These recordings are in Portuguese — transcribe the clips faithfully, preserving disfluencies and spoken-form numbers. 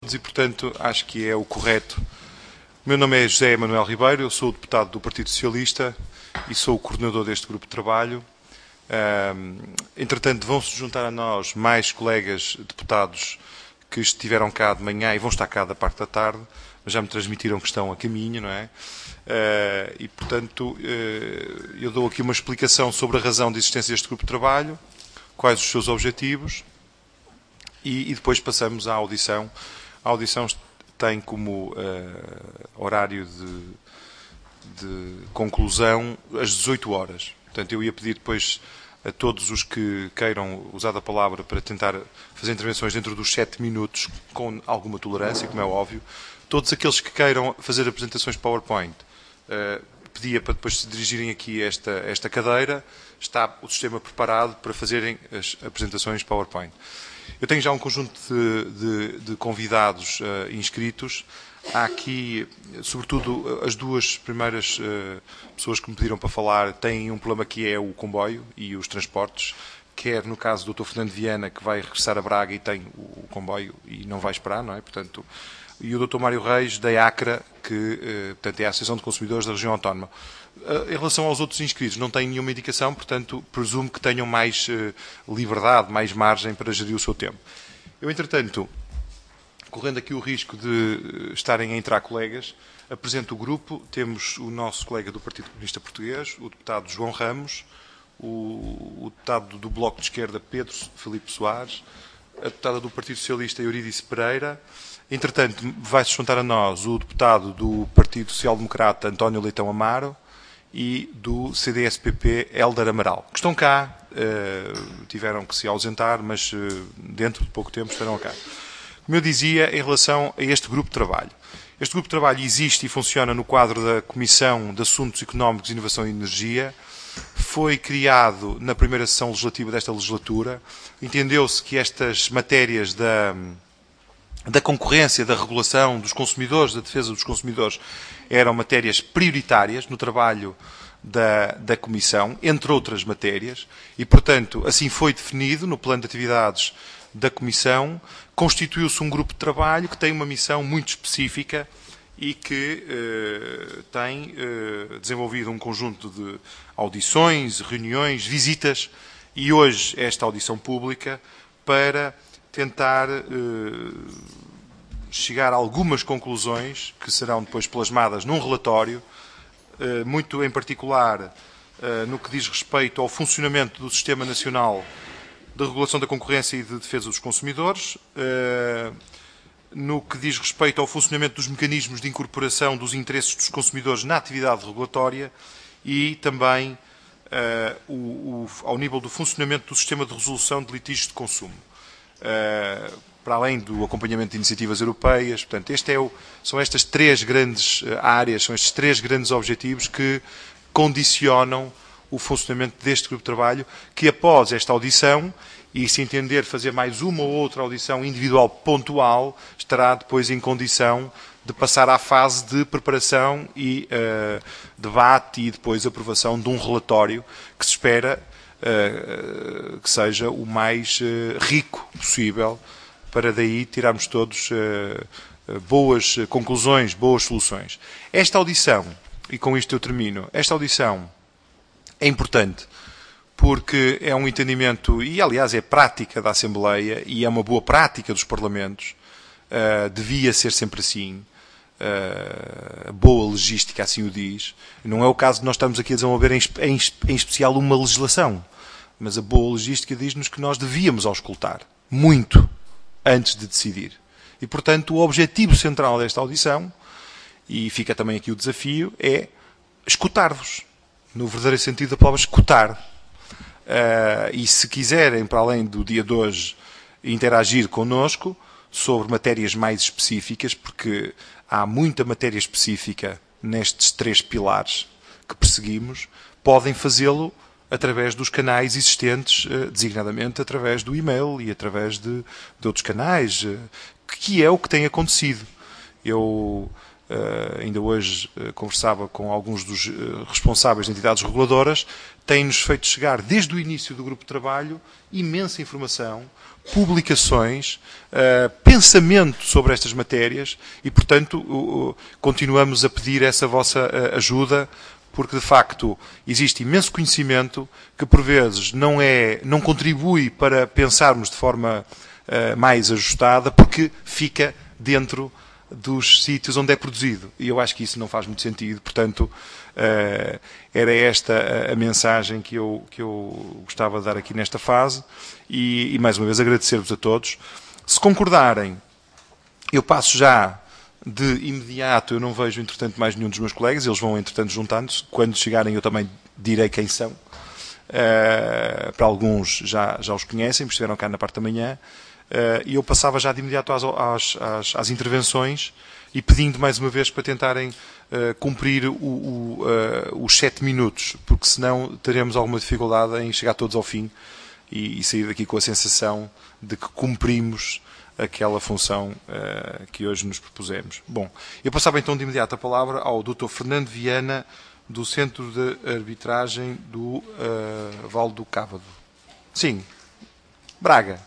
e, portanto, acho que é o correto. O meu nome é José Manuel Ribeiro, eu sou o deputado do Partido Socialista e sou o coordenador deste grupo de trabalho. Um, entretanto, vão-se juntar a nós mais colegas deputados que estiveram cá de manhã e vão estar cá da parte da tarde, mas já me transmitiram que estão a caminho, não é? Uh, e, portanto, uh, eu dou aqui uma explicação sobre a razão de existência deste grupo de trabalho, quais os seus objetivos, e, e depois passamos à audição. A audição tem como uh, horário de, de conclusão às dezoito horas. Portanto, eu ia pedir depois a todos os que queiram usar a palavra para tentar fazer intervenções dentro dos sete minutos, com alguma tolerância, como é óbvio. Todos aqueles que queiram fazer apresentações PowerPoint, uh, pedia para depois se dirigirem aqui a esta, esta cadeira. Está o sistema preparado para fazerem as apresentações PowerPoint. Eu tenho já um conjunto de, de, de convidados uh, inscritos. Há aqui, sobretudo, as duas primeiras uh, pessoas que me pediram para falar têm um problema que é o comboio e os transportes, quer no caso do doutor Fernando Viana, que vai regressar a Braga e tem o, o comboio e não vai esperar, não é? Portanto, e o doutor Mário Reis, da ACRA, que uh, portanto, é a Associação de Consumidores da Região Autónoma. Uh, em relação aos outros inscritos, não tenho nenhuma indicação, portanto, presumo que tenham mais uh, liberdade, mais margem para gerir o seu tempo. Eu, entretanto, correndo aqui o risco de estarem a entrar colegas, apresento o grupo. Temos o nosso colega do Partido Comunista Português, o deputado João Ramos, o, o deputado do Bloco de Esquerda, Pedro Filipe Soares, a deputada do Partido Socialista, Eurídice Pereira. Entretanto, vai-se juntar a nós o deputado do Partido Social Democrata, António Leitão Amaro, e do C D S P P, Hélder Amaral, que estão cá, uh, tiveram que se ausentar, mas uh, dentro de pouco tempo estarão cá. Como eu dizia, em relação a este grupo de trabalho. Este grupo de trabalho existe e funciona no quadro da Comissão de Assuntos Económicos, Inovação e Energia. Foi criado na primeira sessão legislativa desta legislatura. Entendeu-se que estas matérias da, da concorrência, da regulação dos consumidores, da defesa dos consumidores, eram matérias prioritárias no trabalho da, da Comissão, entre outras matérias, e, portanto, assim foi definido no plano de atividades da Comissão. Constituiu-se um grupo de trabalho que tem uma missão muito específica e que eh, tem eh, desenvolvido um conjunto de audições, reuniões, visitas, e hoje esta audição pública para tentar eh, chegar a algumas conclusões que serão depois plasmadas num relatório, eh, muito em particular eh, no que diz respeito ao funcionamento do Sistema Nacional de Regulação da Concorrência e de Defesa dos Consumidores, no que diz respeito ao funcionamento dos mecanismos de incorporação dos interesses dos consumidores na atividade regulatória e também o, o, ao nível do funcionamento do sistema de resolução de litígios de consumo, para além do acompanhamento de iniciativas europeias. Portanto, este é o, são estas três grandes áreas, são estes três grandes objetivos que condicionam o funcionamento deste grupo de trabalho, que após esta audição, e se entender fazer mais uma ou outra audição individual pontual, estará depois em condição de passar à fase de preparação e uh, debate e depois aprovação de um relatório que se espera uh, que seja o mais uh, rico possível, para daí tirarmos todos uh, boas conclusões, boas soluções. Esta audição, e com isto eu termino, esta audição é importante porque é um entendimento, e aliás é prática da Assembleia, e é uma boa prática dos Parlamentos, uh, devia ser sempre assim, uh, boa logística assim o diz. Não é o caso de nós estarmos aqui a desenvolver em, em, em especial uma legislação, mas a boa logística diz-nos que nós devíamos auscultar muito antes de decidir. E, portanto, o objetivo central desta audição, e fica também aqui o desafio, é escutar-vos. No verdadeiro sentido da palavra, escutar. Uh, e se quiserem, para além do dia de hoje, interagir connosco sobre matérias mais específicas, porque há muita matéria específica nestes três pilares que perseguimos, podem fazê-lo através dos canais existentes, uh, designadamente através do e-mail e através de, de outros canais, uh, que é o que tem acontecido. Eu uh, ainda hoje uh, conversava com alguns dos uh, responsáveis de entidades reguladoras, têm-nos feito chegar, desde o início do grupo de trabalho, imensa informação, publicações, uh, pensamento sobre estas matérias e, portanto, uh, uh, continuamos a pedir essa vossa uh, ajuda, porque, de facto, existe imenso conhecimento que, por vezes, não, é, não contribui para pensarmos de forma uh, mais ajustada, porque fica dentro dos sítios onde é produzido. E eu acho que isso não faz muito sentido. Portanto, uh, era esta a, a mensagem que eu, que eu gostava de dar aqui nesta fase. E, e mais uma vez, agradecer-vos a todos. Se concordarem, eu passo já... De imediato, eu não vejo, entretanto, mais nenhum dos meus colegas, eles vão, entretanto, juntando-se. Quando chegarem, eu também direi quem são. Uh, para alguns já, já os conhecem, porque estiveram cá na parte da manhã. Uh, e eu passava já de imediato às, às, às, às intervenções e pedindo mais uma vez para tentarem uh, cumprir o, o, uh, os sete minutos, porque senão teremos alguma dificuldade em chegar todos ao fim e, e sair daqui com a sensação de que cumprimos aquela função uh, que hoje nos propusemos. Bom, eu passava então de imediato a palavra ao doutor Fernando Viana, do Centro de Arbitragem do uh, Vale do Cávado. Sim, Braga.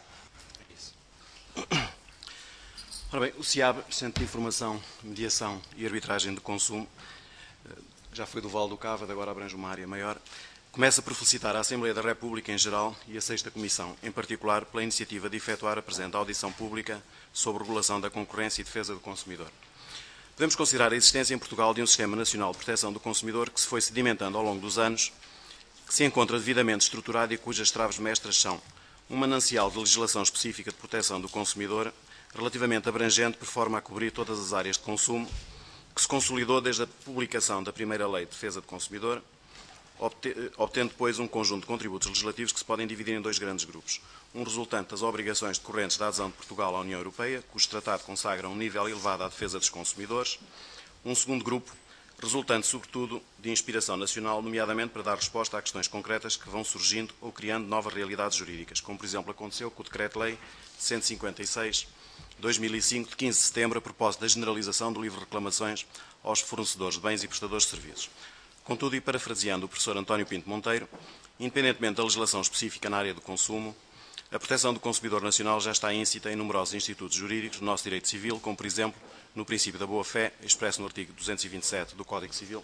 Ora bem, o CIAB, Centro de Informação, Mediação e Arbitragem de Consumo, já foi do Vale do Cávado, agora abrange uma área maior, começa por felicitar a Assembleia da República em geral e a Sexta Comissão, em particular, pela iniciativa de efetuar a presente audição pública sobre regulação da concorrência e defesa do consumidor. Podemos considerar a existência em Portugal de um Sistema Nacional de Proteção do Consumidor que se foi sedimentando ao longo dos anos, que se encontra devidamente estruturado e cujas traves mestras são um manancial de legislação específica de proteção do consumidor, relativamente abrangente por forma a cobrir todas as áreas de consumo, que se consolidou desde a publicação da primeira Lei de Defesa do Consumidor, obtendo depois um conjunto de contributos legislativos que se podem dividir em dois grandes grupos. Um resultante das obrigações decorrentes da adesão de Portugal à União Europeia, cujo tratado consagra um nível elevado à defesa dos consumidores. Um segundo grupo, resultante sobretudo de inspiração nacional, nomeadamente para dar resposta a questões concretas que vão surgindo ou criando novas realidades jurídicas, como por exemplo aconteceu com o Decreto-Lei cento e cinquenta e seis de dois mil e cinco, de quinze de setembro, a propósito da generalização do livro de reclamações aos fornecedores de bens e prestadores de serviços. Contudo, e parafraseando o professor António Pinto Monteiro, independentemente da legislação específica na área do consumo, a proteção do consumidor nacional já está íncita em numerosos institutos jurídicos do nosso direito civil, como, por exemplo, no princípio da boa-fé, expresso no artigo duzentos e vinte e sete do Código Civil.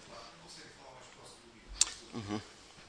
Uhum.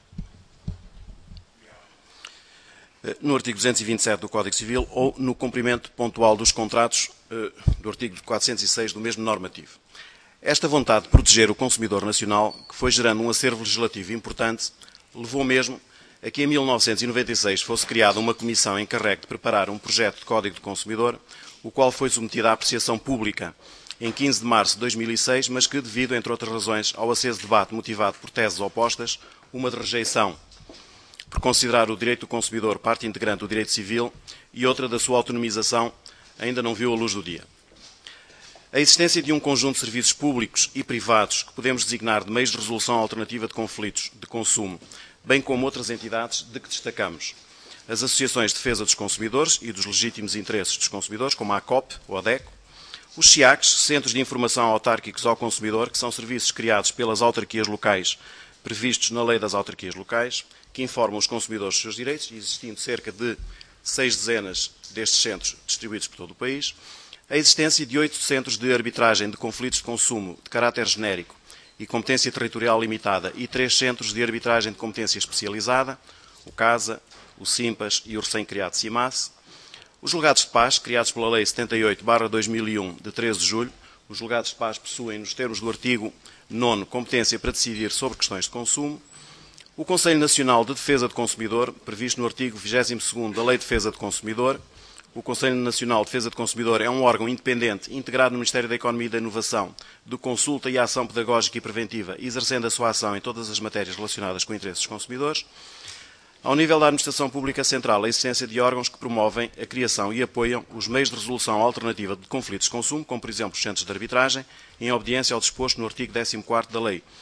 No artigo duzentos e vinte e sete do Código Civil ou no cumprimento pontual dos contratos do artigo quatrocentos e seis do mesmo normativo. Esta vontade de proteger o consumidor nacional, que foi gerando um acervo legislativo importante, levou mesmo a que em mil novecentos e noventa e seis fosse criada uma comissão encarregue de preparar um projeto de Código do Consumidor, o qual foi submetido à apreciação pública em quinze de março de dois mil e seis, mas que, devido, entre outras razões, ao aceso debate motivado por teses opostas, uma de rejeição por considerar o direito do consumidor parte integrante do direito civil e outra da sua autonomização, ainda não viu a luz do dia. A existência de um conjunto de serviços públicos e privados que podemos designar de meios de resolução alternativa de conflitos de consumo, bem como outras entidades de que destacamos as Associações de Defesa dos Consumidores e dos Legítimos Interesses dos Consumidores, como a ACOP ou a DECO, os C I A Cs, Centros de Informação Autárquicos ao Consumidor, que são serviços criados pelas autarquias locais, previstos na Lei das Autarquias Locais, que informam os consumidores dos seus direitos, existindo cerca de seis dezenas destes centros distribuídos por todo o país, a existência de oito centros de arbitragem de conflitos de consumo de caráter genérico e competência territorial limitada e três centros de arbitragem de competência especializada, o CASA, o SIMPAS e o recém-criado CIMAS, os julgados de paz, criados pela Lei setenta e oito barra dois mil e um, de treze de julho. Os julgados de paz possuem, nos termos do artigo nono, competência para decidir sobre questões de consumo, o Conselho Nacional de Defesa do Consumidor, previsto no artigo vigésimo segundo da Lei de Defesa do Consumidor. O Conselho Nacional de Defesa do Consumidor é um órgão independente, integrado no Ministério da Economia e da Inovação, de consulta e ação pedagógica e preventiva, exercendo a sua ação em todas as matérias relacionadas com interesses dos consumidores. Ao nível da Administração Pública Central, a existência de órgãos que promovem a criação e apoiam os meios de resolução alternativa de conflitos de consumo, como, por exemplo, os centros de arbitragem, em obediência ao disposto no artigo décimo quarto da Lei.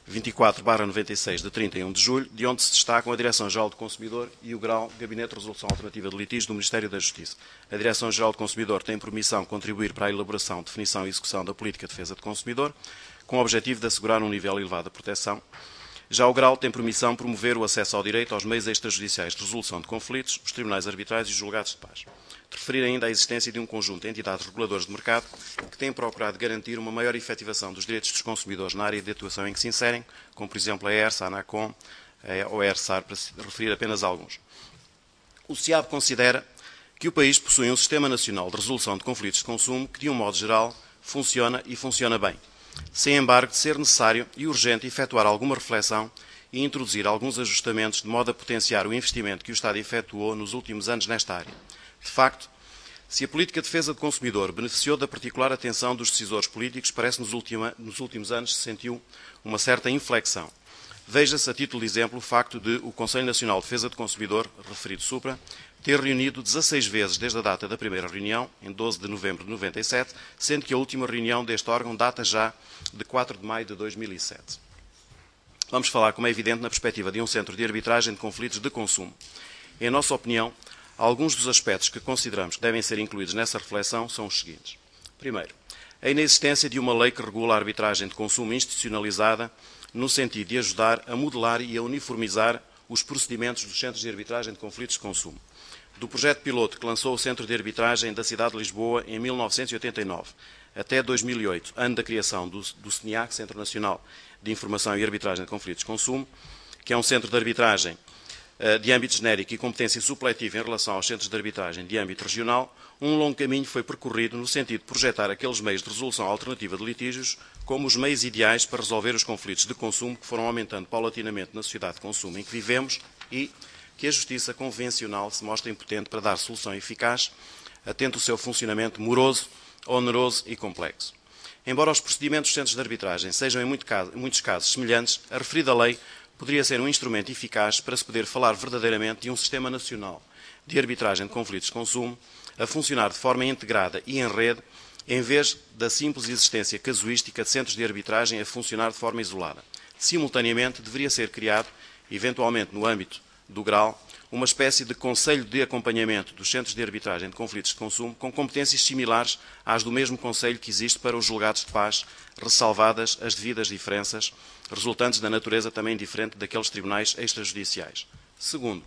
vinte e quatro barra noventa e seis, de trinta e um de julho, de onde se destacam a Direção-Geral do Consumidor e o Grau Gabinete de Resolução Alternativa de Litígios do Ministério da Justiça. A Direção-Geral do Consumidor tem por missão contribuir para a elaboração, definição e execução da política de defesa do consumidor, com o objetivo de assegurar um nível elevado de proteção. Já o Grau tem por missão promover o acesso ao direito aos meios extrajudiciais de resolução de conflitos, os tribunais arbitrais e os julgados de paz. De referir ainda a existência de um conjunto de entidades reguladoras de mercado que têm procurado garantir uma maior efetivação dos direitos dos consumidores na área de atuação em que se inserem, como por exemplo a ERSA, a ANACOM ou a ERSAR, para referir apenas alguns. O SIAB considera que o país possui um Sistema Nacional de Resolução de Conflitos de Consumo que, de um modo geral, funciona e funciona bem, sem embargo de ser necessário e urgente efetuar alguma reflexão e introduzir alguns ajustamentos de modo a potenciar o investimento que o Estado efetuou nos últimos anos nesta área. De facto, se a política de defesa do consumidor beneficiou da particular atenção dos decisores políticos, parece que nos, nos últimos anos se sentiu uma certa inflexão. Veja-se, a título de exemplo, o facto de o Conselho Nacional de Defesa do Consumidor, referido supra, ter reunido dezasseis vezes desde a data da primeira reunião, em doze de novembro de noventa e sete, sendo que a última reunião deste órgão data já de quatro de maio de dois mil e sete. Vamos falar, como é evidente, na perspectiva de um centro de arbitragem de conflitos de consumo. Em nossa opinião, alguns dos aspectos que consideramos que devem ser incluídos nessa reflexão são os seguintes. Primeiro, a inexistência de uma lei que regula a arbitragem de consumo institucionalizada no sentido de ajudar a modelar e a uniformizar os procedimentos dos centros de arbitragem de conflitos de consumo. Do projeto piloto que lançou o Centro de Arbitragem da cidade de Lisboa em mil novecentos e oitenta e nove até dois mil e oito, ano da criação do, do SENIAC, Centro Nacional de Informação e Arbitragem de Conflitos de Consumo, que é um centro de arbitragem de âmbito genérico e competência supletiva em relação aos centros de arbitragem de âmbito regional, um longo caminho foi percorrido no sentido de projetar aqueles meios de resolução alternativa de litígios como os meios ideais para resolver os conflitos de consumo que foram aumentando paulatinamente na sociedade de consumo em que vivemos e que a justiça convencional se mostra impotente para dar solução eficaz, atento ao seu funcionamento moroso, oneroso e complexo. Embora os procedimentos dos centros de arbitragem sejam em muitos casos semelhantes, a referida lei poderia ser um instrumento eficaz para se poder falar verdadeiramente de um sistema nacional de arbitragem de conflitos de consumo a funcionar de forma integrada e em rede, em vez da simples existência casuística de centros de arbitragem a funcionar de forma isolada. Simultaneamente, deveria ser criado, eventualmente no âmbito do Grau, uma espécie de conselho de acompanhamento dos centros de arbitragem de conflitos de consumo com competências similares às do mesmo conselho que existe para os julgados de paz, ressalvadas as devidas diferenças resultantes da natureza também diferente daqueles tribunais extrajudiciais. Segundo,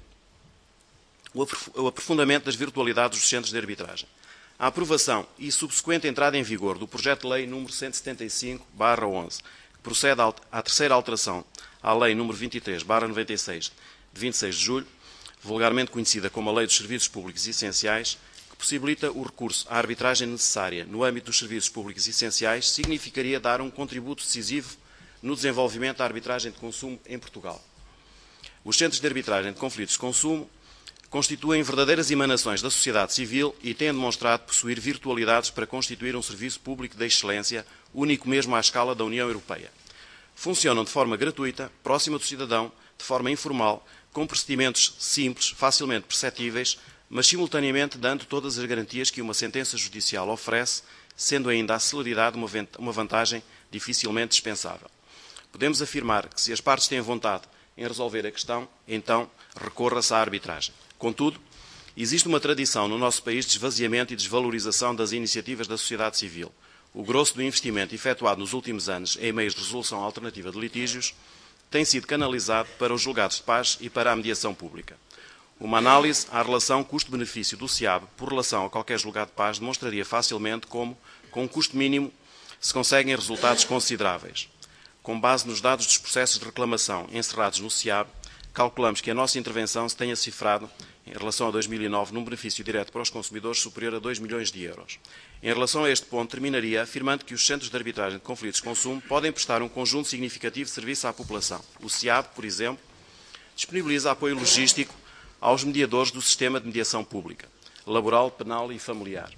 o aprofundamento das virtualidades dos centros de arbitragem. A aprovação e subsequente entrada em vigor do projeto de lei número cento e setenta e cinco barra onze, que procede à terceira alteração à lei número vinte e três barra noventa e seis, de vinte e seis de julho, vulgarmente conhecida como a Lei dos Serviços Públicos Essenciais, que possibilita o recurso à arbitragem necessária no âmbito dos serviços públicos essenciais, significaria dar um contributo decisivo no desenvolvimento da arbitragem de consumo em Portugal. Os centros de arbitragem de conflitos de consumo constituem verdadeiras emanações da sociedade civil e têm demonstrado possuir virtualidades para constituir um serviço público de excelência, único mesmo à escala da União Europeia. Funcionam de forma gratuita, próxima do cidadão, de forma informal, com procedimentos simples, facilmente perceptíveis, mas simultaneamente dando todas as garantias que uma sentença judicial oferece, sendo ainda a celeridade uma vantagem dificilmente dispensável. Podemos afirmar que se as partes têm vontade em resolver a questão, então recorra-se à arbitragem. Contudo, existe uma tradição no nosso país de esvaziamento e desvalorização das iniciativas da sociedade civil. O grosso do investimento efetuado nos últimos anos em meios de resolução alternativa de litígios tem sido canalizado para os julgados de paz e para a mediação pública. Uma análise à relação custo-benefício do SIAB por relação a qualquer julgado de paz demonstraria facilmente como, com um custo mínimo, se conseguem resultados consideráveis. Com base nos dados dos processos de reclamação encerrados no SIAB, calculamos que a nossa intervenção se tenha cifrado, em relação a dois mil e nove, num benefício direto para os consumidores superior a dois milhões de euros. Em relação a este ponto, terminaria afirmando que os centros de arbitragem de conflitos de consumo podem prestar um conjunto significativo de serviço à população. O SIAB, por exemplo, disponibiliza apoio logístico aos mediadores do sistema de mediação pública, laboral, penal e familiar,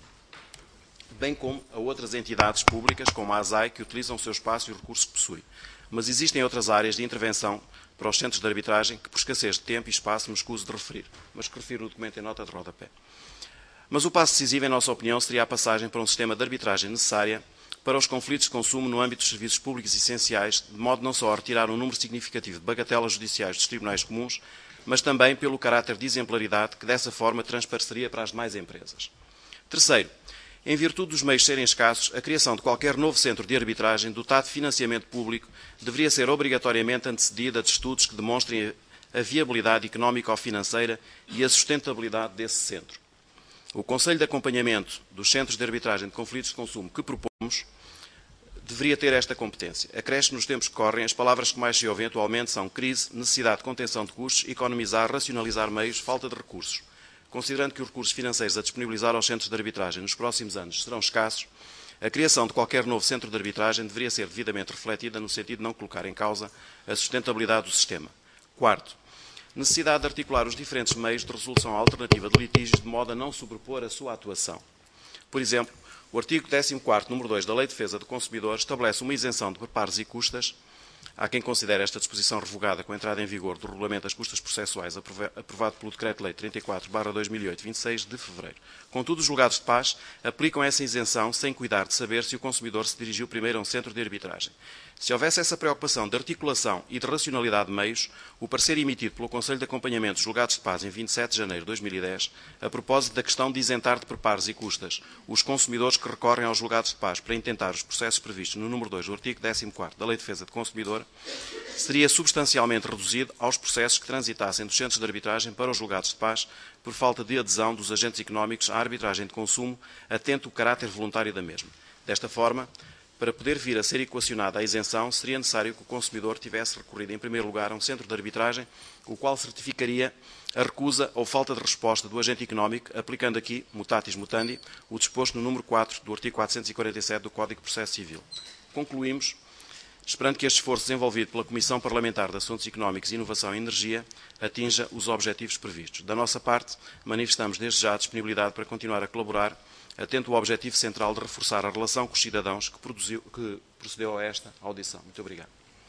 bem como a outras entidades públicas, como a ASAI, que utilizam o seu espaço e os recursos que possui. Mas existem outras áreas de intervenção para os centros de arbitragem que, por escassez de tempo e espaço, me escuso de referir, mas que refiro no documento em nota de rodapé. Mas o passo decisivo, em nossa opinião, seria a passagem para um sistema de arbitragem necessária para os conflitos de consumo no âmbito dos serviços públicos essenciais, de modo não só a retirar um número significativo de bagatelas judiciais dos tribunais comuns, mas também pelo caráter de exemplaridade que dessa forma transpareceria para as demais empresas. Terceiro, em virtude dos meios serem escassos, a criação de qualquer novo centro de arbitragem dotado de financiamento público deveria ser obrigatoriamente antecedida de estudos que demonstrem a viabilidade económica ou financeira e a sustentabilidade desse centro. O Conselho de Acompanhamento dos Centros de Arbitragem de Conflitos de Consumo que propomos deveria ter esta competência. Acresce nos tempos que correm, as palavras que mais se ouvem atualmente são crise, necessidade de contenção de custos, economizar, racionalizar meios, falta de recursos. Considerando que os recursos financeiros a disponibilizar aos centros de arbitragem nos próximos anos serão escassos, a criação de qualquer novo centro de arbitragem deveria ser devidamente refletida no sentido de não colocar em causa a sustentabilidade do sistema. Quarto, necessidade de articular os diferentes meios de resolução alternativa de litígios de modo a não sobrepor a sua atuação. Por exemplo, o artigo décimo quarto, número dois da Lei de Defesa do Consumidor estabelece uma isenção de preparos e custas. Há quem considere esta disposição revogada com a entrada em vigor do Regulamento das Custas Processuais aprovado pelo Decreto-Lei trinta e quatro barra dois mil e oito, vinte e seis de fevereiro. Contudo, os julgados de paz aplicam essa isenção sem cuidar de saber se o consumidor se dirigiu primeiro a um centro de arbitragem. Se houvesse essa preocupação de articulação e de racionalidade de meios, o parecer emitido pelo Conselho de Acompanhamento dos Julgados de Paz em vinte e sete de janeiro de dois mil e dez, a propósito da questão de isentar de preparos e custas os consumidores que recorrem aos Julgados de Paz para intentar os processos previstos no número dois do artigo décimo quarto da Lei de Defesa do Consumidor, seria substancialmente reduzido aos processos que transitassem dos centros de arbitragem para os Julgados de Paz por falta de adesão dos agentes económicos à arbitragem de consumo, atento ao caráter voluntário da mesma. Desta forma, para poder vir a ser equacionada a isenção, seria necessário que o consumidor tivesse recorrido em primeiro lugar a um centro de arbitragem, o qual certificaria a recusa ou falta de resposta do agente económico, aplicando aqui, mutatis mutandi, o disposto no número quatro do artigo quatrocentos e quarenta e sete do Código de Processo Civil. Concluímos, esperando que este esforço desenvolvido pela Comissão Parlamentar de Assuntos Económicos, Inovação e Energia atinja os objetivos previstos. Da nossa parte, manifestamos desde já a disponibilidade para continuar a colaborar, atento ao objetivo central de reforçar a relação com os cidadãos que, produziu, que procedeu a esta audição. Muito obrigado.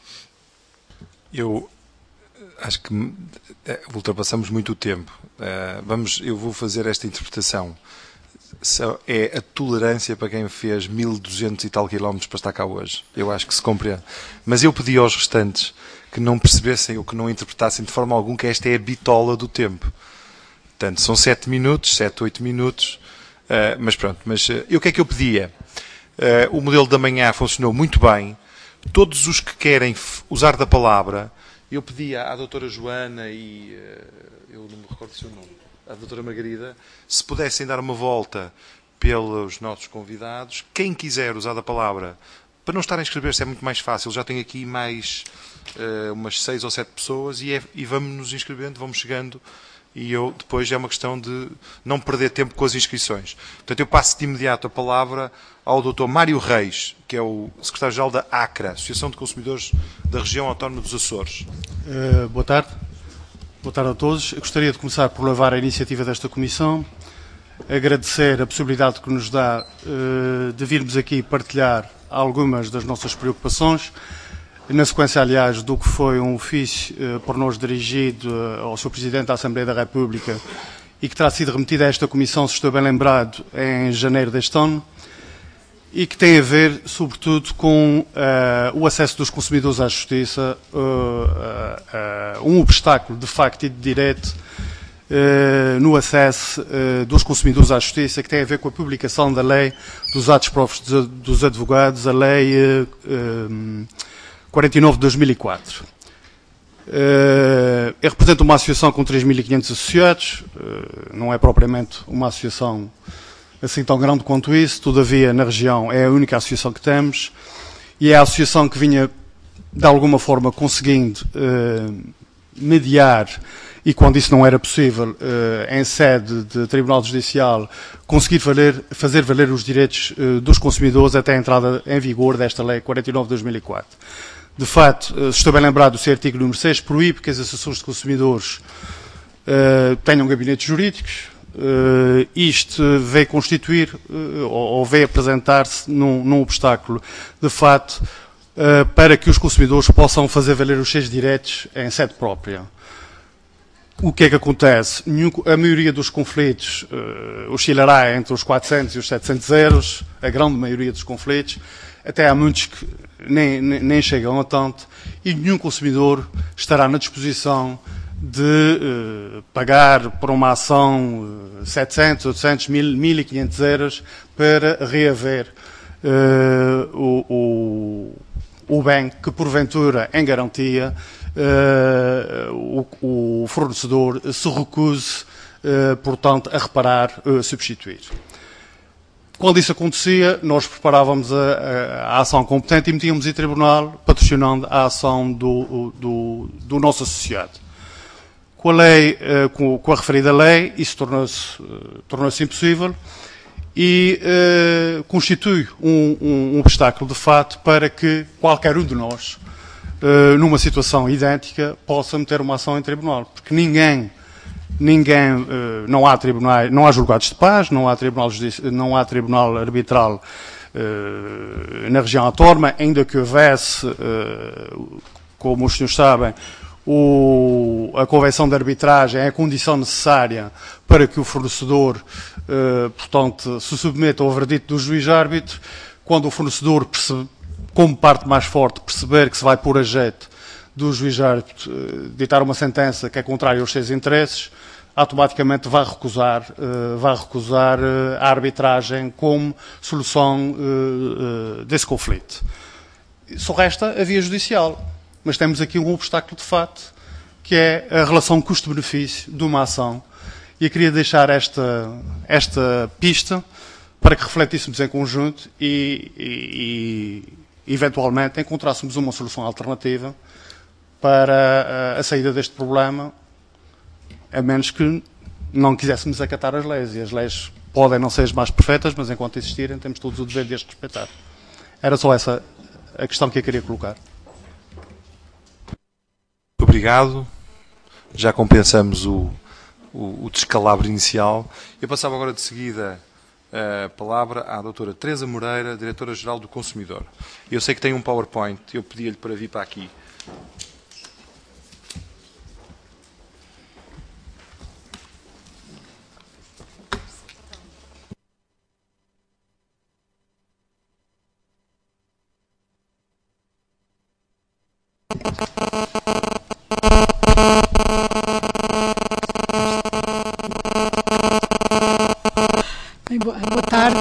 Eu acho que ultrapassamos muito o tempo. Vamos, eu vou fazer esta interpretação. É a tolerância para quem fez mil e duzentos e tal quilómetros para estar cá hoje. Eu acho que se compreende. Mas eu pedi aos restantes que não percebessem ou que não interpretassem de forma alguma que esta é a bitola do tempo. Portanto, são sete minutos, sete, oito minutos. Uh, mas pronto, mas uh, e o que é que eu pedia? Uh, o modelo da manhã funcionou muito bem. Todos os que querem usar da palavra, eu pedia à doutora Joana e uh, eu não me recordo o seu nome, à doutora Margarida, se pudessem dar uma volta pelos nossos convidados. Quem quiser usar da palavra, para não estar a inscrever-se é muito mais fácil. Já tenho aqui mais uh, umas seis ou sete pessoas e, é, e vamos nos inscrevendo, vamos chegando. E eu, depois é uma questão de não perder tempo com as inscrições. Portanto, eu passo de imediato a palavra ao doutor Mário Reis, que é o secretário-geral da ACRA, Associação de Consumidores da Região Autónoma dos Açores. Uh, boa tarde. Boa tarde a todos. Eu gostaria de começar por louvar a iniciativa desta Comissão, agradecer a possibilidade que nos dá uh, de virmos aqui partilhar algumas das nossas preocupações, na sequência, aliás, do que foi um ofício uh, por nós dirigido uh, ao senhor Presidente da Assembleia da República e que terá sido remetido a esta Comissão, se estou bem lembrado, em janeiro deste ano, e que tem a ver, sobretudo, com uh, o acesso dos consumidores à justiça, uh, uh, uh, um obstáculo de facto e de direito uh, no acesso uh, dos consumidores à justiça, que tem a ver com a publicação da lei dos atos próprios dos advogados, a lei uh, uh, quarenta e nove de dois mil e quatro. Uh, eu represento uma associação com três mil e quinhentos associados, uh, não é propriamente uma associação assim tão grande quanto isso, todavia na região é a única associação que temos e é a associação que vinha de alguma forma conseguindo uh, mediar e quando isso não era possível uh, em sede de Tribunal Judicial conseguir valer, fazer valer os direitos uh, dos consumidores até a entrada em vigor desta lei quarenta e nove de dois mil e quatro. De facto, se estou bem lembrado, o seu artigo número seis proíbe que as associações de consumidores uh, tenham gabinetes jurídicos. Uh, isto veio constituir uh, ou, ou veio apresentar-se num, num obstáculo, de facto, uh, para que os consumidores possam fazer valer os seus direitos em sede própria. o que é que acontece? A maioria dos conflitos uh, oscilará entre os quatrocentos e os setecentos euros, a grande maioria dos conflitos, até há muitos que nem, nem, nem chegam a tanto, e nenhum consumidor estará na disposição de uh, pagar por uma ação uh, setecentos, oitocentos, mil, mil e quinhentos euros para reaver uh, o, o, o bem que, porventura, em garantia, uh, o, o fornecedor se recuse, uh, portanto, a reparar, uh, substituir. Quando isso acontecia, nós preparávamos a, a, a ação competente e metíamos em tribunal, patrocinando a ação do, do, do nosso associado. Com a lei, com, com a referida lei, isso tornou-se tornou-se impossível e uh, constitui um, um, um obstáculo de fato para que qualquer um de nós, uh, numa situação idêntica, possa meter uma ação em tribunal, porque ninguém Ninguém, uh, não há tribunais, não há julgados de paz, não há tribunal, não há tribunal arbitral uh, na região autónoma, ainda que houvesse, uh, como os senhores sabem, o, a convenção de arbitragem é a condição necessária para que o fornecedor, uh, portanto, se submeta ao verdito do juiz-árbitro. Quando o fornecedor, percebe, como parte mais forte, perceber que se vai pôr a jeito do juiz-árbitro uh, ditar uma sentença que é contrária aos seus interesses, automaticamente vai recusar, uh, vai recusar uh, a arbitragem como solução uh, uh, desse conflito. Só resta a via judicial, mas temos aqui um obstáculo de fato, que é a relação custo-benefício de uma ação. E eu queria deixar esta, esta pista para que refletíssemos em conjunto e, e, e eventualmente encontrássemos uma solução alternativa para a, a saída deste problema, a menos que não quiséssemos acatar as leis. E as leis podem não ser as mais perfeitas, mas enquanto existirem, temos todos o dever de as respeitar. Era só essa a questão que eu queria colocar. Obrigado. Já compensamos o, o, o descalabro inicial. Eu passava agora de seguida a palavra à doutora Teresa Moreira, Diretora-Geral do Consumidor. Eu sei que tem um PowerPoint, eu pedi-lhe para vir para aqui. Bem, boa, boa tarde.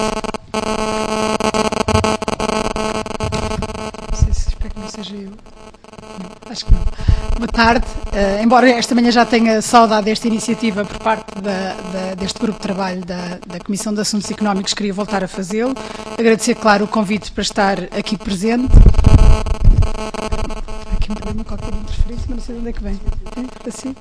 Não sei se espero que não seja eu. Não, acho que não. Boa tarde. Uh, embora esta manhã já tenha saudado esta iniciativa por parte da, da, deste grupo de trabalho da, da Comissão de Assuntos Económicos, queria voltar a fazê-lo. Agradecer, claro, o convite para estar aqui presente. Aqui um problema qualquer de interferência, mas não sei de onde é que vem. É? Assim?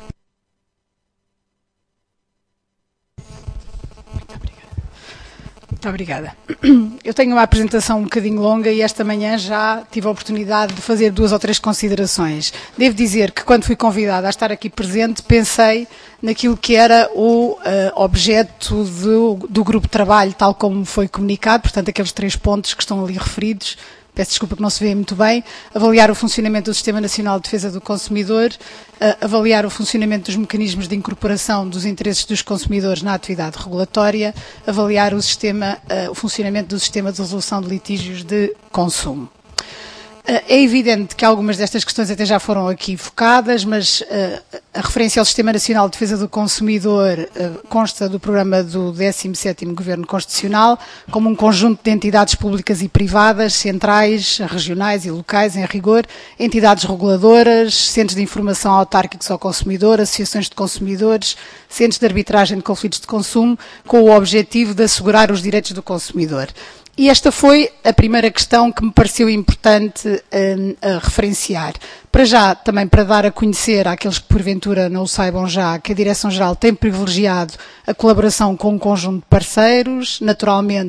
Muito obrigada. Eu tenho uma apresentação um bocadinho longa e esta manhã já tive a oportunidade de fazer duas ou três considerações. Devo dizer que quando fui convidada a estar aqui presente, pensei naquilo que era o uh, objeto do, do grupo de trabalho, tal como foi comunicado, portanto, aqueles três pontos que estão ali referidos. Peço desculpa que não se vê muito bem, avaliar o funcionamento do Sistema Nacional de Defesa do Consumidor, uh, avaliar o funcionamento dos mecanismos de incorporação dos interesses dos consumidores na atividade regulatória, avaliar o, sistema, uh, o funcionamento do Sistema de Resolução de Litígios de Consumo. É evidente que algumas destas questões até já foram aqui focadas, mas uh, a referência ao Sistema Nacional de Defesa do Consumidor uh, consta do programa do décimo sétimo Governo Constitucional, como um conjunto de entidades públicas e privadas, centrais, regionais e locais, em rigor, entidades reguladoras, centros de informação autárquicos ao consumidor, associações de consumidores, centros de arbitragem de conflitos de consumo, com o objetivo de assegurar os direitos do consumidor. E esta foi a primeira questão que me pareceu importante um, a referenciar. Para já, também para dar a conhecer àqueles que porventura não o saibam já, que a Direção-Geral tem privilegiado a colaboração com um conjunto de parceiros, naturalmente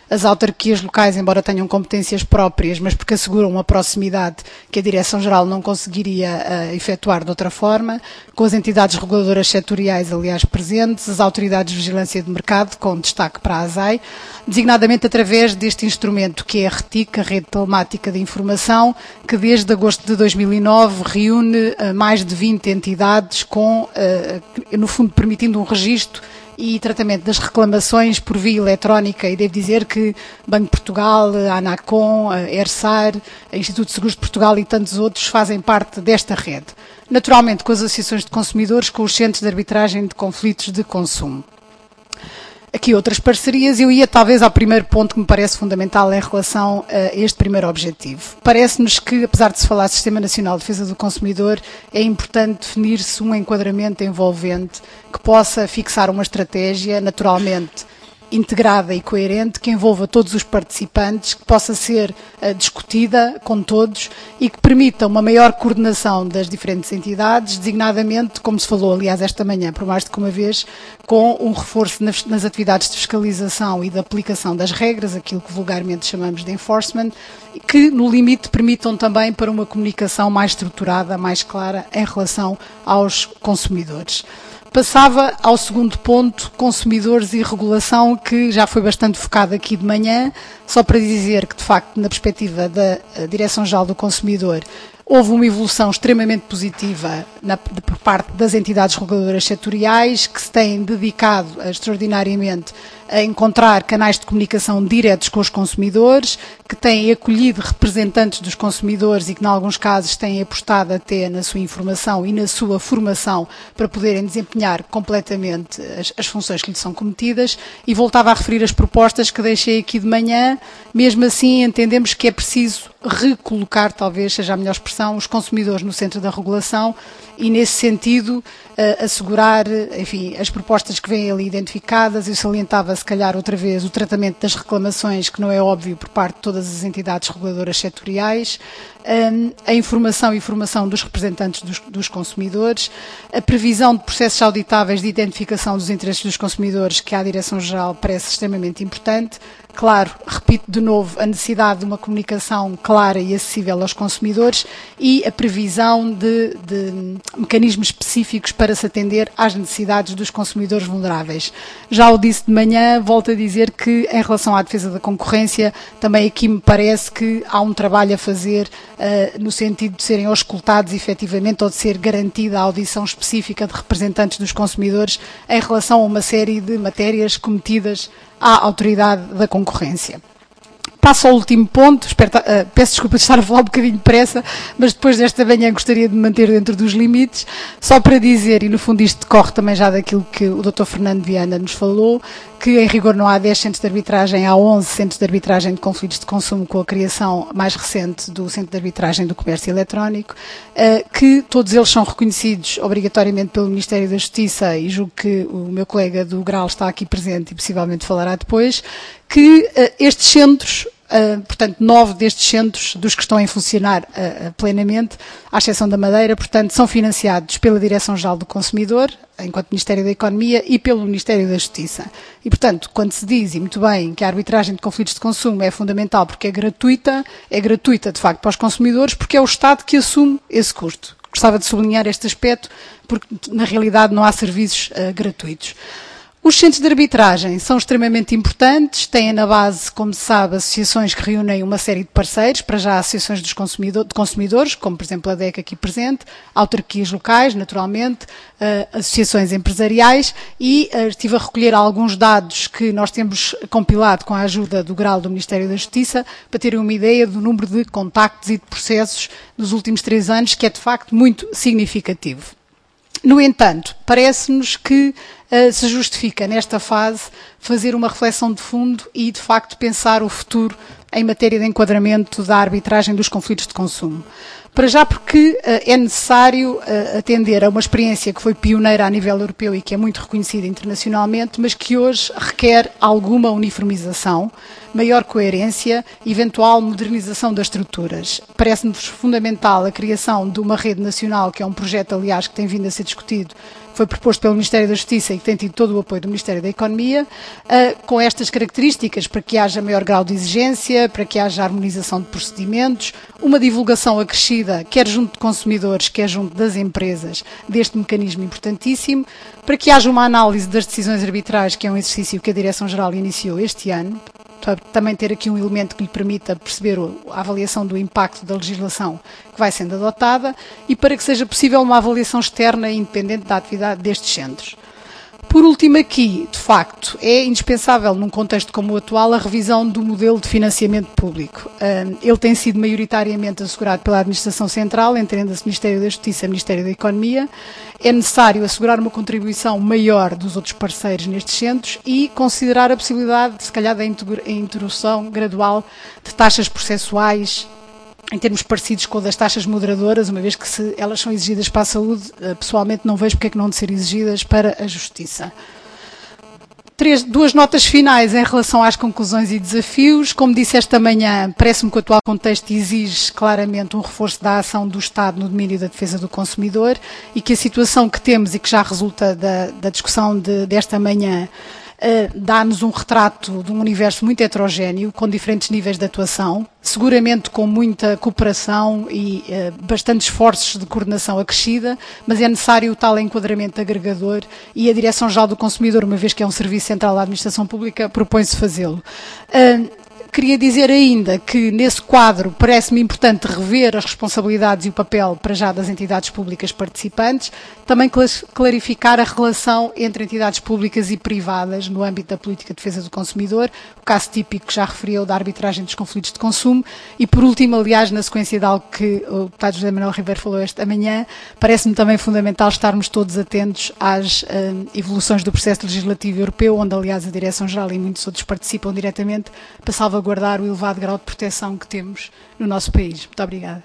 as autarquias locais, embora tenham competências próprias, mas porque asseguram uma proximidade que a Direção-Geral não conseguiria uh, efetuar de outra forma, com as entidades reguladoras setoriais, aliás, presentes, as autoridades de vigilância de mercado, com destaque para a ASAI, designadamente através deste instrumento que é a RETIC, a Rede Telemática de Informação, que desde agosto de dois mil e nove reúne uh, mais de vinte entidades, com, uh, no fundo, permitindo um registro e tratamento das reclamações por via eletrónica, e devo dizer que Banco de Portugal, a ANACOM, a ERSAR, a Instituto de Seguros de Portugal e tantos outros fazem parte desta rede. Naturalmente com as associações de consumidores, com os centros de arbitragem de conflitos de consumo. Aqui outras parcerias, eu ia talvez ao primeiro ponto que me parece fundamental em relação a este primeiro objetivo. Parece-nos que, apesar de se falar de Sistema Nacional de Defesa do Consumidor, é importante definir-se um enquadramento envolvente que possa fixar uma estratégia, naturalmente integrada e coerente, que envolva todos os participantes, que possa ser uh, discutida com todos e que permita uma maior coordenação das diferentes entidades, designadamente, como se falou aliás esta manhã, por mais do que uma vez, com um reforço nas, nas atividades de fiscalização e de aplicação das regras, aquilo que vulgarmente chamamos de enforcement, que no limite permitam também para uma comunicação mais estruturada, mais clara em relação aos consumidores. Passava ao segundo ponto, consumidores e regulação, que já foi bastante focado aqui de manhã, só para dizer que, de facto, na perspectiva da Direção-Geral do Consumidor, houve uma evolução extremamente positiva na, por parte das entidades reguladoras setoriais, que se têm dedicado a, extraordinariamente a encontrar canais de comunicação diretos com os consumidores, que têm acolhido representantes dos consumidores e que, em alguns casos, têm apostado até na sua informação e na sua formação para poderem desempenhar completamente as, as funções que lhes são cometidas. E voltava a referir as propostas que deixei aqui de manhã. Mesmo assim, entendemos que é preciso recolocar, talvez seja a melhor expressão, os consumidores no centro da regulação e, nesse sentido, uh, assegurar, enfim, as propostas que vêm ali identificadas. Eu salientava, se calhar, outra vez, o tratamento das reclamações, que não é óbvio por parte de todas as entidades reguladoras setoriais, um, a informação e formação dos representantes dos, dos consumidores, a previsão de processos auditáveis de identificação dos interesses dos consumidores, que à Direção-Geral parece extremamente importante. Claro, repito de novo, a necessidade de uma comunicação clara e acessível aos consumidores e a previsão de, de mecanismos específicos para se atender às necessidades dos consumidores vulneráveis. Já o disse de manhã, volto a dizer que, em relação à defesa da concorrência, também aqui me parece que há um trabalho a fazer uh, no sentido de serem auscultados efetivamente, ou de ser garantida a audição específica de representantes dos consumidores em relação a uma série de matérias cometidas à autoridade da concorrência. Passo ao último ponto, espero, uh, peço desculpa de estar a falar um bocadinho depressa, mas depois desta manhã gostaria de me manter dentro dos limites, só para dizer, e no fundo isto decorre também já daquilo que o doutor Fernando Viana nos falou, que em rigor não há dez centros de arbitragem, há onze centros de arbitragem de conflitos de consumo, com a criação mais recente do Centro de Arbitragem do Comércio Eletrónico, uh, que todos eles são reconhecidos obrigatoriamente pelo Ministério da Justiça, e julgo que o meu colega do Grau está aqui presente e possivelmente falará depois, que uh, estes centros, Uh, portanto, nove destes centros, dos que estão em funcionar uh, uh, plenamente, à exceção da Madeira, portanto, são financiados pela Direção-Geral do Consumidor, enquanto Ministério da Economia, e pelo Ministério da Justiça. E, portanto, quando se diz, e muito bem, que a arbitragem de conflitos de consumo é fundamental porque é gratuita, é gratuita, de facto, para os consumidores, porque é o Estado que assume esse custo. Gostava de sublinhar este aspecto, porque, na realidade, não há serviços uh, gratuitos. Os centros de arbitragem são extremamente importantes, têm na base, como se sabe, associações que reúnem uma série de parceiros, para já associações dos consumidor, de consumidores, como por exemplo a D E C aqui presente, autarquias locais, naturalmente, uh, associações empresariais, e uh, estive a recolher alguns dados que nós temos compilado com a ajuda do Grau do Ministério da Justiça, para terem uma ideia do número de contactos e de processos dos últimos três anos, que é de facto muito significativo. No entanto, parece-nos que uh, se justifica, nesta fase, fazer uma reflexão de fundo e, de facto, pensar o futuro em matéria de enquadramento da arbitragem dos conflitos de consumo. Para já porque uh, é necessário uh, atender a uma experiência que foi pioneira a nível europeu e que é muito reconhecida internacionalmente, mas que hoje requer alguma uniformização, maior coerência, eventual modernização das estruturas. Parece-nos fundamental a criação de uma rede nacional, que é um projeto, aliás, que tem vindo a ser discutido, que foi proposto pelo Ministério da Justiça e que tem tido todo o apoio do Ministério da Economia, uh, com estas características, para que haja maior grau de exigência, para que haja harmonização de procedimentos, uma divulgação acrescida, quer junto de consumidores, quer junto das empresas, deste mecanismo importantíssimo, para que haja uma análise das decisões arbitrais, que é um exercício que a Direção-Geral iniciou este ano, para também ter aqui um elemento que lhe permita perceber a avaliação do impacto da legislação que vai sendo adotada e para que seja possível uma avaliação externa e independente da atividade destes centros. Por último aqui, de facto, é indispensável num contexto como o atual a revisão do modelo de financiamento público. Ele tem sido maioritariamente assegurado pela Administração Central, entendendo-se Ministério da Justiça e Ministério da Economia. É necessário assegurar uma contribuição maior dos outros parceiros nestes centros e considerar a possibilidade, se calhar, da introdução gradual de taxas processuais em termos parecidos com o das taxas moderadoras, uma vez que se elas são exigidas para a saúde, pessoalmente não vejo porque é que não de ser exigidas para a justiça. Três, duas notas finais em relação às conclusões e desafios. Como disse esta manhã, parece-me que o atual contexto exige claramente um reforço da ação do Estado no domínio da defesa do consumidor e que a situação que temos e que já resulta da, da discussão de, desta manhã Uh, dá-nos um retrato de um universo muito heterogéneo, com diferentes níveis de atuação, seguramente com muita cooperação e uh, bastantes esforços de coordenação acrescida, mas é necessário o tal enquadramento agregador e a Direção-Geral do Consumidor, uma vez que é um serviço central da Administração Pública, propõe-se fazê-lo. Uh, Queria dizer ainda que, nesse quadro, parece-me importante rever as responsabilidades e o papel, para já, das entidades públicas participantes, também clarificar a relação entre entidades públicas e privadas no âmbito da política de defesa do consumidor, o caso típico que já referiu da arbitragem dos conflitos de consumo, e, por último, aliás, na sequência de algo que o deputado José Manuel Ribeiro falou esta manhã, parece-me também fundamental estarmos todos atentos às uh, evoluções do processo legislativo europeu, onde, aliás, a Direção-Geral e muitos outros participam diretamente, para salvaguardar guardar o elevado grau de proteção que temos no nosso país. Muito obrigada.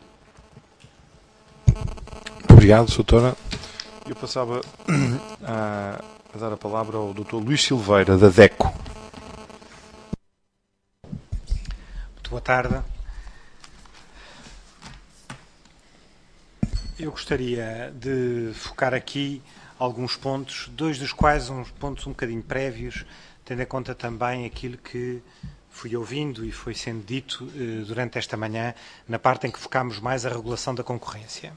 Muito obrigado, doutora. Eu passava a, a dar a palavra ao doutor Luís Silveira, da DECO. Muito boa tarde. Eu gostaria de focar aqui alguns pontos, dois dos quais uns pontos um bocadinho prévios, tendo em conta também aquilo que fui ouvindo e foi sendo dito eh, durante esta manhã, na parte em que focámos mais a regulação da concorrência.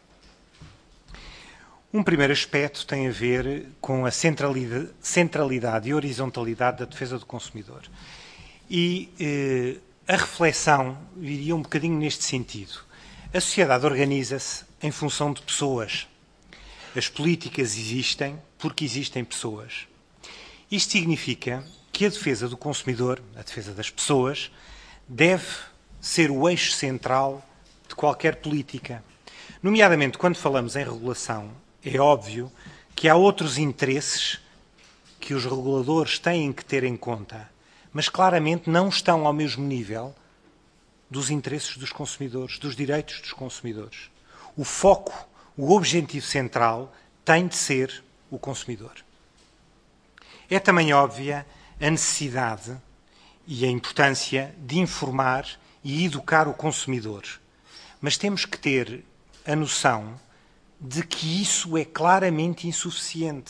Um primeiro aspecto tem a ver com a centralidade, centralidade e horizontalidade da defesa do consumidor. E eh, a reflexão viria um bocadinho neste sentido. A sociedade organiza-se em função de pessoas. As políticas existem porque existem pessoas. Isto significa que a defesa do consumidor, a defesa das pessoas, deve ser o eixo central de qualquer política. Nomeadamente, quando falamos em regulação, é óbvio que há outros interesses que os reguladores têm que ter em conta, mas claramente não estão ao mesmo nível dos interesses dos consumidores, dos direitos dos consumidores. O foco, o objetivo central tem de ser o consumidor. É também óbvia a necessidade e a importância de informar e educar o consumidor. Mas temos que ter a noção de que isso é claramente insuficiente.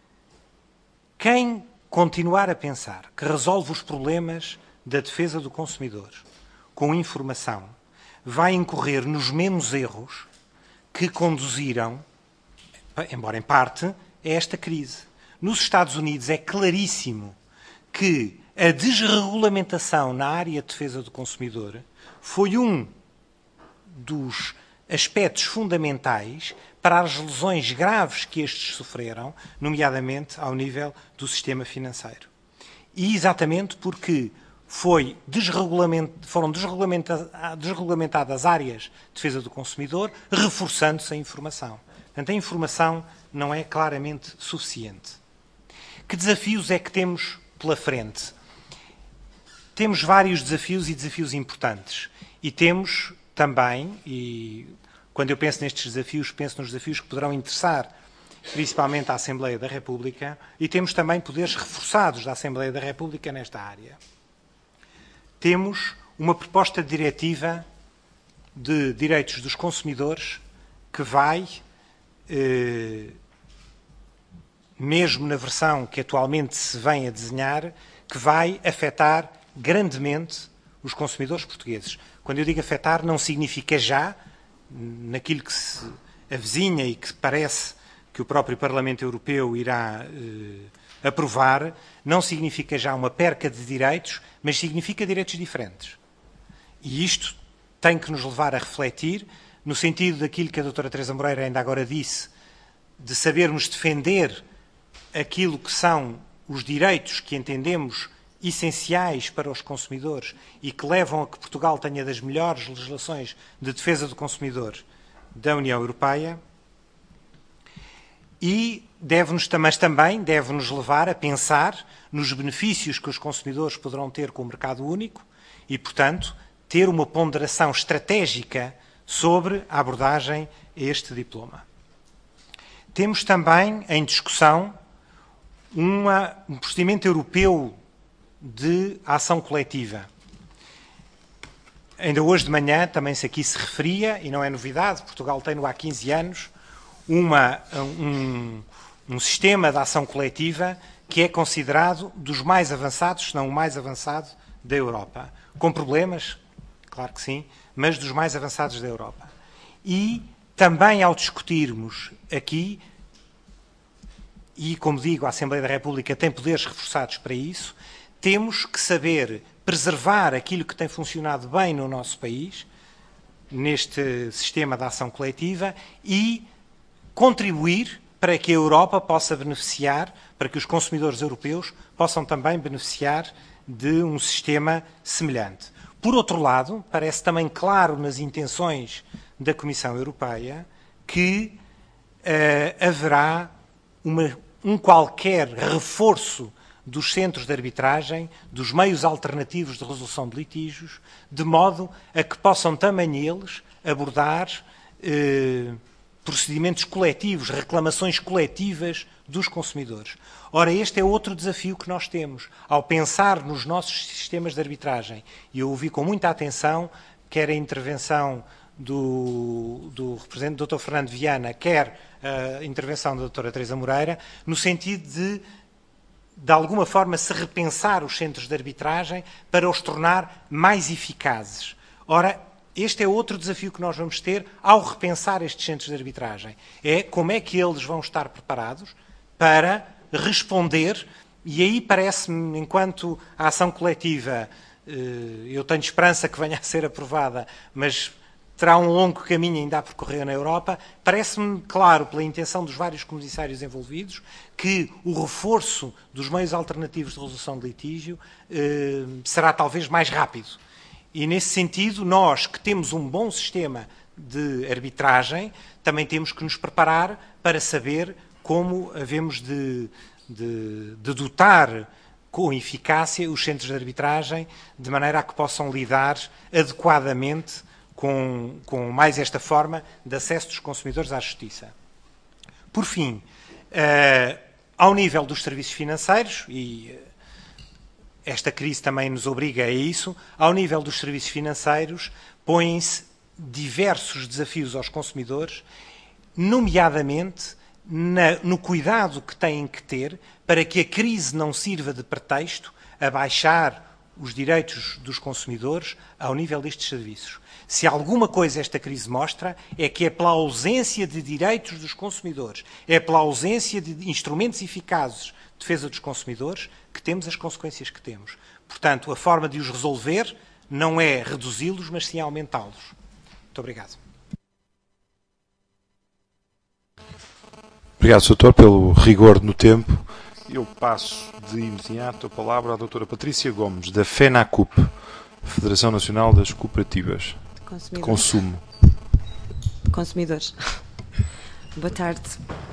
Quem continuar a pensar que resolve os problemas da defesa do consumidor com informação vai incorrer nos mesmos erros que conduziram, embora em parte, a esta crise. Nos Estados Unidos é claríssimo que a desregulamentação na área de defesa do consumidor foi um dos aspectos fundamentais para as lesões graves que estes sofreram, nomeadamente ao nível do sistema financeiro. E exatamente porque foi desregulament... foram desregulamenta... desregulamentadas áreas de defesa do consumidor, reforçando-se a informação. Portanto, a informação não é claramente suficiente. Que desafios é que temos pela frente? Temos vários desafios e desafios importantes. E temos também, e Quando eu penso nestes desafios, penso nos desafios que poderão interessar principalmente à Assembleia da República, e temos também poderes reforçados da Assembleia da República nesta área. Temos uma proposta de diretiva de direitos dos consumidores que vai, eh, mesmo na versão que atualmente se vem a desenhar, que vai afetar grandemente os consumidores portugueses. Quando eu digo afetar, não significa já, naquilo que se avizinha e que parece que o próprio Parlamento Europeu irá eh, aprovar, não significa já uma perca de direitos, mas significa direitos diferentes. E isto tem que nos levar a refletir, no sentido daquilo que a doutora Teresa Moreira ainda agora disse, de sabermos defender aquilo que são os direitos que entendemos essenciais para os consumidores e que levam a que Portugal tenha das melhores legislações de defesa do consumidor da União Europeia. E deve-nos, mas também deve-nos levar a pensar nos benefícios que os consumidores poderão ter com o mercado único e, portanto, ter uma ponderação estratégica sobre a abordagem a este diploma. Temos também em discussão uma, um procedimento europeu de ação coletiva. Ainda hoje de manhã também se aqui se referia, e não é novidade, Portugal tem-no há quinze anos, Uma, um, um sistema de ação coletiva que é considerado dos mais avançados, se não o mais avançado da Europa. Com problemas, claro que sim, mas dos mais avançados da Europa. E também ao discutirmos aqui, e como digo, a Assembleia da República tem poderes reforçados para isso, temos que saber preservar aquilo que tem funcionado bem no nosso país, neste sistema de ação coletiva, e contribuir para que a Europa possa beneficiar, para que os consumidores europeus possam também beneficiar de um sistema semelhante. Por outro lado, parece também claro nas intenções da Comissão Europeia que uh, haverá uma, um qualquer reforço dos centros de arbitragem, dos meios alternativos de resolução de litígios, de modo a que possam também eles abordar uh, procedimentos coletivos, reclamações coletivas dos consumidores. Ora, este é outro desafio que nós temos. Ao pensar nos nossos sistemas de arbitragem, e eu ouvi com muita atenção, quer a intervenção do, do representante doutor Fernando Viana, quer a intervenção da doutora Teresa Moreira, no sentido de, de alguma forma, se repensar os centros de arbitragem para os tornar mais eficazes. Ora, este é outro desafio que nós vamos ter ao repensar estes centros de arbitragem. É como é que eles vão estar preparados para responder, e aí parece-me, enquanto a ação coletiva, eu tenho esperança que venha a ser aprovada, mas terá um longo caminho ainda a percorrer na Europa, parece-me claro, pela intenção dos vários comissários envolvidos, que o reforço dos meios alternativos de resolução de litígio será talvez mais rápido. E, nesse sentido, nós que temos um bom sistema de arbitragem, também temos que nos preparar para saber como havemos de, de, de dotar com eficácia os centros de arbitragem, de maneira a que possam lidar adequadamente com, com mais esta forma de acesso dos consumidores à justiça. Por fim, uh, ao nível dos serviços financeiros, e esta crise também nos obriga a isso, ao nível dos serviços financeiros, põem-se diversos desafios aos consumidores, nomeadamente na, no cuidado que têm que ter para que a crise não sirva de pretexto a baixar os direitos dos consumidores ao nível destes serviços. Se alguma coisa esta crise mostra, é que é pela ausência de direitos dos consumidores, é pela ausência de instrumentos eficazes de defesa dos consumidores que temos as consequências que temos. Portanto, a forma de os resolver não é reduzi-los, mas sim aumentá-los. Muito obrigado. Obrigado, doutor, pelo rigor no tempo. Eu passo de imediato a palavra à doutora Patrícia Gomes, da FENACUP, Federação Nacional das Cooperativas de Consumo. Consumidores. Boa tarde.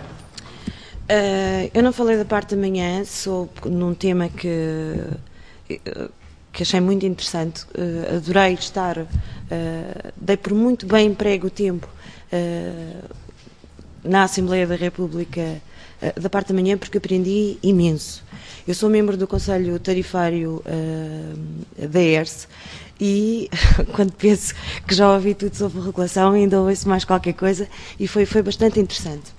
Uh, eu não falei da parte da manhã, sou num tema que, que achei muito interessante. Uh, adorei estar, uh, dei por muito bem emprego o tempo uh, na Assembleia da República uh, da parte da manhã, porque aprendi imenso. Eu sou membro do Conselho Tarifário uh, da E R S e quando penso que já ouvi tudo sobre regulação, ainda ouço mais qualquer coisa e foi, foi bastante interessante.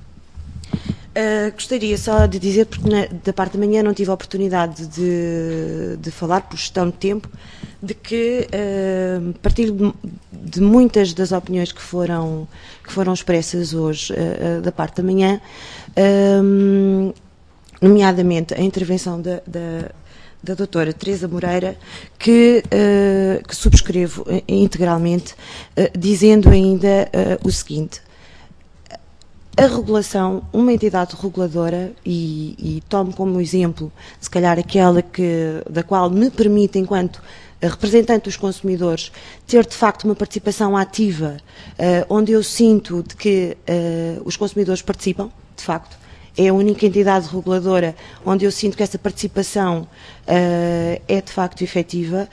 Uh, gostaria só de dizer, porque na, da parte da manhã não tive a oportunidade de, de falar, por gestão de tempo, de que uh, partilho de, de muitas das opiniões que foram, que foram expressas hoje uh, uh, da parte da manhã, uh, nomeadamente a intervenção da, da, da doutora Teresa Moreira, que, uh, que subscrevo integralmente, uh, dizendo ainda uh, o seguinte: a regulação, uma entidade reguladora, e, e tomo como exemplo, se calhar aquela que, da qual me permite, enquanto representante dos consumidores, ter de facto uma participação ativa, uh, onde eu sinto de que uh, os consumidores participam, de facto, é a única entidade reguladora onde eu sinto que essa participação uh, é de facto efetiva.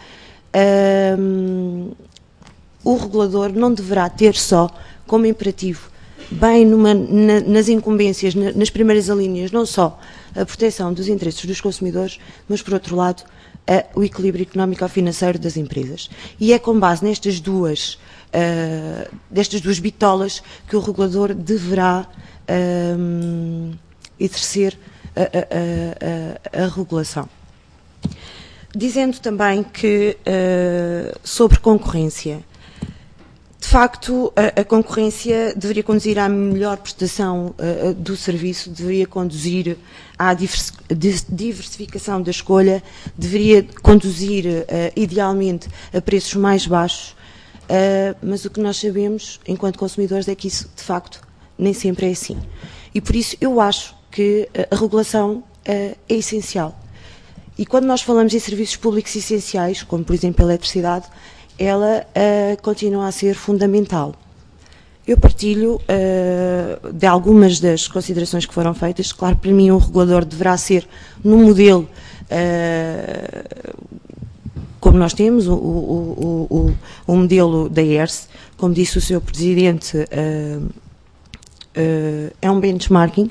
Uh, o regulador não deverá ter só como imperativo, bem numa, na, nas incumbências, na, nas primeiras alíneas, não só a proteção dos interesses dos consumidores, mas, por outro lado, a, o equilíbrio económico-financeiro das empresas. E é com base nestas duas, uh, destas duas bitolas que o regulador deverá um, exercer a, a, a, a, a regulação. Dizendo também que, uh, sobre concorrência, de facto, a, a concorrência deveria conduzir à melhor prestação uh, do serviço, deveria conduzir à diversificação da escolha, deveria conduzir, uh, idealmente, a preços mais baixos, uh, mas o que nós sabemos, enquanto consumidores, é que isso, de facto, nem sempre é assim. E por isso eu acho que a regulação uh, é essencial. E quando nós falamos em serviços públicos essenciais, como, por exemplo, a eletricidade, ela uh, continua a ser fundamental. Eu partilho uh, de algumas das considerações que foram feitas. Claro, para mim, um regulador deverá ser no modelo uh, como nós temos, o, o, o, o, o modelo da E R S, como disse o senhor Presidente, uh, uh, é um benchmarking.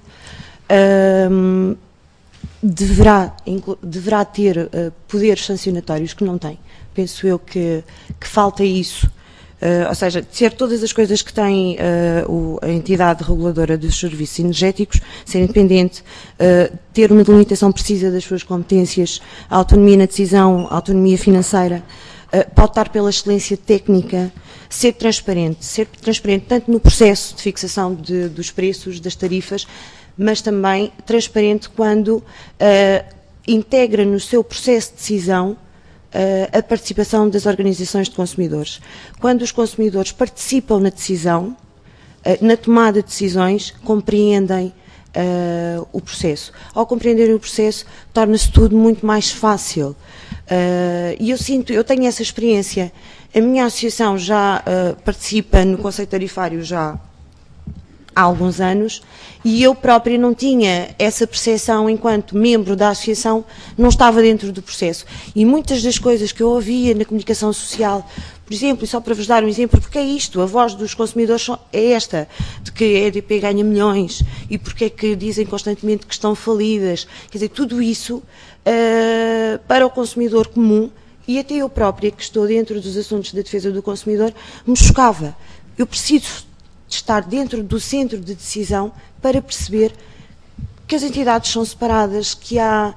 Uh, deverá, deverá ter uh, poderes sancionatórios que não tem. Penso eu que, que falta isso, uh, ou seja, ser todas as coisas que tem uh, o, a entidade reguladora dos serviços energéticos, ser independente, uh, ter uma delimitação precisa das suas competências, autonomia na decisão, autonomia financeira, uh, pautar pela excelência técnica, ser transparente, ser transparente tanto no processo de fixação de, dos preços, das tarifas, mas também transparente quando uh, integra no seu processo de decisão a participação das organizações de consumidores. Quando os consumidores participam na decisão, na tomada de decisões, compreendem uh, o processo. Ao compreenderem o processo, torna-se tudo muito mais fácil. Uh, e eu sinto, eu tenho essa experiência. A minha associação já uh, participa no Conselho Tarifário já há alguns anos, e eu própria não tinha essa percepção enquanto membro da associação, não estava dentro do processo. E muitas das coisas que eu ouvia na comunicação social, por exemplo, e só para vos dar um exemplo, porque é isto, a voz dos consumidores é esta, de que a E D P ganha milhões, e porque é que dizem constantemente que estão falidas. Quer dizer, tudo isso, uh, para o consumidor comum, e até eu própria, que estou dentro dos assuntos da defesa do consumidor, me chocava. Eu preciso de estar dentro do centro de decisão para perceber que as entidades são separadas, que há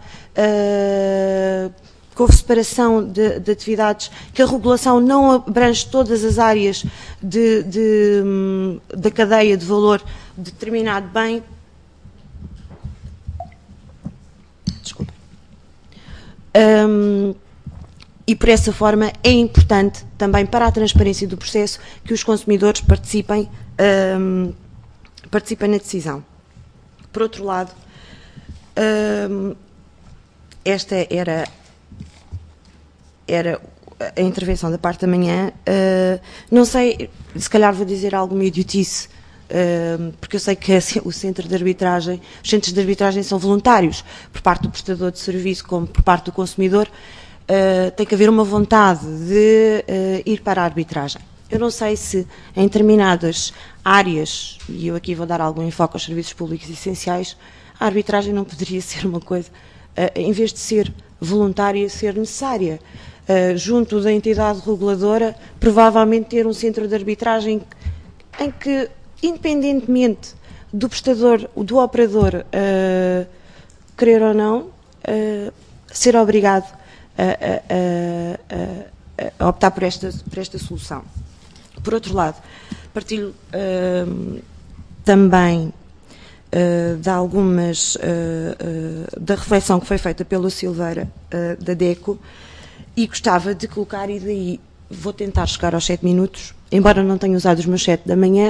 uh, que houve separação de, de atividades, que a regulação não abrange todas as áreas de, de, da cadeia de valor de determinado bem. Desculpa. Um, E, por essa forma, é importante também para a transparência do processo que os consumidores participem, um, participem na decisão. Por outro lado, um, esta era, era a intervenção da parte da manhã. Uh, não sei, se calhar vou dizer alguma idiotice, uh, porque eu sei que o centro de arbitragem, os centros de arbitragem são voluntários, por parte do prestador de serviço como por parte do consumidor. Uh, tem que haver uma vontade de uh, ir para a arbitragem. Eu não sei se em determinadas áreas, e eu aqui vou dar algum enfoque aos serviços públicos essenciais, a arbitragem não poderia ser uma coisa, uh, em vez de ser voluntária, ser necessária. Uh, junto da entidade reguladora, provavelmente ter um centro de arbitragem em que, independentemente do prestador, do operador, uh, querer ou não, uh, ser obrigado a, a, a, a optar por esta, por esta solução. Por outro lado, partilho uh, também uh, de algumas, uh, uh, da reflexão que foi feita pelo Silveira, uh, da DECO, e gostava de colocar, e daí vou tentar chegar aos sete minutos, embora não tenha usado os meus sete da manhã,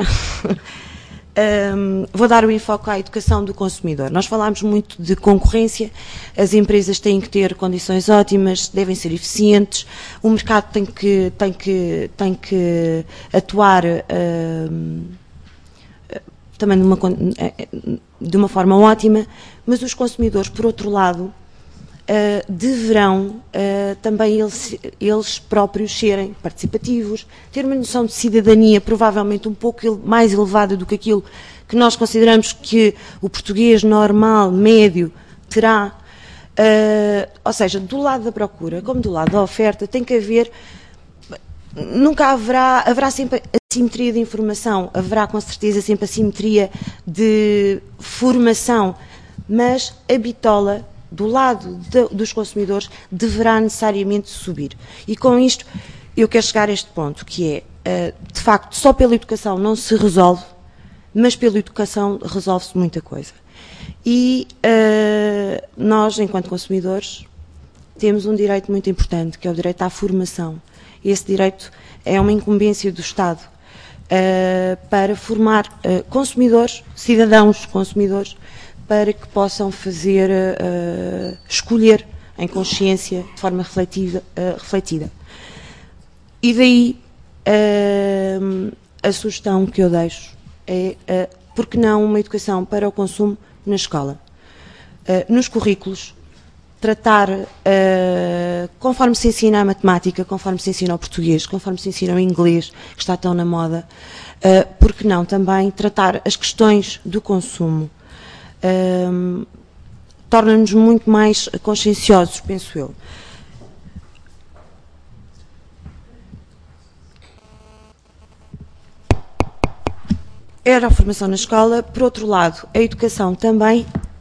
um, vou dar o enfoque à educação do consumidor. Nós falámos muito de concorrência, as empresas têm que ter condições ótimas, devem ser eficientes, o mercado tem que, tem que, tem que atuar um, também de uma, de uma forma ótima, mas os consumidores, por outro lado, Uh, deverão uh, também eles, eles próprios serem participativos, ter uma noção de cidadania provavelmente um pouco ele, mais elevada do que aquilo que nós consideramos que o português normal, médio, terá. Uh, ou seja, do lado da procura como do lado da oferta tem que haver, nunca haverá, haverá sempre assimetria de informação, haverá com certeza sempre assimetria de formação, mas a bitola do lado de, dos consumidores deverá necessariamente subir. E com isto eu quero chegar a este ponto, que é, uh, de facto, só pela educação não se resolve, mas pela educação resolve-se muita coisa. E uh, nós, enquanto consumidores, temos um direito muito importante, que é o direito à formação. E esse direito é uma incumbência do Estado uh, para formar uh, consumidores, cidadãos consumidores, para que possam fazer, uh, escolher em consciência, de forma refletida. Uh, refletida. E daí uh, a sugestão que eu deixo é, uh, por que não uma educação para o consumo na escola? Uh, nos currículos, tratar, uh, conforme se ensina a matemática, conforme se ensina o português, conforme se ensina o inglês, que está tão na moda, uh, por que não também tratar as questões do consumo? Um, torna-nos muito mais conscienciosos, penso eu. Era a formação na escola. Por outro lado, a educação também,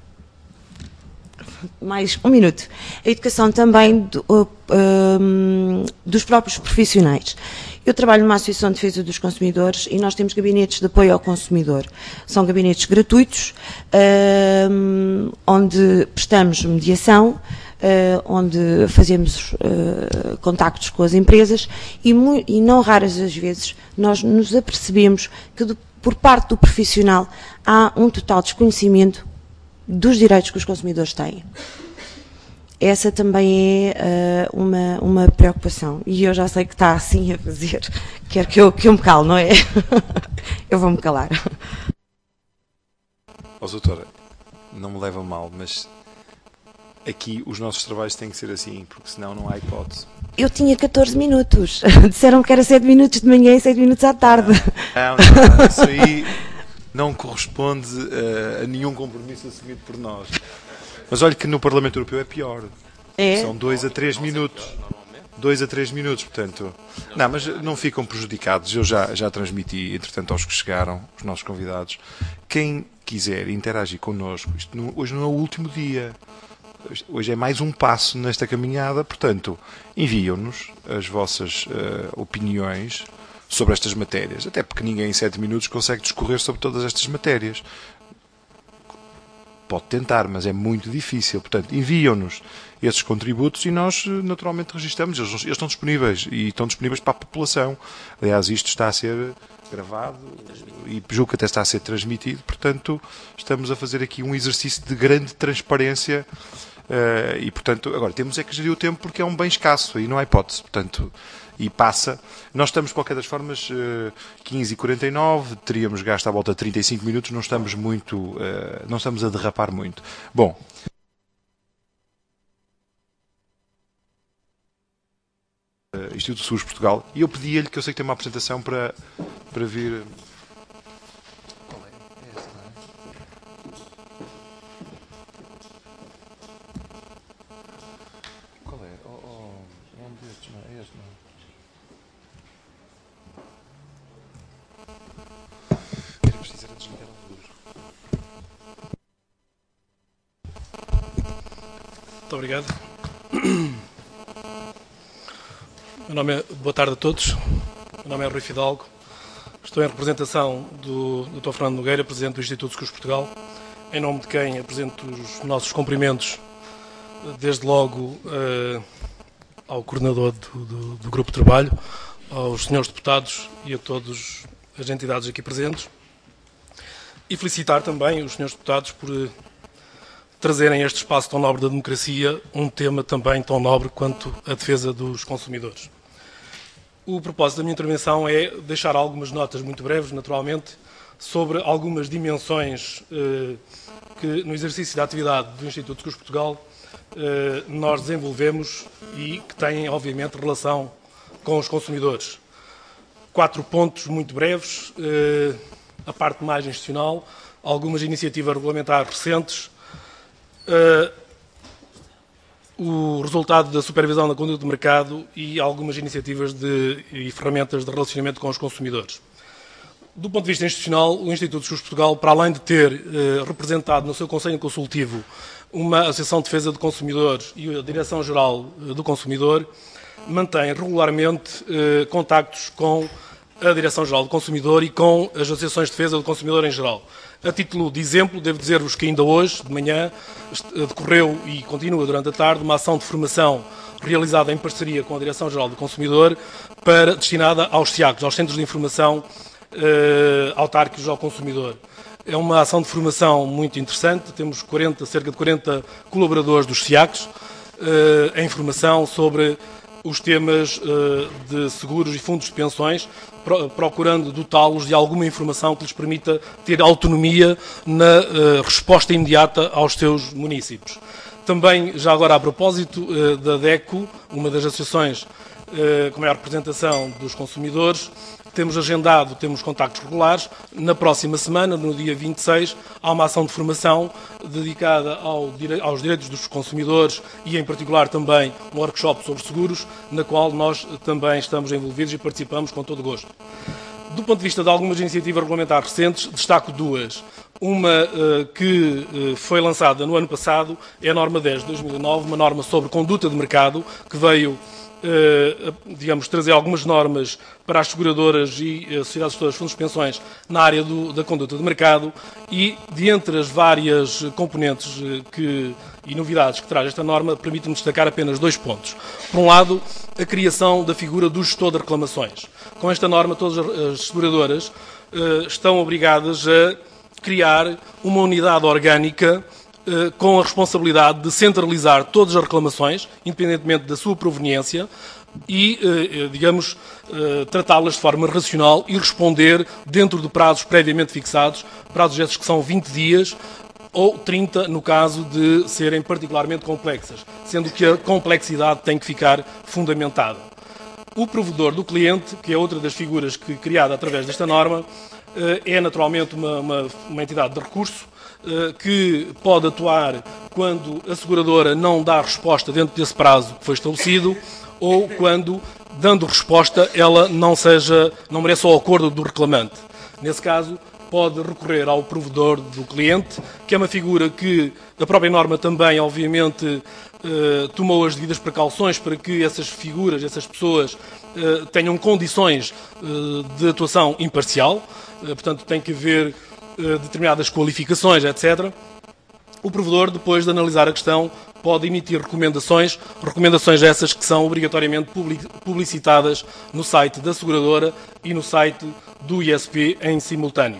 mais um minuto, a educação também do, uh, um, dos próprios profissionais. Eu trabalho numa associação de defesa dos consumidores e nós temos gabinetes de apoio ao consumidor. São gabinetes gratuitos, uh, onde prestamos mediação, uh, onde fazemos uh, contactos com as empresas e, e não raras as vezes nós nos apercebemos que do, por parte do profissional há um total desconhecimento dos direitos que os consumidores têm. Essa também é uh, uma, uma preocupação. E eu já sei que está assim a fazer. Quer que eu, que eu me cale, não é? Eu vou-me calar. Ó, doutora, não me leva mal, mas aqui os nossos trabalhos têm que ser assim, porque senão não há hipótese. Eu tinha catorze minutos. Disseram que era sete minutos de manhã e sete minutos à tarde. Não, não, não, isso aí não corresponde uh, a nenhum compromisso assumido por nós. Mas olha que no Parlamento Europeu é pior. É? São dois a três minutos. Dois a três minutos, portanto. Não, mas não ficam prejudicados. Eu já, já transmiti, entretanto, aos que chegaram, os nossos convidados. Quem quiser interagir connosco, isto não, hoje não é o último dia. Hoje é mais um passo nesta caminhada, portanto, enviam-nos as vossas uh, opiniões sobre estas matérias. Até porque ninguém em sete minutos consegue discorrer sobre todas estas matérias. Pode tentar, mas é muito difícil. Portanto, enviam-nos esses contributos e nós, naturalmente, registramos. Eles, eles estão disponíveis e estão disponíveis para a população. Aliás, isto está a ser gravado e julgo que até está a ser transmitido. Portanto, estamos a fazer aqui um exercício de grande transparência uh, e, portanto, agora temos é que gerir o tempo porque é um bem escasso e não há hipótese. Portanto, e passa. Nós estamos, de qualquer das formas, quinze e quarenta e nove, teríamos gasto à volta de trinta e cinco minutos, não estamos muito, não estamos a derrapar muito. Bom. Isto Instituto de Seguros de Portugal, e eu pedi-lhe, que eu sei que tem uma apresentação para, para vir... Qual é? É esta, não é? Qual é? Oh, oh, é um destes, não é? É este, não é? Era preciso era desligar a luz. Muito obrigado. Meu nome é, boa tarde a todos. Meu nome é Rui Fidalgo. Estou em representação do doutor Fernando Nogueira, Presidente do Instituto de Seguros de Portugal, em nome de quem apresento os nossos cumprimentos, desde logo eh, ao coordenador do, do, do Grupo de Trabalho, aos senhores deputados e a todas as entidades aqui presentes. E felicitar também os senhores deputados por eh, trazerem a este espaço tão nobre da democracia um tema também tão nobre quanto a defesa dos consumidores. O propósito da minha intervenção é deixar algumas notas muito breves, naturalmente, sobre algumas dimensões eh, que, no exercício da atividade do Instituto de Seguros de Portugal, eh, nós desenvolvemos e que têm, obviamente, relação com os consumidores. Quatro pontos muito breves, eh, a parte mais institucional, algumas iniciativas regulamentares recentes, eh, o resultado da supervisão da conduta de mercado e algumas iniciativas de, e ferramentas de relacionamento com os consumidores. Do ponto de vista institucional, o Instituto de Seguros de Portugal, para além de ter eh, representado no seu Conselho Consultivo uma Associação de Defesa de Consumidores e a Direção-Geral do Consumidor, mantém regularmente eh, contactos com a Direção-Geral do Consumidor e com as Associações de Defesa do Consumidor em geral. A título de exemplo, devo dizer-vos que ainda hoje, de manhã, decorreu e continua durante a tarde uma ação de formação realizada em parceria com a Direção-Geral do Consumidor, para, destinada aos C I A Cs, aos Centros de Informação eh, Autárquicos ao Consumidor. É uma ação de formação muito interessante, temos quarenta, cerca de quarenta colaboradores dos C I A Cs eh, em formação sobre os temas uh, de seguros e fundos de pensões, pro, procurando dotá-los de alguma informação que lhes permita ter autonomia na uh, resposta imediata aos seus municípios. Também, já agora a propósito uh, da DECO, uma das associações uh, com maior representação dos consumidores, temos agendado, temos contactos regulares. Na próxima semana, no dia vinte e seis, há uma ação de formação dedicada ao, aos direitos dos consumidores e, em particular, também um workshop sobre seguros, na qual nós também estamos envolvidos e participamos com todo o gosto. Do ponto de vista de algumas iniciativas regulamentares recentes, destaco duas. Uma uh, que uh, foi lançada no ano passado é a norma dez de dois mil e nove, uma norma sobre conduta de mercado, que veio Uh, digamos, trazer algumas normas para as seguradoras e uh, sociedades gestoras de fundos de pensões na área do, da conduta de mercado, e, de entre as várias componentes uh, que, e novidades que traz esta norma, permite-me destacar apenas dois pontos. Por um lado, a criação da figura do gestor de reclamações. Com esta norma, todas as seguradoras uh, estão obrigadas a criar uma unidade orgânica com a responsabilidade de centralizar todas as reclamações, independentemente da sua proveniência, e, digamos, tratá-las de forma racional e responder dentro de prazos previamente fixados, prazos esses que são vinte dias ou trinta no caso de serem particularmente complexas, sendo que a complexidade tem que ficar fundamentada. O provedor do cliente, que é outra das figuras que, criada através desta norma, é naturalmente uma, uma, uma entidade de recurso, que pode atuar quando a seguradora não dá resposta dentro desse prazo que foi estabelecido, ou quando, dando resposta, ela não seja, não mereça o acordo do reclamante. Nesse caso, pode recorrer ao provedor do cliente, que é uma figura que a própria norma também, obviamente, eh, tomou as devidas precauções para que essas figuras, essas pessoas, eh, tenham condições eh, de atuação imparcial, eh, portanto, tem que haver determinadas qualificações, etcétera. O provedor, depois de analisar a questão, pode emitir recomendações, recomendações essas que são obrigatoriamente publicitadas no site da seguradora e no site do I S P em simultâneo.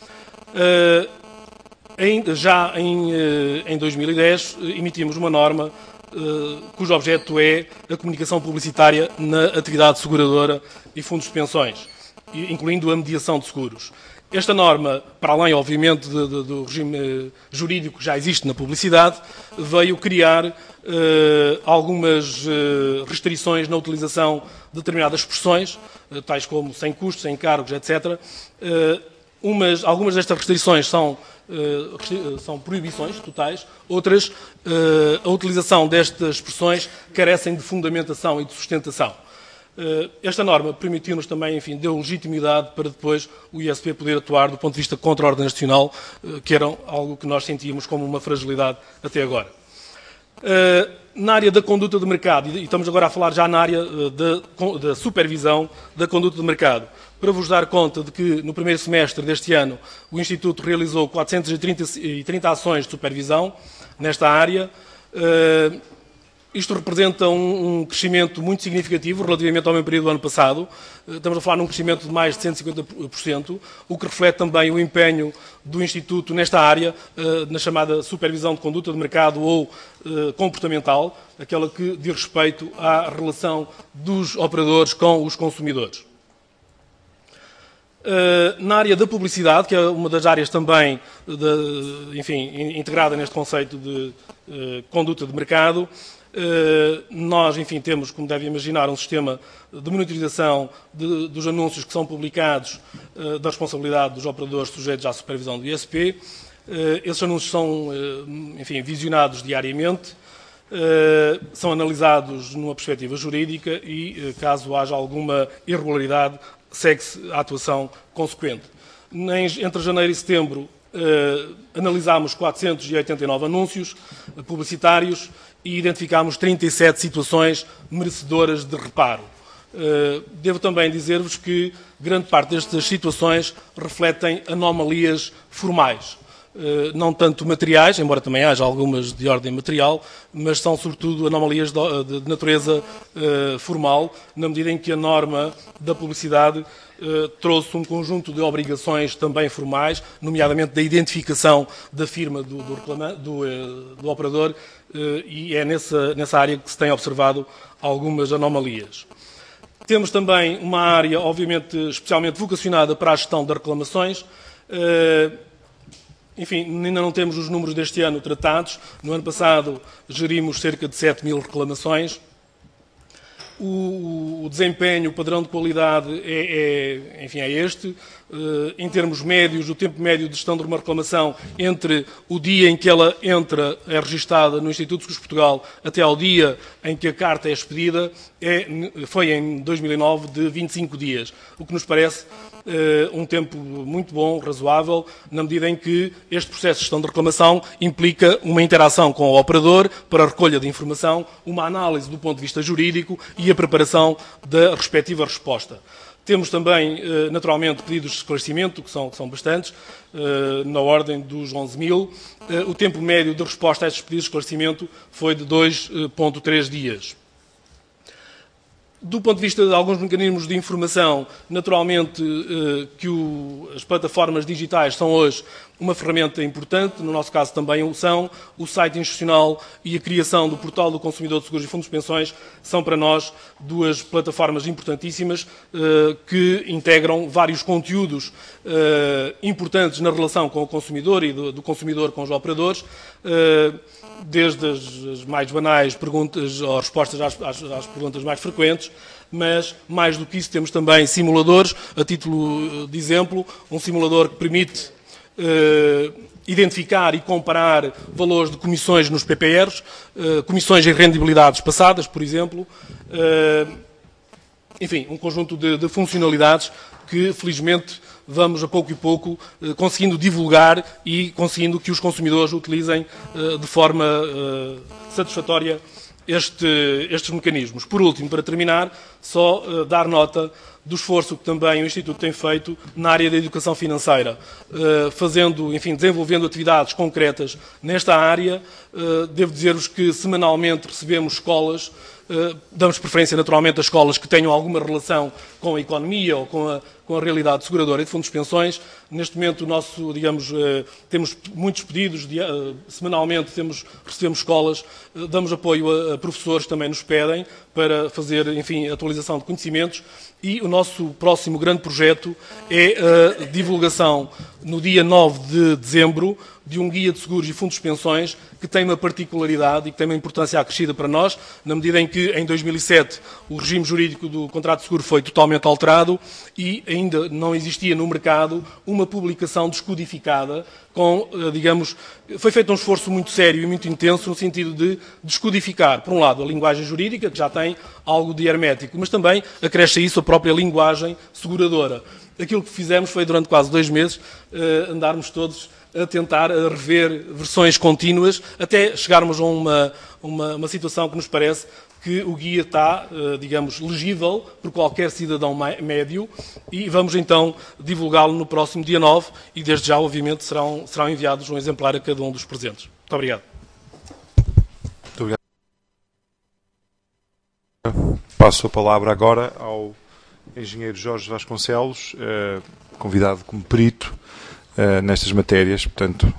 Uh, ainda, já em, uh, em dois mil e dez, emitimos uma norma uh, cujo objeto é a comunicação publicitária na atividade seguradora e fundos de pensões. incluindo a mediação de seguros. Esta norma, para além, obviamente, de, de, do regime jurídico que já existe na publicidade, veio criar eh, algumas eh, restrições na utilização de determinadas expressões, eh, tais como sem custos, sem encargos, etcétera. Eh, umas, algumas destas restrições são, eh, são proibições totais, outras, eh, a utilização destas expressões carecem de fundamentação e de sustentação. Esta norma permitiu-nos também, enfim, deu legitimidade para depois o I S P poder atuar do ponto de vista contra a ordem nacional, que era algo que nós sentíamos como uma fragilidade até agora. Na área da conduta de mercado, e estamos agora a falar já na área da, da supervisão da conduta de mercado, para vos dar conta de que no primeiro semestre deste ano o Instituto realizou quatrocentas e trinta ações de supervisão nesta área. Isto representa um, um crescimento muito significativo relativamente ao mesmo período do ano passado. Estamos a falar num crescimento de mais de cento e cinquenta por cento, o que reflete também o empenho do Instituto nesta área, na chamada supervisão de conduta de mercado ou comportamental, aquela que diz respeito à relação dos operadores com os consumidores. Na área da publicidade, que é uma das áreas também, de, enfim, integrada neste conceito de conduta de mercado, nós, enfim, temos, como deve imaginar, um sistema de monitorização de, dos anúncios que são publicados da responsabilidade dos operadores sujeitos à supervisão do I S P. Esses anúncios são, enfim, visionados diariamente, são analisados numa perspectiva jurídica e, caso haja alguma irregularidade, segue-se a atuação consequente. Entre janeiro e setembro, analisámos quatrocentos e oitenta e nove anúncios publicitários e identificámos trinta e sete situações merecedoras de reparo. Devo também dizer-vos que grande parte destas situações refletem anomalias formais, não tanto materiais, embora também haja algumas de ordem material, mas são sobretudo anomalias de natureza formal, na medida em que a norma da publicidade trouxe um conjunto de obrigações também formais, nomeadamente da identificação da firma do, do, reclama, do, do operador, e é nessa, nessa área que se tem observado algumas anomalias. Temos também uma área, obviamente, especialmente vocacionada para a gestão das reclamações. Enfim, ainda não temos os números deste ano tratados. No ano passado gerimos cerca de sete mil reclamações. O, o desempenho, o padrão de qualidade é, é, enfim, é este. Uh, em termos médios, o tempo médio de gestão de uma reclamação entre o dia em que ela entra, é registada no Instituto de Seguros de Portugal, até ao dia em que a carta é expedida, é, foi em dois mil e nove de vinte e cinco dias, o que nos parece uh, um tempo muito bom, razoável, na medida em que este processo de gestão de reclamação implica uma interação com o operador para a recolha de informação, uma análise do ponto de vista jurídico e a preparação da respectiva resposta. Temos também, naturalmente, pedidos de esclarecimento, que são, que são bastantes, na ordem dos onze mil. O tempo médio de resposta a estes pedidos de esclarecimento foi de dois vírgula três dias. Do ponto de vista de alguns mecanismos de informação, naturalmente que o, as plataformas digitais são hoje uma ferramenta importante, no nosso caso também o são, o site institucional e a criação do portal do consumidor de seguros e fundos de pensões são para nós duas plataformas importantíssimas que integram vários conteúdos importantes na relação com o consumidor e do, do consumidor com os operadores, desde as, as mais banais perguntas ou respostas às, às, às perguntas mais frequentes, mas mais do que isso temos também simuladores, a título de exemplo, um simulador que permite uh, identificar e comparar valores de comissões nos P P Rs, uh, comissões em rendibilidades passadas, por exemplo, uh, enfim, um conjunto de, de funcionalidades que, felizmente, vamos a pouco e pouco eh, conseguindo divulgar e conseguindo que os consumidores utilizem eh, de forma eh, satisfatória este, estes mecanismos. Por último, para terminar, só eh, dar nota do esforço que também o Instituto tem feito na área da educação financeira, eh, fazendo, enfim, desenvolvendo atividades concretas nesta área. Eh, devo dizer-vos que semanalmente recebemos escolas. Uh, damos preferência naturalmente a escolas que tenham alguma relação com a economia ou com a, com com a realidade seguradora e de fundos de pensões. Neste momento, o nosso, digamos, temos muitos pedidos, semanalmente temos, recebemos escolas, damos apoio a professores que também nos pedem para fazer, enfim, atualização de conhecimentos. E o nosso próximo grande projeto é a divulgação, no dia nove de dezembro, de um guia de seguros e fundos de pensões que tem uma particularidade e que tem uma importância acrescida para nós, na medida em que, em dois mil e sete, o regime jurídico do contrato de seguro foi totalmente alterado e ainda não existia no mercado uma publicação descodificada com, digamos, foi feito um esforço muito sério e muito intenso no sentido de descodificar, por um lado, a linguagem jurídica, que já tem algo de hermético, mas também acresce a isso a própria linguagem seguradora. Aquilo que fizemos foi, durante quase dois meses, andarmos todos a tentar a rever versões contínuas, até chegarmos a uma, uma, uma situação que nos parece que o guia está, digamos, legível por qualquer cidadão médio e vamos então divulgá-lo no próximo dia nove e desde já, obviamente, serão, serão enviados um exemplar a cada um dos presentes. Muito obrigado. Muito obrigado. Passo a palavra agora ao engenheiro Jorge Vasconcelos, convidado como perito nestas matérias, portanto...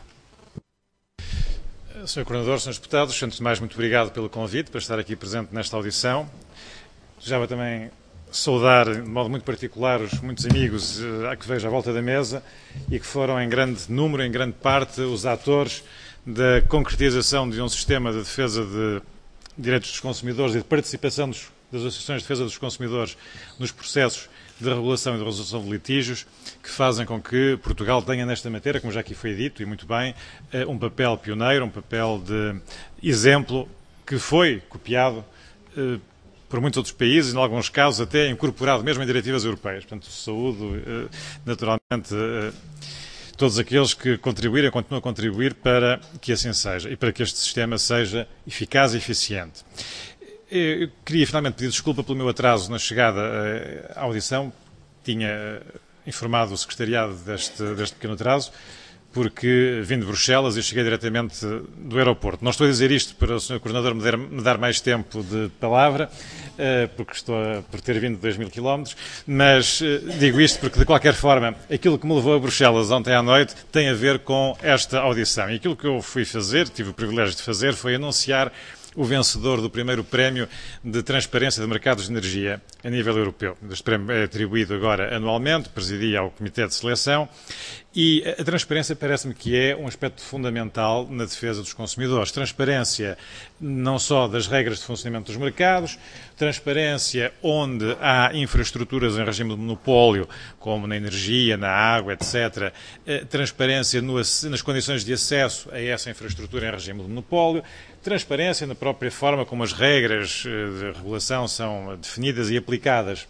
senhor Coordenador, senhores Deputados, antes de mais, muito obrigado pelo convite para estar aqui presente nesta audição. Já vou também saudar, de modo muito particular, os muitos amigos a que vejo à volta da mesa e que foram, em grande número, em grande parte, os atores da concretização de um sistema de defesa de direitos dos consumidores e de participação dos, das associações de defesa dos consumidores nos processos de regulação e de resolução de litígios, que fazem com que Portugal tenha nesta matéria, como já aqui foi dito, e muito bem, um papel pioneiro, um papel de exemplo que foi copiado por muitos outros países e, em alguns casos, até incorporado mesmo em diretivas europeias. Portanto, saúdo, naturalmente, todos aqueles que contribuíram e continuam a contribuir para que assim seja e para que este sistema seja eficaz e eficiente. Eu queria finalmente pedir desculpa pelo meu atraso na chegada à audição. Tinha informado o secretariado deste, deste pequeno atraso, porque vim de Bruxelas e cheguei diretamente do aeroporto. Não estou a dizer isto para o senhor Coordenador me, der, me dar mais tempo de palavra, porque estou a, por ter vindo dois mil quilómetros, mas digo isto porque, de qualquer forma, aquilo que me levou a Bruxelas ontem à noite tem a ver com esta audição. E aquilo que eu fui fazer, tive o privilégio de fazer, foi anunciar o vencedor do primeiro prémio de transparência de mercados de energia a nível europeu. Este prémio é atribuído agora anualmente, presidia ao Comitê de Seleção, e a transparência parece-me que é um aspecto fundamental na defesa dos consumidores. Transparência não só das regras de funcionamento dos mercados, transparência onde há infraestruturas em regime de monopólio, como na energia, na água, etcétera. Transparência no, nas condições de acesso a essa infraestrutura em regime de monopólio. Transparência na própria forma como as regras de regulação são definidas e aplicadas.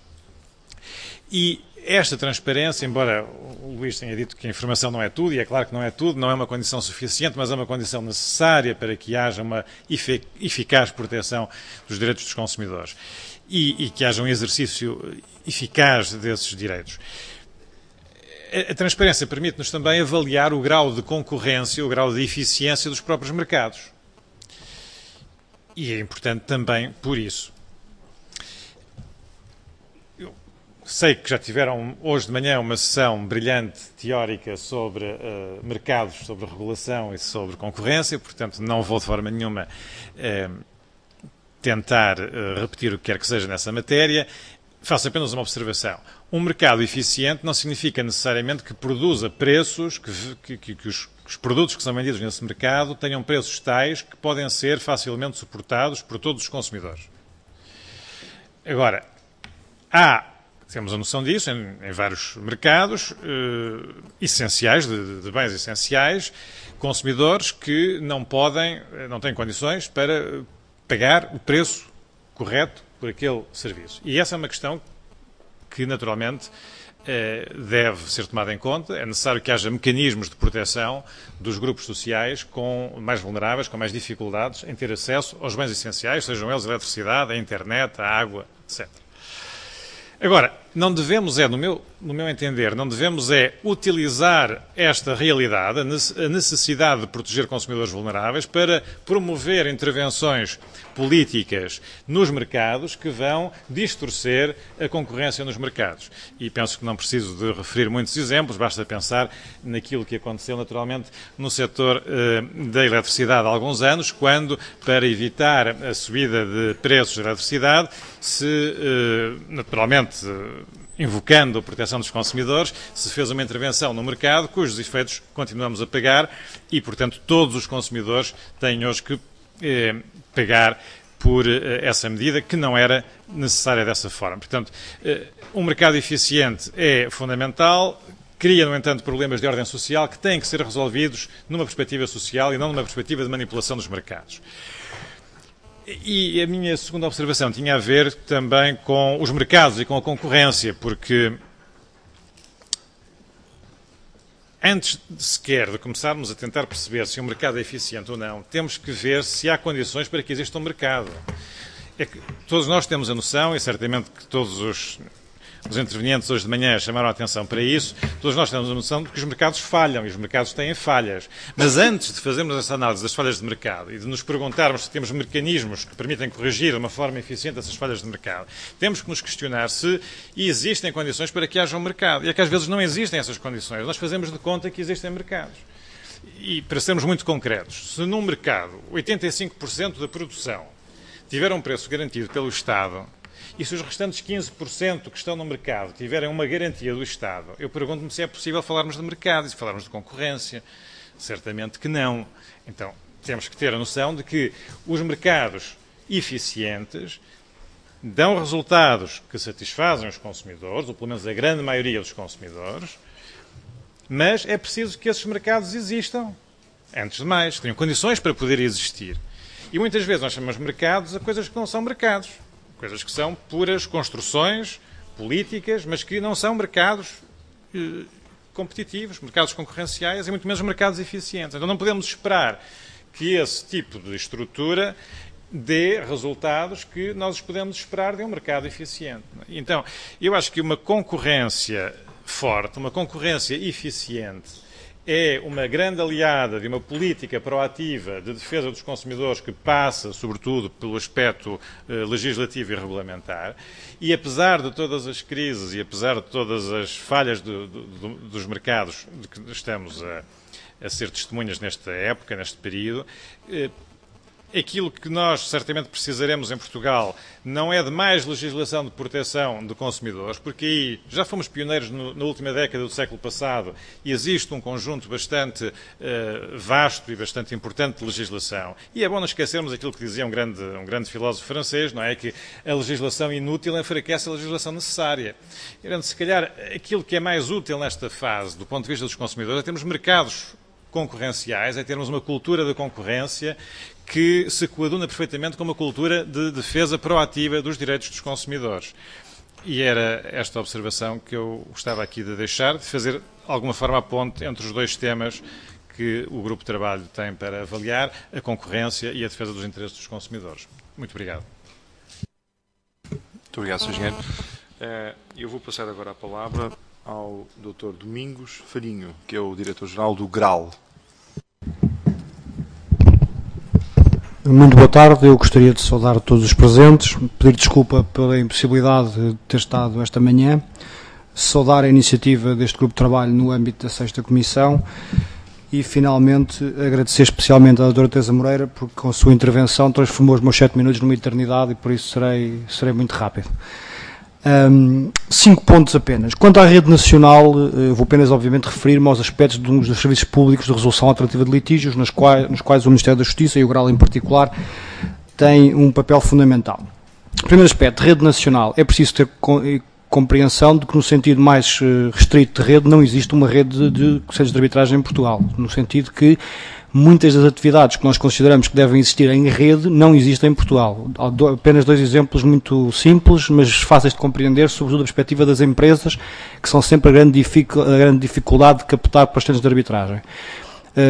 E esta transparência, embora o Luís tenha dito que a informação não é tudo, e é claro que não é tudo, não é uma condição suficiente, mas é uma condição necessária para que haja uma eficaz proteção dos direitos dos consumidores e, e que haja um exercício eficaz desses direitos. A transparência permite-nos também avaliar o grau de concorrência, o grau de eficiência dos próprios mercados. E é importante também por isso. Eu sei que já tiveram hoje de manhã uma sessão brilhante, teórica, sobre uh, mercados, sobre regulação e sobre concorrência, portanto não vou de forma nenhuma uh, tentar uh, repetir o que quer que seja nessa matéria. Faço apenas uma observação. Um mercado eficiente não significa necessariamente que produza preços, que, que, que, que os os produtos que são vendidos nesse mercado tenham preços tais que podem ser facilmente suportados por todos os consumidores. Agora, há, temos a noção disso, em, em vários mercados eh, essenciais, de, de bens essenciais, consumidores que não podem, não têm condições para pagar o preço correto por aquele serviço. E essa é uma questão que, naturalmente, deve ser tomada em conta. É necessário que haja mecanismos de proteção dos grupos sociais com mais vulneráveis, com mais dificuldades em ter acesso aos bens essenciais, sejam eles a eletricidade, a internet, a água, etcétera. Agora, não devemos é, no meu, no meu entender, não devemos é utilizar esta realidade, a necessidade de proteger consumidores vulneráveis, para promover intervenções políticas nos mercados que vão distorcer a concorrência nos mercados. E penso que não preciso de referir muitos exemplos, basta pensar naquilo que aconteceu naturalmente no setor eh, da eletricidade há alguns anos, quando, para evitar a subida de preços da eletricidade, se, eh, naturalmente, invocando a proteção dos consumidores, se fez uma intervenção no mercado cujos efeitos continuamos a pagar e, portanto, todos os consumidores têm hoje que eh, pagar por eh, essa medida, que não era necessária dessa forma. Portanto, eh, um mercado eficiente é fundamental, cria, no entanto, problemas de ordem social que têm que ser resolvidos numa perspectiva social e não numa perspectiva de manipulação dos mercados. E a minha segunda observação tinha a ver também com os mercados e com a concorrência, porque antes de sequer de começarmos a tentar perceber se um mercado é eficiente ou não, temos que ver se há condições para que exista um mercado. É que todos nós temos a noção, e certamente que todos os, os intervenientes hoje de manhã chamaram a atenção para isso, todos nós temos a noção de que os mercados falham e os mercados têm falhas. Mas antes de fazermos essa análise das falhas de mercado e de nos perguntarmos se temos mecanismos que permitem corrigir de uma forma eficiente essas falhas de mercado, temos que nos questionar se existem condições para que haja um mercado. E é que às vezes não existem essas condições. Nós fazemos de conta que existem mercados. E para sermos muito concretos, se num mercado oitenta e cinco por cento da produção tiver um preço garantido pelo Estado, e se os restantes quinze por cento que estão no mercado tiverem uma garantia do Estado, eu pergunto-me se é possível falarmos de mercado e se falarmos de concorrência. Certamente que não. Então, temos que ter a noção de que os mercados eficientes dão resultados que satisfazem os consumidores, ou pelo menos a grande maioria dos consumidores, mas é preciso que esses mercados existam. Antes de mais, tenham condições para poder existir. E muitas vezes nós chamamos mercados a coisas que não são mercados. Coisas que são puras construções políticas, mas que não são mercados eh, competitivos, mercados concorrenciais e muito menos mercados eficientes. Então não podemos esperar que esse tipo de estrutura dê resultados que nós podemos esperar de um mercado eficiente. Então, eu acho que uma concorrência forte, uma concorrência eficiente, é uma grande aliada de uma política proativa de defesa dos consumidores que passa, sobretudo, pelo aspecto eh, legislativo e regulamentar. E apesar de todas as crises e apesar de todas as falhas do, do, dos mercados de que estamos a, a ser testemunhas nesta época, neste período, eh, aquilo que nós certamente precisaremos em Portugal não é de mais legislação de proteção de consumidores, porque aí já fomos pioneiros no, na última década do século passado e existe um conjunto bastante uh, vasto e bastante importante de legislação. E é bom não esquecermos aquilo que dizia um grande, um grande filósofo francês, não é? Que a legislação inútil enfraquece a legislação necessária. E, se calhar, aquilo que é mais útil nesta fase, do ponto de vista dos consumidores, é termos mercados concorrenciais, é termos uma cultura de concorrência que se coaduna perfeitamente com uma cultura de defesa proativa dos direitos dos consumidores. E era esta observação que eu gostava aqui de deixar, de fazer, de alguma forma, a ponte entre os dois temas que o Grupo de Trabalho tem para avaliar, a concorrência e a defesa dos interesses dos consumidores. Muito obrigado. Muito obrigado, senhor Engenheiro. Eu vou passar agora a palavra ao doutor Domingos Farinho, que é o Diretor-Geral do GRAL. Muito boa tarde, eu gostaria de saudar todos os presentes, pedir desculpa pela impossibilidade de ter estado esta manhã, saudar a iniciativa deste grupo de trabalho no âmbito da sexta Comissão e, finalmente, agradecer especialmente à doutora Teresa Moreira, porque com a sua intervenção transformou os meus sete minutos numa eternidade e por isso serei, serei muito rápido. Um, cinco pontos apenas. Quanto à rede nacional, eu vou apenas, obviamente, referir-me aos aspectos de um dos serviços públicos de resolução alternativa de litígios, nos quais, nos quais o Ministério da Justiça e o GRAL em particular têm um papel fundamental. Primeiro aspecto, rede nacional. É preciso ter compreensão de que, no sentido mais restrito de rede, não existe uma rede de conselhos de arbitragem em Portugal, no sentido que muitas das atividades que nós consideramos que devem existir em rede não existem em Portugal. Há apenas dois exemplos muito simples, mas fáceis de compreender, sobretudo da perspectiva das empresas, que são sempre a grande, dificu a grande dificuldade de captar prestações de arbitragem. Uh,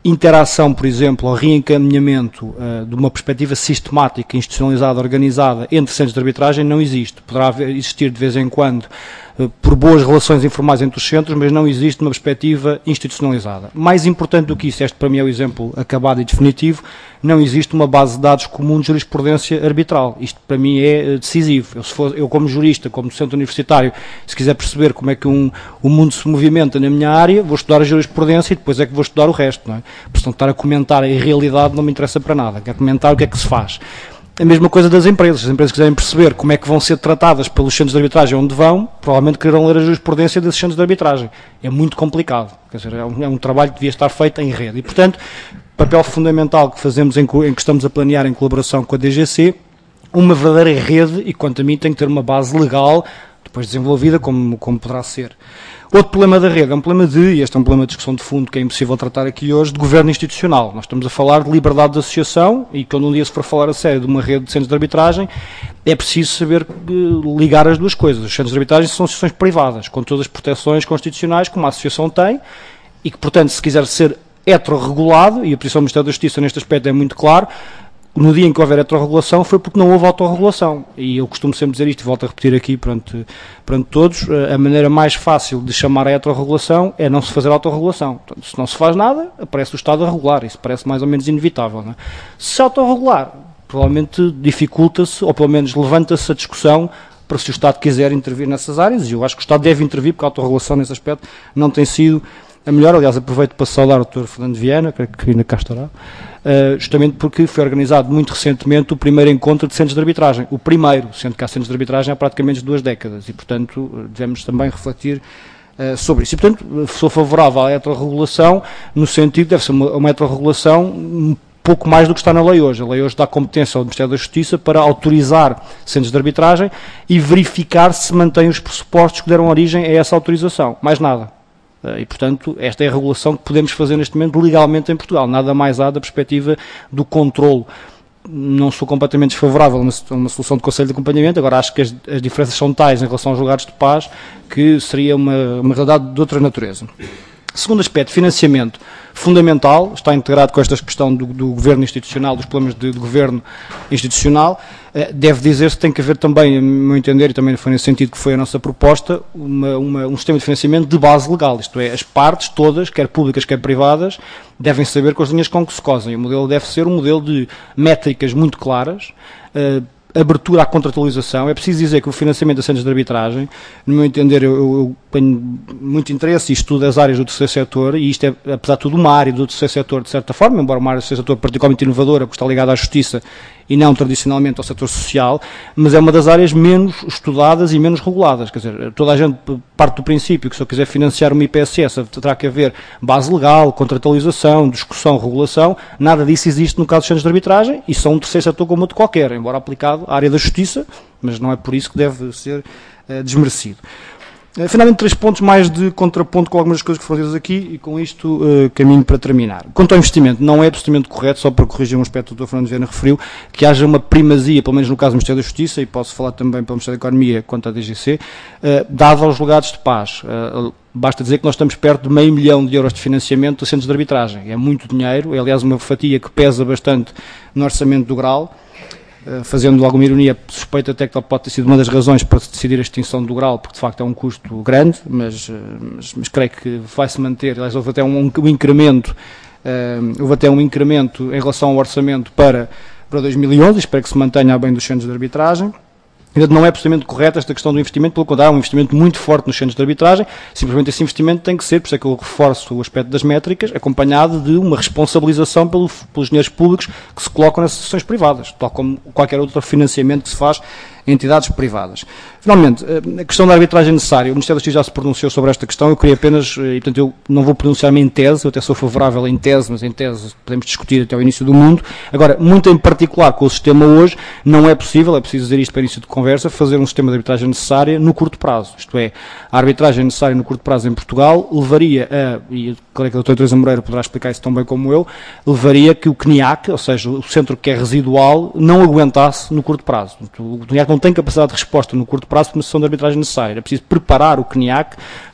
interação, por exemplo, ou reencaminhamento uh, de uma perspectiva sistemática, institucionalizada, organizada entre centros de arbitragem não existe. Poderá haver, existir de vez em quando uh, por boas relações informais entre os centros, mas não existe uma perspectiva institucionalizada. Mais importante do que isso, este para mim é o exemplo acabado e definitivo, não existe uma base de dados comum de jurisprudência arbitral. Isto para mim é uh, decisivo. Eu, se for, eu como jurista, como docente universitário, se quiser perceber como é que um, o mundo se movimenta na minha área, vou estudar a jurisprudência e depois é que vou estudar o resto, não é? Portanto, estar a comentar a realidade não me interessa para nada. Quero comentar o que é que se faz. A mesma coisa das empresas. Se as empresas quiserem perceber como é que vão ser tratadas pelos centros de arbitragem onde vão, provavelmente quererão ler a jurisprudência desses centros de arbitragem. É muito complicado. Quer dizer, é um, é um trabalho que devia estar feito em rede. E, portanto, papel fundamental que fazemos em, em que estamos a planear em colaboração com a D G C, uma verdadeira rede, e quanto a mim tem que ter uma base legal depois desenvolvida como, como poderá ser. Outro problema da rede é um problema de, e este é um problema de discussão de fundo que é impossível tratar aqui hoje, de governo institucional. Nós estamos a falar de liberdade de associação e quando um dia se for falar a sério de uma rede de centros de arbitragem, é preciso saber uh, ligar as duas coisas. Os centros de arbitragem são associações privadas, com todas as proteções constitucionais que uma associação tem e que, portanto, se quiser ser heterorregulado, e a posição do Ministério da Justiça neste aspecto é muito claro, no dia em que houver heterorregulação foi porque não houve autorregulação. E eu costumo sempre dizer isto e volto a repetir aqui perante, perante todos, a maneira mais fácil de chamar a heterorregulação é não se fazer autorregulação. Portanto, se não se faz nada, aparece o Estado a regular. Isso parece mais ou menos inevitável. Não é? Se autorregular, provavelmente dificulta-se, ou pelo menos levanta-se a discussão para se o Estado quiser intervir nessas áreas, e eu acho que o Estado deve intervir, porque a autorregulação nesse aspecto não tem sido a melhor. Aliás, aproveito para saudar o doutor Fernando Viana, creio que ainda cá estará, Uh, justamente porque foi organizado muito recentemente o primeiro encontro de centros de arbitragem, o primeiro, sendo que há centros de arbitragem há praticamente duas décadas, e portanto devemos também refletir uh, sobre isso. E portanto sou favorável à heterorregulação, no sentido de deve ser uma, uma heterorregulação um pouco mais do que está na lei hoje. A lei hoje dá competência ao Ministério da Justiça para autorizar centros de arbitragem e verificar se mantém os pressupostos que deram origem a essa autorização, mais nada. E, portanto, esta é a regulação que podemos fazer neste momento legalmente em Portugal. Nada mais há da perspectiva do controle. Não sou completamente desfavorável a uma, uma solução de conselho de acompanhamento, agora acho que as, as diferenças são tais em relação aos julgados de paz que seria uma, uma realidade de outra natureza. Segundo aspecto, financiamento fundamental, está integrado com esta questão do, do governo institucional, dos problemas de, de governo institucional. Deve dizer-se que tem que haver também, a meu entender, e também foi nesse sentido que foi a nossa proposta, uma, uma, um sistema de financiamento de base legal, isto é, as partes todas, quer públicas, quer privadas, devem saber com as linhas com que se cosem. O modelo deve ser um modelo de métricas muito claras, uh, abertura à contratualização. É preciso dizer que o financiamento de centros de arbitragem, no meu entender, eu, eu tenho muito interesse e estudo as áreas do terceiro setor, e isto é, apesar de tudo, uma área do terceiro setor, de certa forma, embora uma área do terceiro setor particularmente inovadora, porque está ligada à justiça e não tradicionalmente ao setor social, mas é uma das áreas menos estudadas e menos reguladas. Quer dizer, toda a gente parte do princípio que se eu quiser financiar uma I P S S terá que haver base legal, contratualização, discussão, regulação. Nada disso existe no caso dos centros de arbitragem e são um terceiro setor como outro qualquer, embora aplicado à área da justiça, mas não é por isso que deve ser uh, desmerecido. Uh, finalmente, três pontos mais de contraponto com algumas coisas que foram ditas aqui e com isto uh, caminho para terminar. Quanto ao investimento, não é absolutamente correto, só para corrigir um aspecto que o doutor Fernando Viana referiu, que haja uma primazia, pelo menos no caso do Ministério da Justiça, e posso falar também pelo Ministério da Economia quanto à D G C, uh, dado aos julgados de paz. Uh, basta dizer que nós estamos perto de meio milhão de euros de financiamento de centros de arbitragem. É muito dinheiro, é aliás uma fatia que pesa bastante no orçamento do Grau. Fazendo alguma ironia, suspeito até que pode ter sido uma das razões para decidir a extinção do grau, porque de facto é um custo grande, mas, mas, mas creio que vai-se manter. Aliás, houve até um, um incremento, uh, houve até um incremento em relação ao orçamento para, para dois mil e onze, espero que se mantenha a bem dos centros de arbitragem. Não é absolutamente correta esta questão do investimento, pelo contrário, há um investimento muito forte nos centros de arbitragem, simplesmente esse investimento tem que ser, por isso é que eu reforço o aspecto das métricas, acompanhado de uma responsabilização pelo, pelos dinheiros públicos que se colocam nas associações privadas, tal como qualquer outro financiamento que se faz em entidades privadas. Finalmente, a questão da arbitragem necessária, o Ministério da Justiça já se pronunciou sobre esta questão, eu queria apenas, e portanto eu não vou pronunciar-me em tese, eu até sou favorável em tese, mas em tese podemos discutir até ao início do mundo. Agora, muito em particular com o sistema hoje, não é possível, é preciso dizer isto para início de conversa, fazer um sistema de arbitragem necessária no curto prazo. Isto é, a arbitragem necessária no curto prazo em Portugal levaria a, e creio que a doutora Teresa Moreira poderá explicar isso tão bem como eu, levaria que o C N I A C, ou seja, o centro que é residual, não aguentasse no curto prazo. O C N I A C não tem capacidade de resposta no curto prazo para uma sessão de arbitragem necessária. É preciso preparar o C N I A C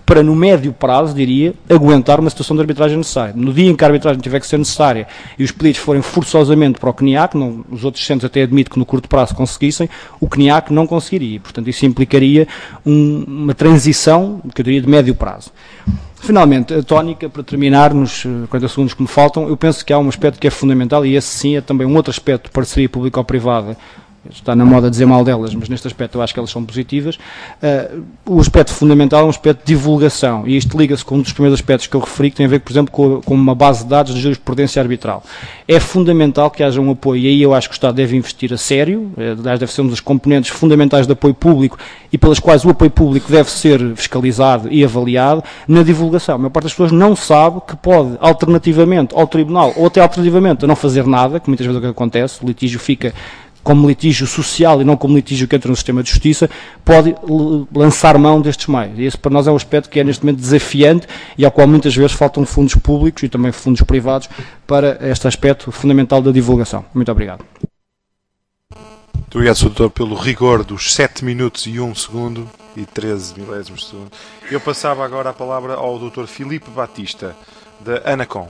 para, no médio prazo, diria, aguentar uma situação de arbitragem necessária. No dia em que a arbitragem tiver que ser necessária e os pedidos forem forçosamente para o C N I A C, não, os outros centros até admito que no curto prazo conseguissem, o C N I A C não conseguiria. Portanto, isso implicaria um, uma transição, que eu diria, de médio prazo. Finalmente, a tónica, para terminar, nos quarenta segundos que me faltam, eu penso que há um aspecto que é fundamental, e esse sim é também um outro aspecto de parceria público-privada. Está na moda dizer mal delas, mas neste aspecto eu acho que elas são positivas. Uh, o aspecto fundamental é um aspecto de divulgação, e isto liga-se com um dos primeiros aspectos que eu referi, que tem a ver, por exemplo, com, com uma base de dados de jurisprudência arbitral. É fundamental que haja um apoio, e aí eu acho que o Estado deve investir a sério, aliás, deve ser um dos componentes fundamentais de apoio público e pelas quais o apoio público deve ser fiscalizado e avaliado, na divulgação. A maior parte das pessoas não sabe que pode, alternativamente ao tribunal, ou até alternativamente a não fazer nada, que muitas vezes é o que acontece, o litígio fica como litígio social e não como litígio que entra no sistema de justiça, pode lançar mão destes meios. E esse para nós é um aspecto que é neste momento desafiante e ao qual muitas vezes faltam fundos públicos e também fundos privados para este aspecto fundamental da divulgação. Muito obrigado. Muito obrigado, senhor Doutor, pelo rigor dos sete minutos e um segundo e treze milésimos de segundo. Eu passava agora a palavra ao doutor Filipe Batista, da ANACOM.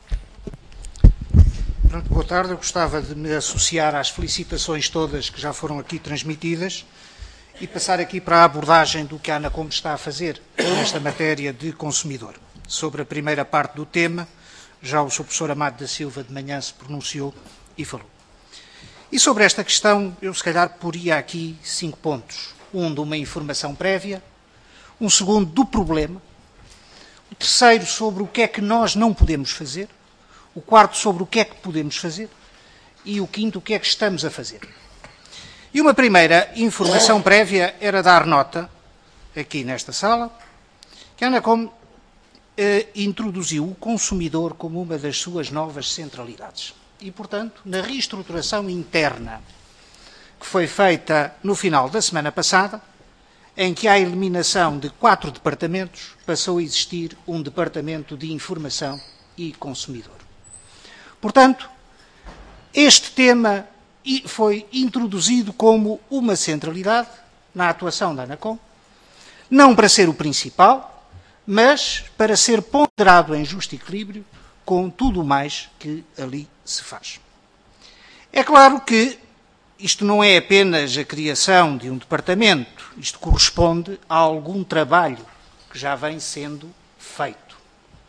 Pronto, boa tarde, eu gostava de me associar às felicitações todas que já foram aqui transmitidas e passar aqui para a abordagem do que a ANACOM está a fazer nesta matéria de consumidor. Sobre a primeira parte do tema, já o senhor professor Amado da Silva de manhã se pronunciou e falou. E sobre esta questão, eu se calhar poria aqui cinco pontos. Um de uma informação prévia, um segundo do problema, o terceiro sobre o que é que nós não podemos fazer, o quarto sobre o que é que podemos fazer e o quinto o que é que estamos a fazer. E uma primeira informação prévia era dar nota, aqui nesta sala, que a ANACOM eh, introduziu o consumidor como uma das suas novas centralidades. E, portanto, na reestruturação interna que foi feita no final da semana passada, em que há a eliminação de quatro departamentos, passou a existir um departamento de informação e consumidor. Portanto, este tema foi introduzido como uma centralidade na atuação da ANACOM, não para ser o principal, mas para ser ponderado em justo equilíbrio com tudo o mais que ali se faz. É claro que isto não é apenas a criação de um departamento, isto corresponde a algum trabalho que já vem sendo feito.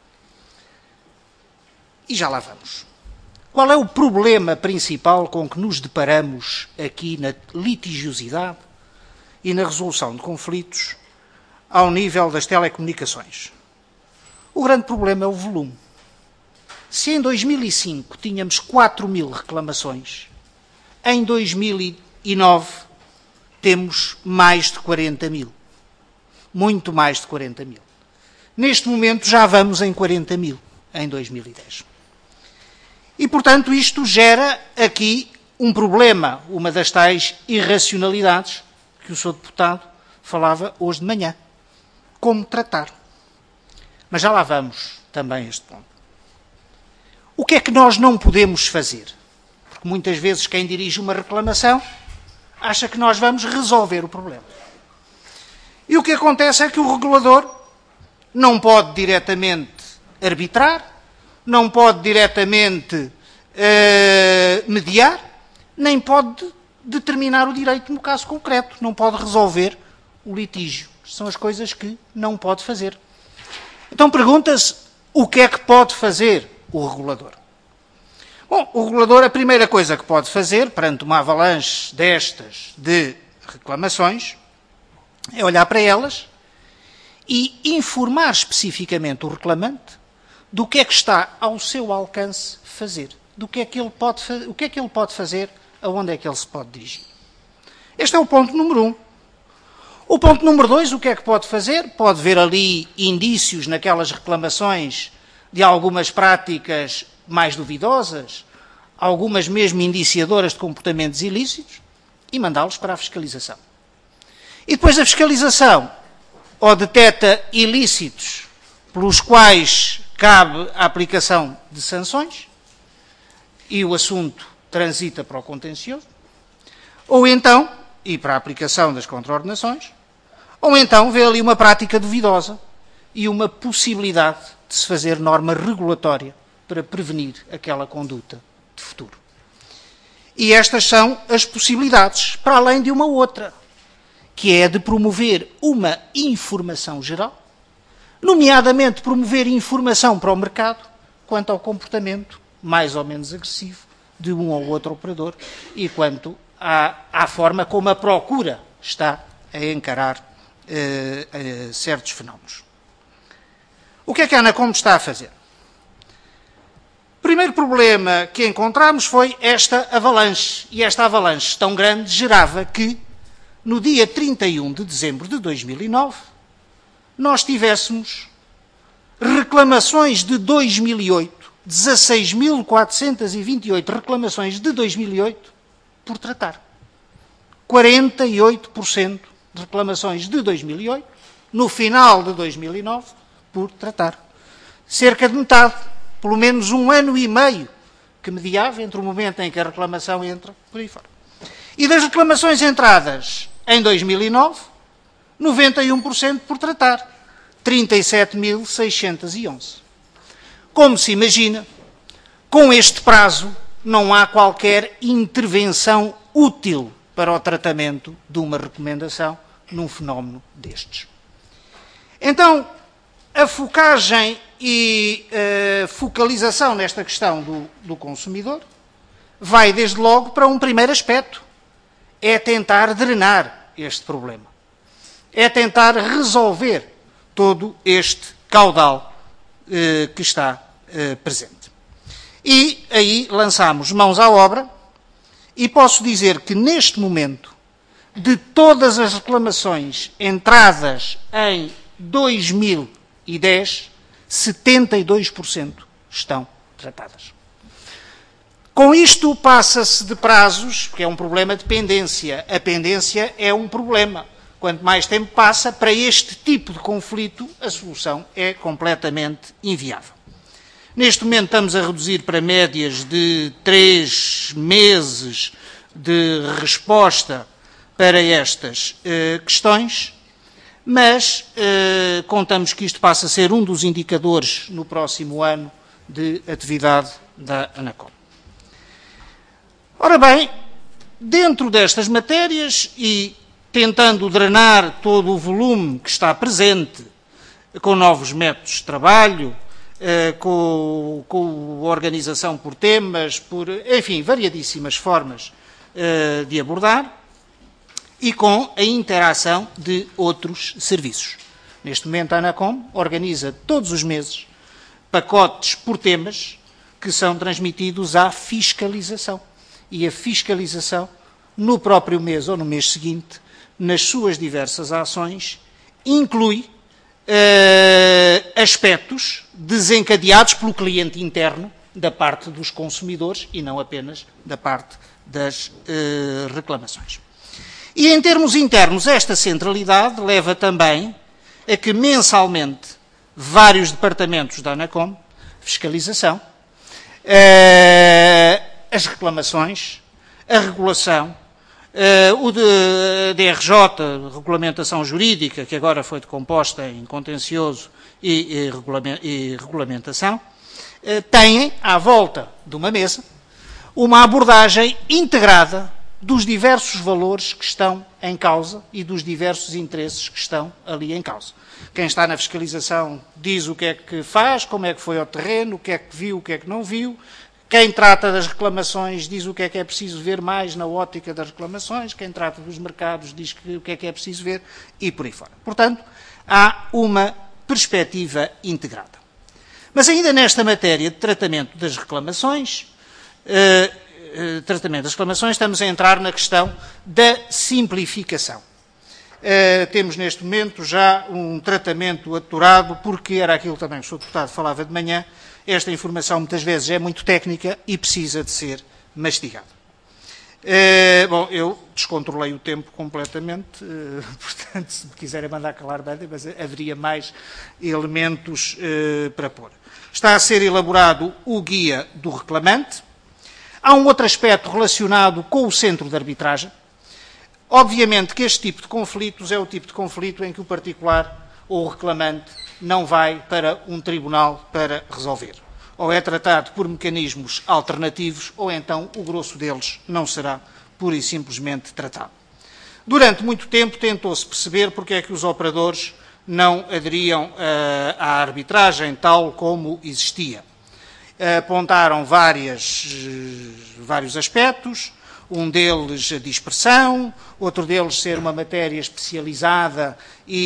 E já lá vamos. Qual é o problema principal com que nos deparamos aqui na litigiosidade e na resolução de conflitos ao nível das telecomunicações? O grande problema é o volume. Se em dois mil e cinco tínhamos quatro mil reclamações, em dois mil e nove temos mais de quarenta mil. Muito mais de quarenta mil. Neste momento já vamos em quarenta mil, em dois mil e dez. E, portanto, isto gera aqui um problema, uma das tais irracionalidades que o senhor deputado falava hoje de manhã. Como tratar? Mas já lá vamos também a este ponto. O que é que nós não podemos fazer? Porque muitas vezes quem dirige uma reclamação acha que nós vamos resolver o problema. E o que acontece é que o regulador não pode diretamente arbitrar, não pode diretamente eh, mediar, nem pode determinar o direito no caso concreto, não pode resolver o litígio. São as coisas que não pode fazer. Então pergunta-se o que é que pode fazer o regulador. Bom, o regulador, a primeira coisa que pode fazer, perante uma avalanche destas de reclamações, é olhar para elas e informar especificamente o reclamante do que é que está ao seu alcance fazer, do que é que ele pode, o que é que ele pode fazer, aonde é que ele se pode dirigir. Este é o ponto número um. O ponto número dois, o que é que pode fazer? Pode ver ali indícios naquelas reclamações de algumas práticas mais duvidosas, algumas mesmo indiciadoras de comportamentos ilícitos, e mandá-los para a fiscalização. E depois a fiscalização ou detecta ilícitos pelos quais cabe a aplicação de sanções e o assunto transita para o contencioso, ou então, e para a aplicação das contraordenações, ou então vê ali uma prática duvidosa e uma possibilidade de se fazer norma regulatória para prevenir aquela conduta de futuro. E estas são as possibilidades, para além de uma outra, que é de promover uma informação geral, nomeadamente promover informação para o mercado quanto ao comportamento mais ou menos agressivo de um ou outro operador e quanto à, à forma como a procura está a encarar eh, eh, certos fenómenos. O que é que a ANACOM está a fazer? O primeiro problema que encontramos foi esta avalanche, e esta avalanche tão grande gerava que, no dia trinta e um de dezembro de dois mil e nove, nós tivéssemos reclamações de dois mil e oito, dezasseis mil quatrocentas e vinte e oito reclamações de dois mil e oito por tratar. quarenta e oito por cento de reclamações de dois mil e oito, no final de dois mil e nove, por tratar. Cerca de metade, pelo menos um ano e meio, que mediava entre o momento em que a reclamação entra por aí fora. E das reclamações entradas em dois mil e nove, noventa e um por cento por tratar, trinta e sete mil seiscentos e onze. Como se imagina, com este prazo não há qualquer intervenção útil para o tratamento de uma recomendação num fenómeno destes. Então, a focagem e uh, focalização nesta questão do, do consumidor vai desde logo para um primeiro aspecto, é tentar drenar este problema, é tentar resolver todo este caudal uh, que está uh, presente. E aí lançamos mãos à obra e posso dizer que neste momento, de todas as reclamações entradas em dois mil e dez, setenta e dois por cento estão tratadas. Com isto passa-se de prazos, que é um problema de pendência. A pendência é um problema. Quanto mais tempo passa, para este tipo de conflito, a solução é completamente inviável. Neste momento estamos a reduzir para médias de três meses de resposta para estas eh, questões, mas eh, contamos que isto passa a ser um dos indicadores no próximo ano de atividade da ANACOM. Ora bem, dentro destas matérias e tentando drenar todo o volume que está presente, com novos métodos de trabalho, eh, com, com organização por temas, por, enfim, variadíssimas formas eh, de abordar, e com a interação de outros serviços. Neste momento, a ANACOM organiza todos os meses pacotes por temas que são transmitidos à fiscalização. E a fiscalização, no próprio mês ou no mês seguinte, nas suas diversas ações, inclui uh, aspectos desencadeados pelo cliente interno da parte dos consumidores e não apenas da parte das uh, reclamações. E em termos internos, esta centralidade leva também a que mensalmente vários departamentos da ANACOM, fiscalização, eh, as reclamações, a regulação, eh, o de, D R J, regulamentação jurídica, que agora foi decomposta em contencioso e, e, regulament, e regulamentação, eh, têm, à volta de uma mesa, uma abordagem integrada dos diversos valores que estão em causa e dos diversos interesses que estão ali em causa. Quem está na fiscalização diz o que é que faz, como é que foi ao terreno, o que é que viu, o que é que não viu. Quem trata das reclamações diz o que é que é preciso ver mais na ótica das reclamações. Quem trata dos mercados diz que, o que é que é preciso ver e por aí fora. Portanto, há uma perspectiva integrada. Mas ainda nesta matéria de tratamento das reclamações, eh, tratamento das reclamações, estamos a entrar na questão da simplificação. Uh, temos neste momento já um tratamento aturado, porque era aquilo também que o senhor Deputado falava de manhã, esta informação muitas vezes é muito técnica e precisa de ser mastigada. Uh, bom, eu descontrolei o tempo completamente, uh, portanto, se me quiserem mandar calar bem, mas haveria mais elementos uh, para pôr. Está a ser elaborado o guia do reclamante. Há um outro aspecto relacionado com o centro de arbitragem. Obviamente que este tipo de conflitos é o tipo de conflito em que o particular ou o reclamante não vai para um tribunal para resolver. Ou é tratado por mecanismos alternativos, ou então o grosso deles não será pura e simplesmente tratado. Durante muito tempo tentou-se perceber porque é que os operadores não aderiam uh, à arbitragem tal como existia. Apontaram várias, uh, vários aspectos, um deles a dispersão, outro deles ser uma matéria especializada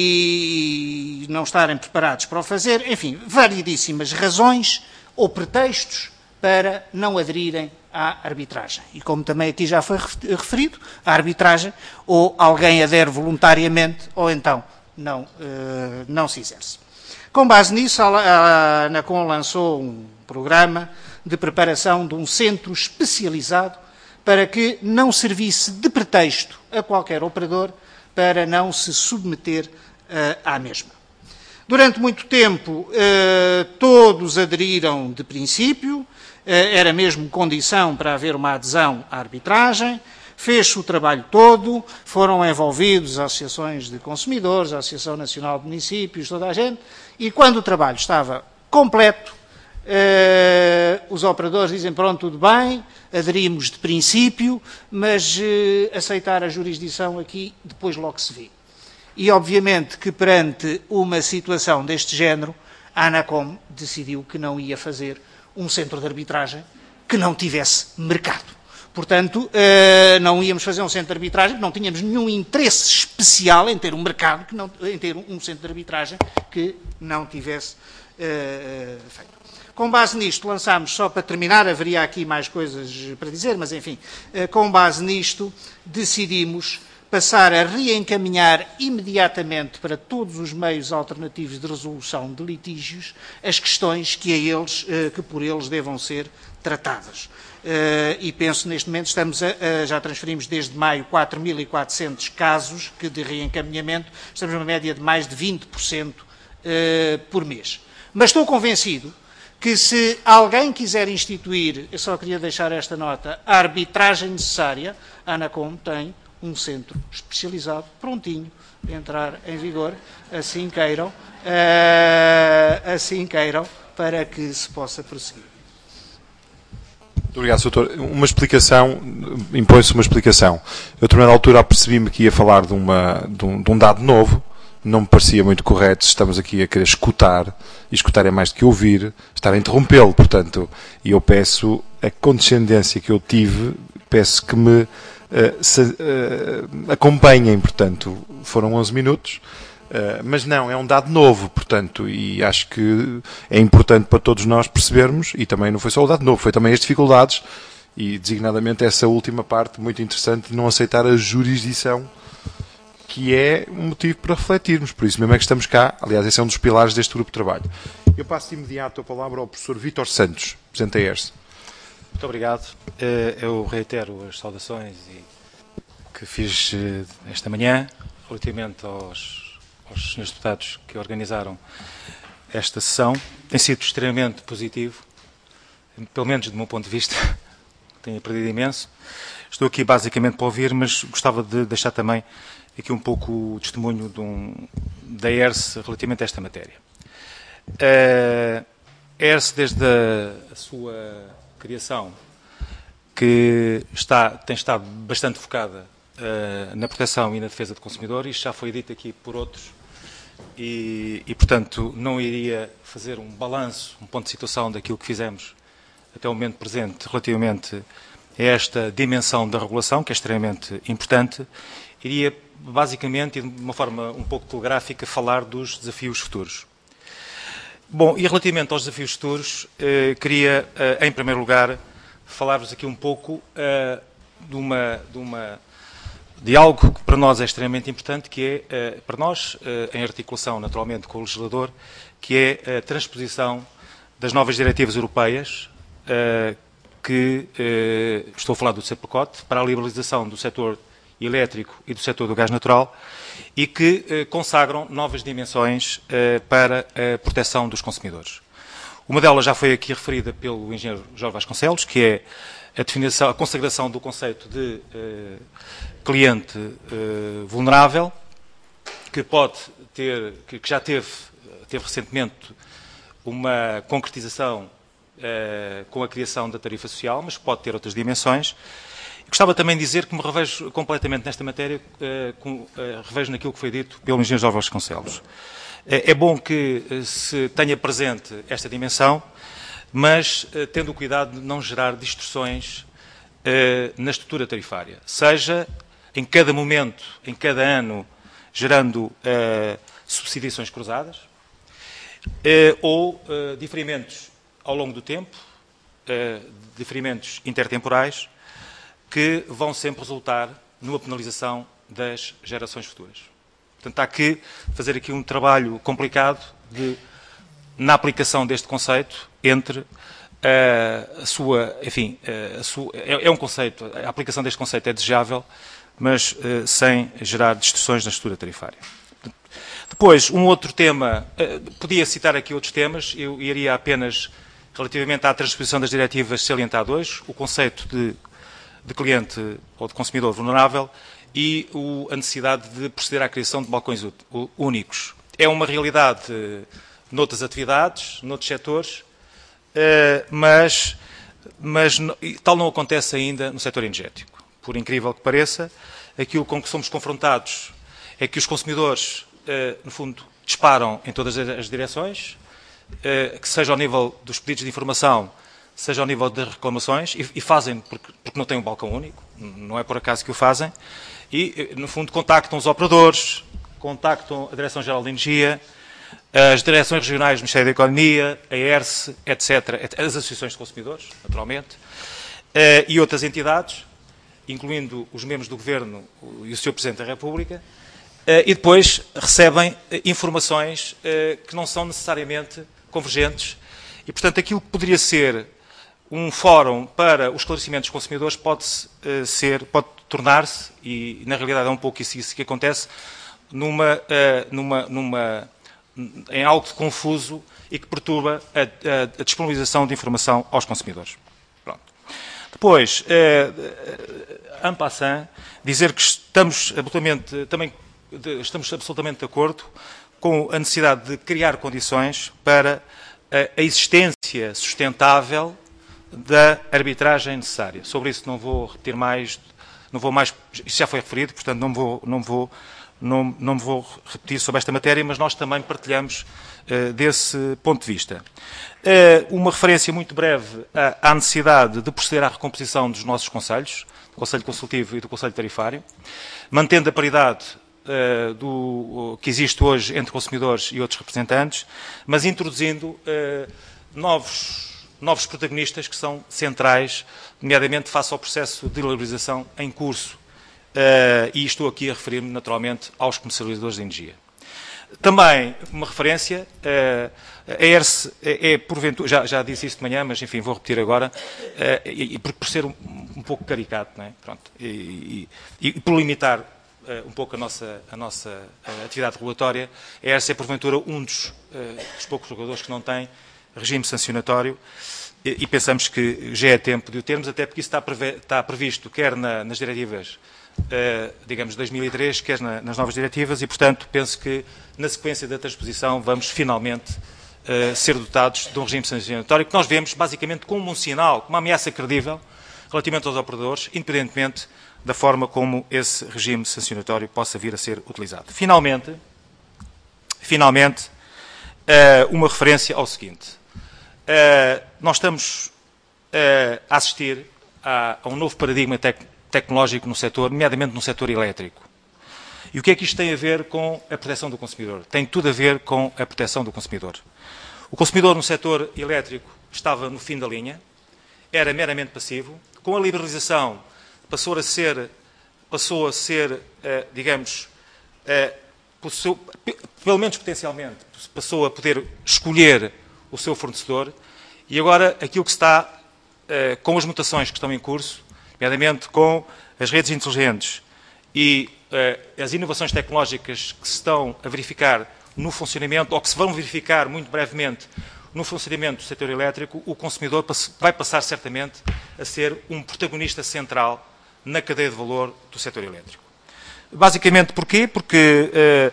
e não estarem preparados para o fazer, enfim, variedíssimas razões ou pretextos para não aderirem à arbitragem. E como também aqui já foi referido, a arbitragem ou alguém adere voluntariamente ou então não, uh, não se exerce. Com base nisso, a ANACOM lançou um programa de preparação de um centro especializado para que não servisse de pretexto a qualquer operador para não se submeter uh, à mesma. Durante muito tempo, uh, todos aderiram de princípio, era mesmo condição para haver uma adesão à arbitragem, fez-se o trabalho todo, foram envolvidos as associações de consumidores, a Associação Nacional de Municípios, toda a gente, e quando o trabalho estava completo, eh, os operadores dizem, pronto, tudo bem, aderimos de princípio, mas eh, aceitar a jurisdição aqui, depois logo se vê. E obviamente que perante uma situação deste género, a ANACOM decidiu que não ia fazer um centro de arbitragem que não tivesse mercado. Portanto, não íamos fazer um centro de arbitragem, não tínhamos nenhum interesse especial em ter um mercado, que não, em ter um centro de arbitragem que não tivesse uh, feito. Com base nisto, lançámos, só para terminar, haveria aqui mais coisas para dizer, mas enfim, uh, com base nisto, decidimos passar a reencaminhar imediatamente para todos os meios alternativos de resolução de litígios as questões que, a eles, que por eles devam ser tratadas. E penso, neste momento, estamos a, já transferimos desde maio quatro mil e quatrocentos casos que de reencaminhamento, estamos numa média de mais de vinte por cento por mês. Mas estou convencido que se alguém quiser instituir, eu só queria deixar esta nota, a arbitragem necessária, a ANACOM tem um centro especializado, prontinho, de entrar em vigor, assim queiram, uh, assim queiram, para que se possa prosseguir. Muito obrigado, doutor. Uma explicação, impõe-se uma explicação. Eu, a determinada altura, apercebi-me que ia falar de, uma, de, um, de um dado novo, não me parecia muito correto, estamos aqui a querer escutar, e escutar é mais do que ouvir, estar a interrompê-lo, portanto, e eu peço a condescendência que eu tive, peço que me Uh, se, uh, acompanhem, portanto, foram onze minutos, uh, mas não, é um dado novo, portanto, e acho que é importante para todos nós percebermos, e também não foi só o dado novo, foi também as dificuldades, e designadamente essa última parte muito interessante de não aceitar a jurisdição, que é um motivo para refletirmos, por isso mesmo é que estamos cá, aliás, esse é um dos pilares deste grupo de trabalho. Eu passo de imediato a palavra ao professor Vítor Santos, Presidente da E R S. Muito obrigado. Eu reitero as saudações que fiz esta manhã relativamente aos, aos senhores deputados que organizaram esta sessão. Tem sido extremamente positivo, pelo menos do meu ponto de vista, tenho aprendido imenso. Estou aqui basicamente para ouvir, mas gostava de deixar também aqui um pouco o testemunho de um, da E R S relativamente a esta matéria. A E R S, desde a, a sua criação, que está, tem estado bastante focada uh, na proteção e na defesa do consumidor, isto já foi dito aqui por outros, e, e, portanto, não iria fazer um balanço, um ponto de situação daquilo que fizemos até o momento presente relativamente a esta dimensão da regulação, que é extremamente importante. Iria, basicamente, e de uma forma um pouco telegráfica, falar dos desafios futuros. Bom, e relativamente aos desafios futuros, eh, queria, eh, em primeiro lugar, falar-vos aqui um pouco eh, de, uma, de, uma, de algo que para nós é extremamente importante, que é, eh, para nós, eh, em articulação naturalmente com o legislador, que é a transposição das novas diretivas europeias, eh, que eh, estou a falar do CEPACOT, para a liberalização do setor elétrico e do setor do gás natural, e que eh, consagram novas dimensões eh, para a proteção dos consumidores. Uma delas já foi aqui referida pelo engenheiro Jorge Vasconcelos, que é a, definição, a consagração do conceito de eh, cliente eh, vulnerável, que pode ter, que já teve, teve recentemente uma concretização uh, com a criação da tarifa social, mas pode ter outras dimensões. Gostava também de dizer que me revejo completamente nesta matéria, uh, com, uh, revejo naquilo que foi dito pelo engenheiro Jorge Vasconcelos. Uh, é bom que uh, se tenha presente esta dimensão, mas uh, tendo o cuidado de não gerar distorções uh, na estrutura tarifária, seja em cada momento, em cada ano, gerando uh, subsidiações cruzadas, uh, ou uh, diferimentos ao longo do tempo, uh, diferimentos intertemporais, que vão sempre resultar numa penalização das gerações futuras. Portanto, há que fazer aqui um trabalho complicado de, na aplicação deste conceito entre uh, a sua, enfim, uh, a sua, é, é um conceito, a aplicação deste conceito é desejável, mas uh, sem gerar distorções na estrutura tarifária. Depois, um outro tema, uh, podia citar aqui outros temas, eu iria apenas, relativamente à transposição das diretivas, salientar dois, o conceito de, de cliente ou de consumidor vulnerável e o, a necessidade de proceder à criação de balcões únicos. É uma realidade uh, noutras atividades, noutros setores, uh, mas, mas tal não acontece ainda no setor energético. Por incrível que pareça, aquilo com que somos confrontados é que os consumidores, eh, no fundo, disparam em todas as direções, eh, que seja ao nível dos pedidos de informação, seja ao nível das reclamações, e, e fazem porque, porque não têm um balcão único, não é por acaso que o fazem, e, no fundo, contactam os operadores, contactam a Direção-Geral de Energia, as direções regionais do Ministério da Economia, a E R S, etcétera, as associações de consumidores, naturalmente, eh, e outras entidades, incluindo os membros do Governo e o senhor Presidente da República, e depois recebem informações que não são necessariamente convergentes e, portanto, aquilo que poderia ser um fórum para o esclarecimento dos consumidores pode ser, pode tornar-se, e na realidade é um pouco isso, isso que acontece, numa, numa, numa, em algo confuso e que perturba a, a, a disponibilização de informação aos consumidores. Depois, eh, en passant, dizer que estamos absolutamente, também, de, estamos absolutamente de acordo com a necessidade de criar condições para a, a existência sustentável da arbitragem necessária. Sobre isso não vou repetir mais, não vou mais, isso já foi referido, portanto não vou, não vou, não, não vou repetir sobre esta matéria, mas nós também partilhamos uh, desse ponto de vista. Uh, uma referência muito breve à, à necessidade de proceder à recomposição dos nossos conselhos, do Conselho Consultivo e do Conselho Tarifário, mantendo a paridade uh, do, que existe hoje entre consumidores e outros representantes, mas introduzindo uh, novos, novos protagonistas que são centrais, nomeadamente face ao processo de liberalização em curso. Uh, e estou aqui a referir-me naturalmente aos comercializadores de energia. Também uma referência, uh, a E R S é, é porventura, já, já disse isso de manhã, mas enfim, vou repetir agora, uh, e, e por, por ser um, um pouco caricato, não é? Pronto, e, e, e por limitar uh, um pouco a nossa, a nossa uh, atividade regulatória, a E R S é porventura um dos, uh, dos poucos reguladores que não tem regime sancionatório, e, e pensamos que já é tempo de o termos, até porque isso está, preve, está previsto quer na, nas diretivas, Uh, digamos, de dois mil e três, quer na, nas novas diretivas, e, portanto, penso que, na sequência da transposição, vamos finalmente uh, ser dotados de um regime sancionatório que nós vemos, basicamente, como um sinal, como uma ameaça credível, relativamente aos operadores, independentemente da forma como esse regime sancionatório possa vir a ser utilizado. Finalmente, finalmente uh, uma referência ao seguinte. Uh, nós estamos uh, a assistir a, a um novo paradigma técnico tecnológico no setor, nomeadamente no setor elétrico. E o que é que isto tem a ver com a proteção do consumidor? Tem tudo a ver com a proteção do consumidor. O consumidor no setor elétrico estava no fim da linha, era meramente passivo. Com a liberalização passou a ser, passou a ser, eh, digamos, eh, passou, pelo menos potencialmente, passou a poder escolher o seu fornecedor, e agora aquilo que está, eh, com as mutações que estão em curso, nomeadamente com as redes inteligentes e uh, as inovações tecnológicas que se estão a verificar no funcionamento, ou que se vão verificar muito brevemente no funcionamento do setor elétrico, o consumidor vai passar certamente a ser um protagonista central na cadeia de valor do setor elétrico. Basicamente porquê? Porque uh,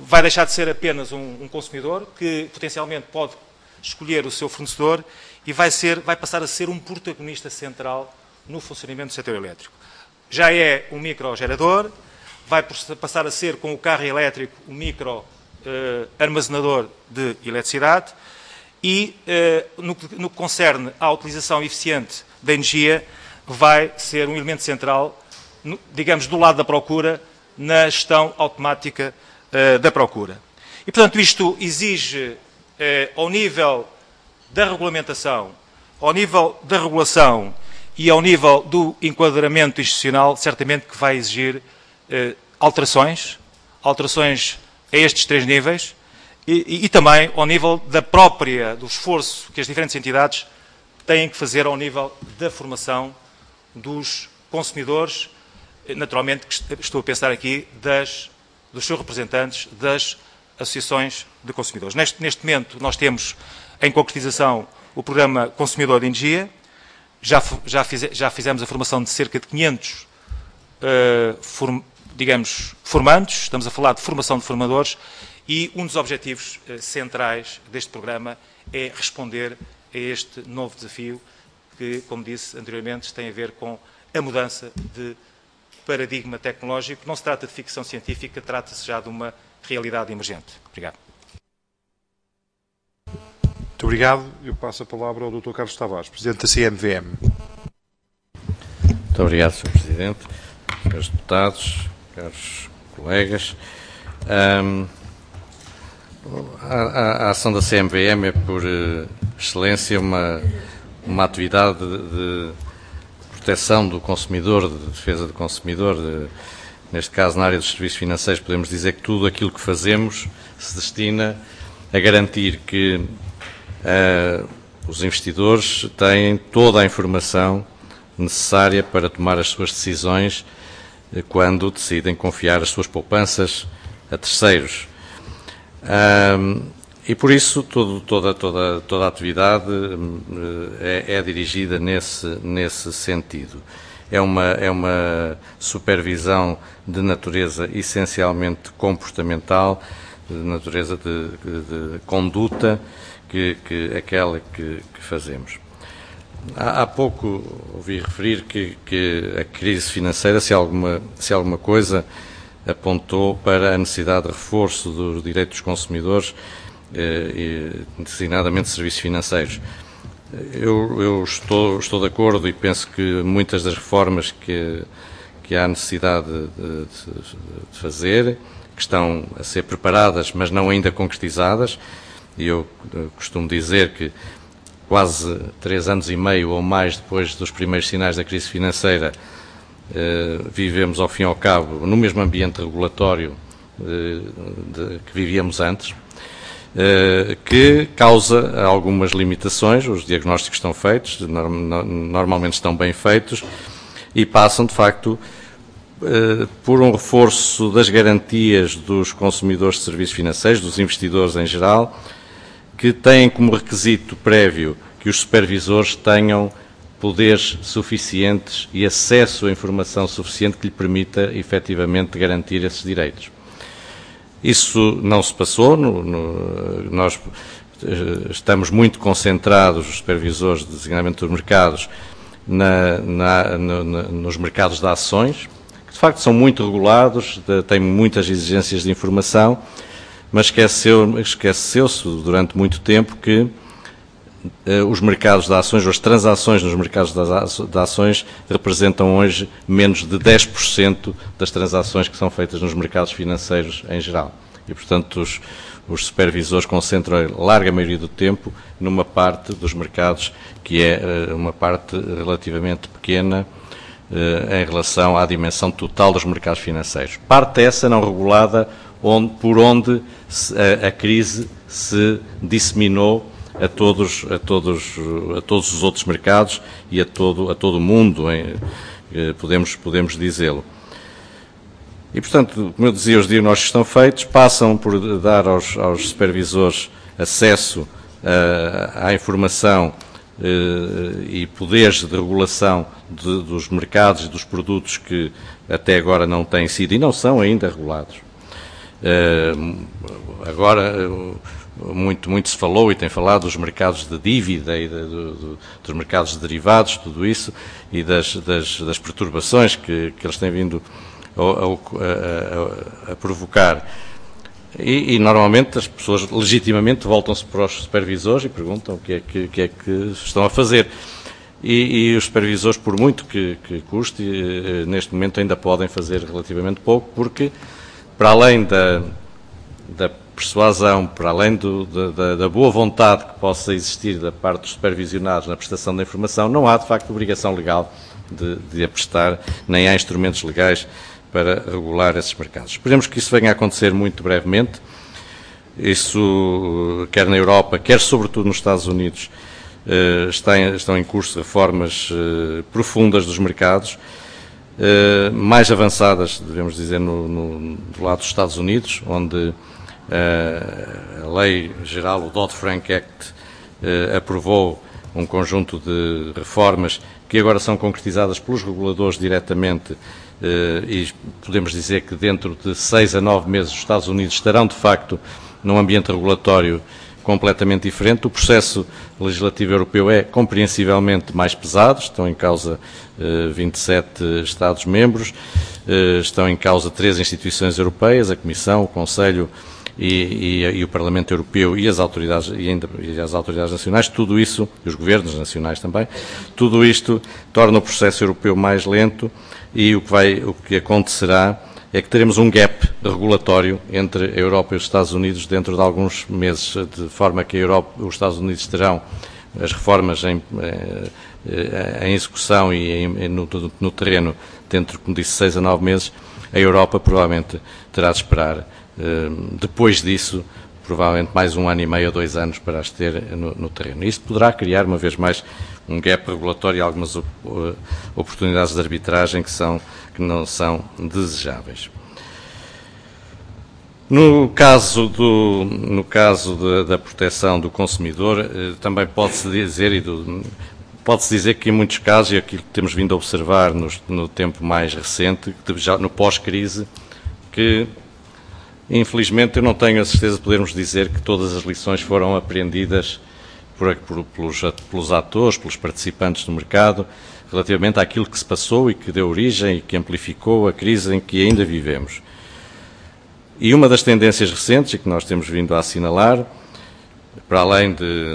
vai deixar de ser apenas um, um consumidor que potencialmente pode escolher o seu fornecedor e vai, ser, vai passar a ser um protagonista central no funcionamento do setor elétrico. Já é um microgerador, vai passar a ser, com o carro elétrico, um micro eh, armazenador de eletricidade e, eh, no, no que concerne à utilização eficiente da energia, vai ser um elemento central, no, digamos, do lado da procura, na gestão automática eh, da procura. E, portanto, isto exige, eh, ao nível da regulamentação, ao nível da regulação e ao nível do enquadramento institucional, certamente que vai exigir eh, alterações, alterações a estes três níveis e, e, e também ao nível da própria, do esforço que as diferentes entidades têm que fazer ao nível da formação dos consumidores, naturalmente estou a pensar aqui das, dos seus representantes das associações de consumidores. Neste, neste momento nós temos em concretização o programa Consumidor de Energia, já, já, fiz, já fizemos a formação de cerca de quinhentos, uh, form, digamos, formandos, estamos a falar de formação de formadores, e um dos objetivos uh, centrais deste programa é responder a este novo desafio que, como disse anteriormente, tem a ver com a mudança de paradigma tecnológico. Não se trata de ficção científica, trata-se já de uma realidade emergente. Obrigado. Muito obrigado. Eu passo a palavra ao doutor Carlos Tavares, Presidente da C M V M. Muito obrigado, senhor Presidente, senhores deputados, caros colegas. Um, a, a, a ação da C M V M é, por uh, excelência, uma, uma atividade de, de proteção do consumidor, de defesa do consumidor. De, neste caso, na área dos serviços financeiros, podemos dizer que tudo aquilo que fazemos se destina a garantir que Uh, os investidores têm toda a informação necessária para tomar as suas decisões uh, quando decidem confiar as suas poupanças a terceiros. Uh, e por isso todo, toda, toda, toda a atividade uh, é, é dirigida nesse, nesse sentido. É uma, é uma supervisão de natureza essencialmente comportamental, de natureza de, de, de conduta, Que, que aquela que, que fazemos. Há, há pouco ouvi referir que, que a crise financeira, se alguma, se alguma coisa, apontou para a necessidade de reforço dos direitos dos consumidores, eh, e, designadamente serviços financeiros. Eu, eu estou, estou de acordo e penso que muitas das reformas que, que há necessidade de, de, de fazer, que estão a ser preparadas, mas não ainda concretizadas. E eu costumo dizer que quase três anos e meio ou mais depois dos primeiros sinais da crise financeira, eh, vivemos ao fim e ao cabo no mesmo ambiente regulatório eh, de, que vivíamos antes, eh, que causa algumas limitações. Os diagnósticos estão feitos, norm, normalmente estão bem feitos e passam, de facto, eh, por um reforço das garantias dos consumidores de serviços financeiros, dos investidores em geral, que têm como requisito prévio que os supervisores tenham poderes suficientes e acesso a informação suficiente que lhe permita, efetivamente, garantir esses direitos. Isso não se passou. No, no, nós estamos muito concentrados, os supervisores, designadamente dos mercados, na, na, no, na, nos mercados de ações, que de facto são muito regulados, de, têm muitas exigências de informação, mas esqueceu, esqueceu-se durante muito tempo que eh, os mercados de ações, ou as transações nos mercados de ações, representam hoje menos de dez por cento das transações que são feitas nos mercados financeiros em geral. E, portanto, os, os supervisores concentram a larga maioria do tempo numa parte dos mercados que é eh, uma parte relativamente pequena eh, em relação à dimensão total dos mercados financeiros. Parte essa não regulada, Onde, por onde a, a crise se disseminou a todos, a, todos, a todos os outros mercados e a todo, a todo o mundo, em, podemos, podemos dizê-lo. E, portanto, como eu dizia, os diagnósticos estão feitos, passam por dar aos, aos supervisores acesso a, à informação eh, e poderes de regulação de, dos mercados e dos produtos que até agora não têm sido e não são ainda regulados. Agora, muito, muito se falou e tem falado dos mercados de dívida e de, do, do, dos mercados de derivados, tudo isso, e das, das, das perturbações que, que eles têm vindo a, a, a, a provocar. E, e, normalmente, as pessoas legitimamente voltam-se para os supervisores e perguntam o que é que, que, é que estão a fazer. E, e os supervisores, por muito que, que custe, neste momento ainda podem fazer relativamente pouco, porque, para além da, da persuasão, para além do, da, da boa vontade que possa existir da parte dos supervisionados na prestação da informação, não há, de facto, obrigação legal de, de a prestar, nem há instrumentos legais para regular esses mercados. Esperemos que isso venha a acontecer muito brevemente. Isso, quer na Europa, quer sobretudo nos Estados Unidos, Uh, está em, estão em curso reformas uh, profundas dos mercados, uh, mais avançadas, devemos dizer, no, no, do lado dos Estados Unidos, onde uh, a lei geral, o Dodd-Frank Act, uh, aprovou um conjunto de reformas que agora são concretizadas pelos reguladores diretamente, uh, e podemos dizer que dentro de seis a nove meses os Estados Unidos estarão, de facto, num ambiente regulatório completamente diferente. O processo legislativo europeu é compreensivelmente mais pesado, estão em causa uh, vinte e sete Estados-membros, uh, estão em causa três instituições europeias, a Comissão, o Conselho e, e, e o Parlamento Europeu e as autoridades, e ainda, e as autoridades nacionais, tudo isso, e os governos nacionais também, tudo isto torna o processo europeu mais lento e o que, vai, o que acontecerá é que teremos um gap regulatório entre a Europa e os Estados Unidos dentro de alguns meses, de forma que a Europa, os Estados Unidos terão as reformas em, em execução e em, no, no terreno dentro, como disse, seis a nove meses. A Europa provavelmente terá de esperar, depois disso, provavelmente mais um ano e meio a dois anos para as ter no, no terreno. Isso poderá criar, uma vez mais, um gap regulatório e algumas oportunidades de arbitragem que, são, que não são desejáveis. No caso, do, no caso de, da proteção do consumidor, também pode-se dizer, e do, pode-se dizer que em muitos casos, e aquilo que temos vindo a observar no, no tempo mais recente, já no pós-crise, que infelizmente eu não tenho a certeza de podermos dizer que todas as lições foram aprendidas por, por, pelos, pelos atores, pelos participantes do mercado, relativamente àquilo que se passou e que deu origem e que amplificou a crise em que ainda vivemos. E uma das tendências recentes, e que nós temos vindo a assinalar, para além de,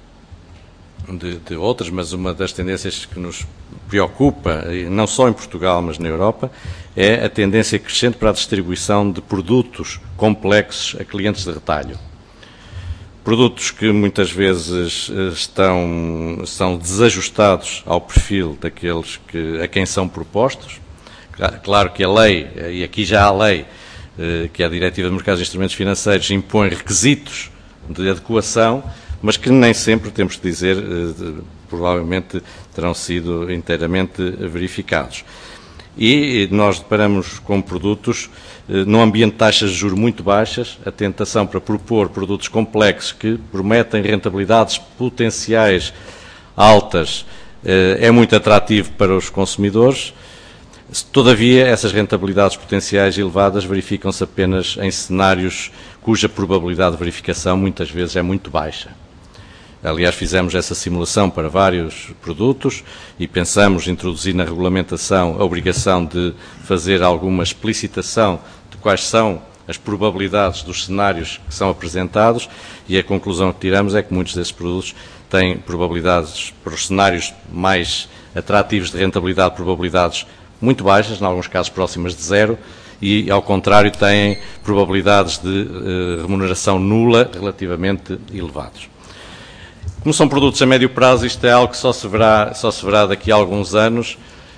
de, de outras, mas uma das tendências que nos preocupa, não só em Portugal, mas na Europa, é a tendência crescente para a distribuição de produtos complexos a clientes de retalho. Produtos que muitas vezes estão, são desajustados ao perfil daqueles que, a quem são propostos. Claro que a lei, e aqui já há lei, que é a Diretiva de Mercados de Instrumentos Financeiros, impõe requisitos de adequação, mas que nem sempre, temos de dizer, provavelmente terão sido inteiramente verificados. E nós deparamos com produtos num ambiente de taxas de juros muito baixas, a tentação para propor produtos complexos que prometem rentabilidades potenciais altas é muito atrativo para os consumidores. Todavia, essas rentabilidades potenciais elevadas verificam-se apenas em cenários cuja probabilidade de verificação muitas vezes é muito baixa. Aliás, fizemos essa simulação para vários produtos e pensamos introduzir na regulamentação a obrigação de fazer alguma explicitação de quais são as probabilidades dos cenários que são apresentados, e a conclusão que tiramos é que muitos desses produtos têm probabilidades, para os cenários mais atrativos de rentabilidade, probabilidades muito baixas, em alguns casos próximas de zero, e, ao contrário, têm probabilidades de uh, remuneração nula relativamente elevados. Como são produtos a médio prazo, isto é algo que só se verá, só se verá daqui a alguns anos.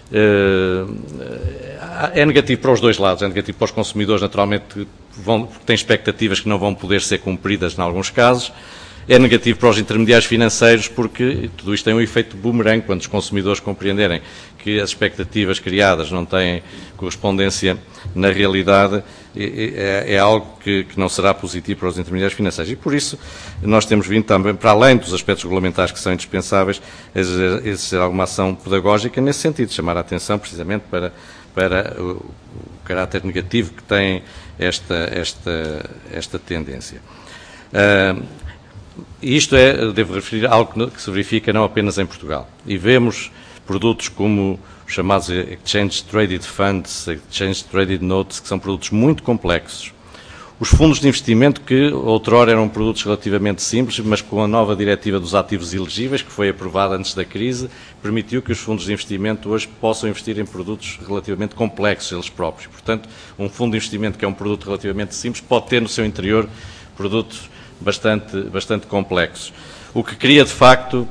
É negativo para os dois lados, é negativo para os consumidores, naturalmente, que vão, têm expectativas que não vão poder ser cumpridas em alguns casos. É negativo para os intermediários financeiros, porque tudo isto tem um efeito boomerang, quando os consumidores compreenderem que as expectativas criadas não têm correspondência na realidade, é, é algo que, que não será positivo para os intermediários financeiros. E, por isso, nós temos vindo também, para além dos aspectos regulamentares que são indispensáveis, a exercer, exercer alguma ação pedagógica nesse sentido, chamar a atenção precisamente para, para o, o caráter negativo que têm esta, esta, esta tendência. Uh, isto é, devo referir, algo que se verifica não apenas em Portugal. E vemos produtos como os chamados Exchange Traded Funds, Exchange Traded Notes, que são produtos muito complexos. Os fundos de investimento, que outrora eram produtos relativamente simples, mas com a nova diretiva dos ativos elegíveis, que foi aprovada antes da crise, permitiu que os fundos de investimento hoje possam investir em produtos relativamente complexos eles próprios. Portanto, um fundo de investimento que é um produto relativamente simples pode ter no seu interior produtos bastante, bastante complexos. O que cria, de facto,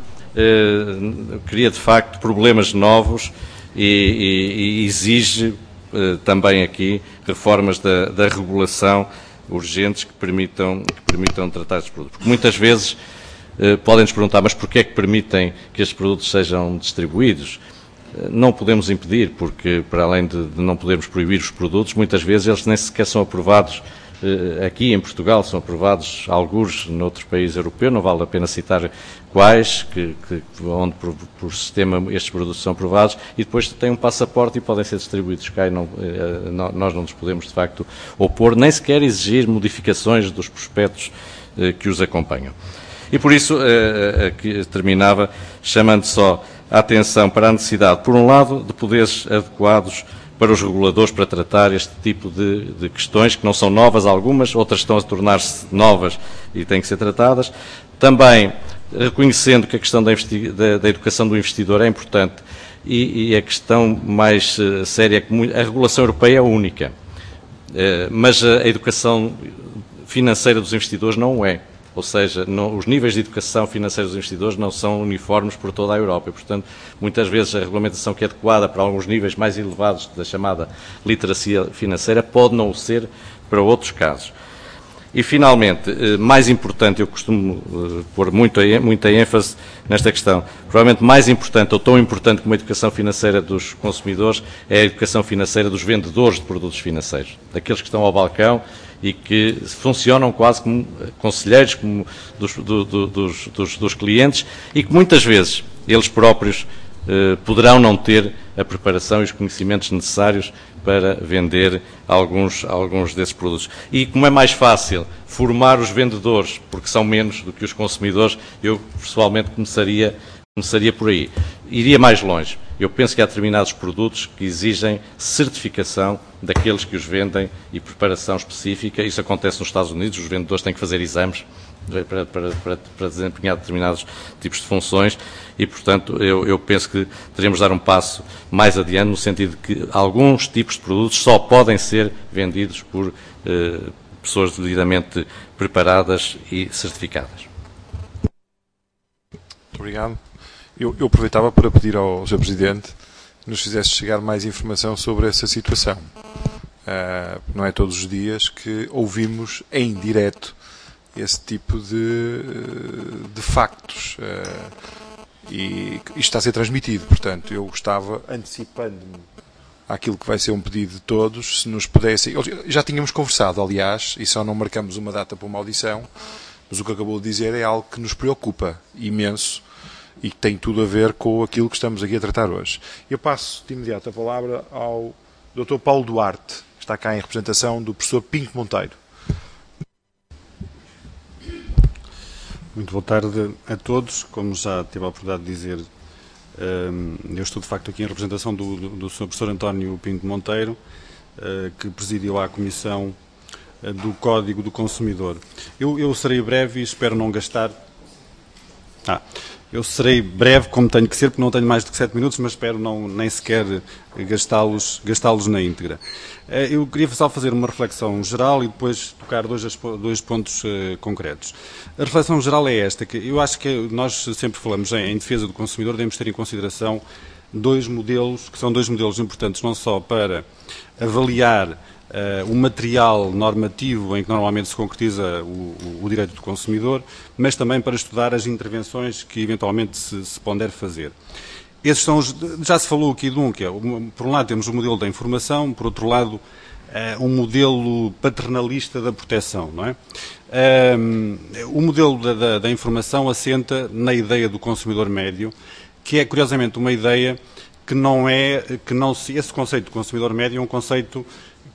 eh, cria, de facto problemas novos e, e, e exige eh, também aqui reformas da, da regulação urgentes que permitam, que permitam tratar estes produtos. Porque muitas vezes eh, podem-nos perguntar, mas porquê é que permitem que estes produtos sejam distribuídos? Eh, não podemos impedir, porque para além de, de não podermos proibir os produtos, muitas vezes eles nem sequer são aprovados eh, aqui em Portugal, são aprovados alguns noutros países europeus, não vale a pena citar quais, que, que, onde por, por sistema estes produtos são aprovados, e depois têm um passaporte e podem ser distribuídos cá e não, eh, nós não nos podemos de facto opor, nem sequer exigir modificações dos prospectos eh, que os acompanham. E por isso, eh, aqui terminava chamando só a atenção para a necessidade, por um lado, de poderes adequados para os reguladores para tratar este tipo de, de questões, que não são novas algumas, outras estão a tornar-se novas e têm que ser tratadas. Também reconhecendo que a questão da, da, da educação do investidor é importante e, e a questão mais uh, séria é que a regulação europeia é única, uh, mas a, a educação financeira dos investidores não é. Ou seja, não, os níveis de educação financeira dos investidores não são uniformes por toda a Europa e, portanto, muitas vezes a regulamentação que é adequada para alguns níveis mais elevados da chamada literacia financeira pode não o ser para outros casos. E, finalmente, mais importante, eu costumo pôr muita, muita ênfase nesta questão, provavelmente mais importante ou tão importante como a educação financeira dos consumidores é a educação financeira dos vendedores de produtos financeiros, daqueles que estão ao balcão e que funcionam quase como conselheiros como dos, do, do, dos, dos, dos clientes e que muitas vezes eles próprios eh, poderão não ter a preparação e os conhecimentos necessários para vender alguns, alguns desses produtos. E como é mais fácil formar os vendedores, porque são menos do que os consumidores, eu pessoalmente começaria, começaria por aí. Iria mais longe. Eu penso que há determinados produtos que exigem certificação daqueles que os vendem e preparação específica. Isso acontece nos Estados Unidos, os vendedores têm que fazer exames para, para, para, para desempenhar determinados tipos de funções e, portanto, eu, eu penso que teremos de dar um passo mais adiante no sentido de que alguns tipos de produtos só podem ser vendidos por eh, pessoas devidamente preparadas e certificadas. Muito obrigado. Eu, eu aproveitava para pedir ao senhor Presidente que nos fizesse chegar mais informação sobre essa situação. Uh, não é todos os dias que ouvimos em direto esse tipo de, de factos. Uh, e isto está a ser transmitido, portanto, eu gostava, antecipando-me àquilo que vai ser um pedido de todos, se nos pudessem... Já tínhamos conversado, aliás, e só não marcamos uma data para uma audição, mas o que acabou de dizer é algo que nos preocupa imenso e que tem tudo a ver com aquilo que estamos aqui a tratar hoje. Eu passo de imediato a palavra ao doutor Paulo Duarte, que está cá em representação do professor Pinto Monteiro. Muito boa tarde a todos. Como já tive a oportunidade de dizer, eu estou de facto aqui em representação do, do, do senhor professor António Pinto Monteiro, que presidiu a Comissão do Código do Consumidor. Eu, eu serei breve e espero não gastar... Ah, eu serei breve como tenho que ser, porque não tenho mais do que sete minutos, mas espero não, nem sequer gastá-los gastá-los na íntegra. Eu queria só fazer uma reflexão geral e depois tocar dois, dois pontos uh, concretos. A reflexão geral é esta, que eu acho que nós sempre falamos em, em defesa do consumidor, devemos ter em consideração dois modelos, que são dois modelos importantes, não só para avaliar Uh, o material normativo em que normalmente se concretiza o, o, o direito do consumidor, mas também para estudar as intervenções que eventualmente se, se ponder fazer. Esses são os, já se falou aqui de um, que é, por um lado temos o modelo da informação, por outro lado uh, um modelo paternalista da proteção, não é? Um, o modelo da, da, da informação assenta na ideia do consumidor médio, que é curiosamente uma ideia que não é, que não se, esse conceito de consumidor médio é um conceito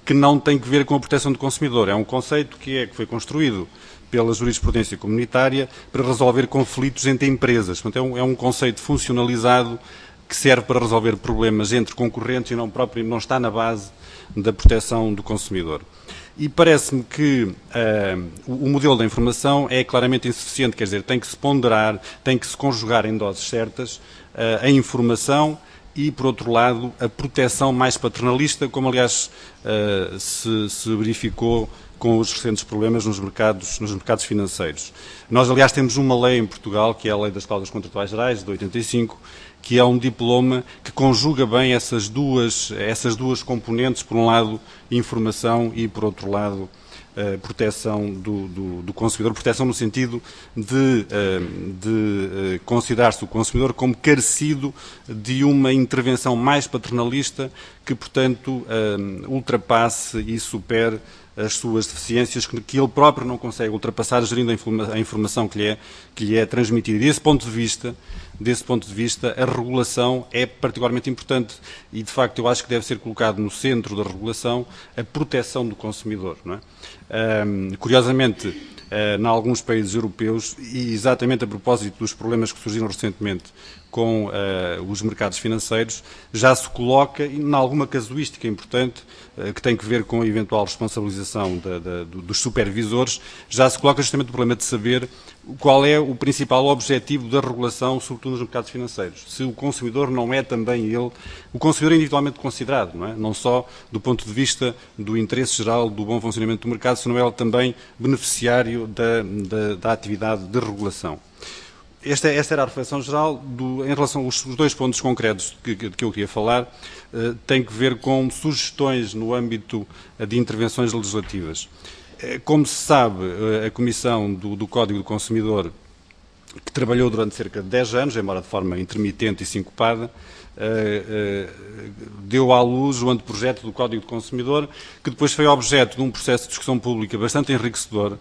que não tem que ver com a proteção do consumidor. É um conceito que, é, que foi construído pela jurisprudência comunitária para resolver conflitos entre empresas. Portanto, é um, é um conceito funcionalizado que serve para resolver problemas entre concorrentes e não, próprio, não está na base da proteção do consumidor. E parece-me que uh, o modelo da informação é claramente insuficiente, quer dizer, tem que se ponderar, tem que se conjugar em doses certas uh, a informação e, por outro lado, a proteção mais paternalista, como aliás uh, se, se verificou com os recentes problemas nos mercados, nos mercados financeiros. Nós, aliás, temos uma lei em Portugal, que é a Lei das Cláusulas Contratuais Gerais, de oitenta e cinco, que é um diploma que conjuga bem essas duas, essas duas componentes, por um lado, informação e, por outro lado, uh, proteção do, do, do consumidor, proteção no sentido de, uh, de uh, considerar-se o consumidor como carecido de uma intervenção mais paternalista que, portanto, uh, ultrapasse e supere as suas deficiências que, que ele próprio não consegue ultrapassar, gerindo a, informa a informação que lhe, é, que lhe é transmitida. E desse ponto de vista, desse ponto de vista, a regulação é particularmente importante e, de facto, eu acho que deve ser colocado no centro da regulação a proteção do consumidor. Não é? Um, curiosamente, uh, em alguns países europeus, e exatamente a propósito dos problemas que surgiram recentemente com uh, os mercados financeiros, já se coloca, em alguma casuística importante, uh, que tem que ver com a eventual responsabilização da, da, dos supervisores, já se coloca justamente o problema de saber qual é o principal objetivo da regulação, sobretudo nos mercados financeiros. Se o consumidor não é também ele, o consumidor é individualmente considerado, não é? Não só do ponto de vista do interesse geral do bom funcionamento do mercado, senão ele também beneficiário da, da, da atividade de regulação. Esta, esta era a reflexão geral. Do, em relação aos dois pontos concretos que, que eu queria falar, uh, tem que ver com sugestões no âmbito de intervenções legislativas. Uh, como se sabe, uh, a Comissão do, do Código do Consumidor, que trabalhou durante cerca de dez anos, embora de forma intermitente e sincopada, uh, uh, deu à luz o anteprojeto do Código do Consumidor, que depois foi objeto de um processo de discussão pública bastante enriquecedor.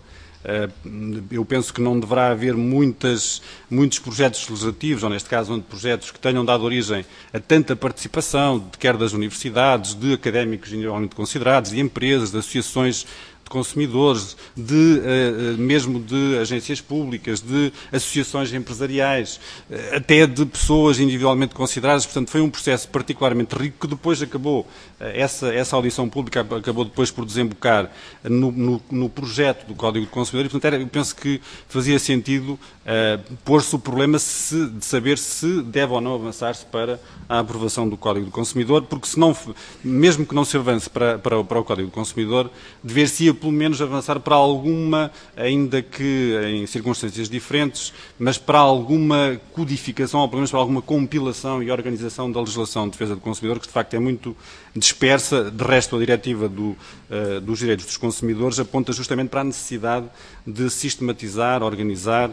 Eu penso que não deverá haver muitas, muitos projetos legislativos, ou neste caso projetos que tenham dado origem a tanta participação, quer das universidades, de académicos individualmente considerados, de empresas, de associações de consumidores, de, mesmo de agências públicas, de associações empresariais, até de pessoas individualmente consideradas. Portanto, foi um processo particularmente rico que depois acabou, essa, essa audição pública acabou depois por desembocar no, no, no projeto do Código do Consumidor e, portanto, era, eu penso que fazia sentido uh, pôr-se o problema se, de saber se deve ou não avançar-se para a aprovação do Código do Consumidor, porque se não, mesmo que não se avance para, para, para o Código do Consumidor, dever-se pelo menos avançar para alguma, ainda que em circunstâncias diferentes, mas para alguma codificação, ou pelo menos para alguma compilação e organização da legislação de defesa do consumidor, que de facto é muito dispersa. De resto, a diretiva do, uh, dos direitos dos consumidores aponta justamente para a necessidade de sistematizar, organizar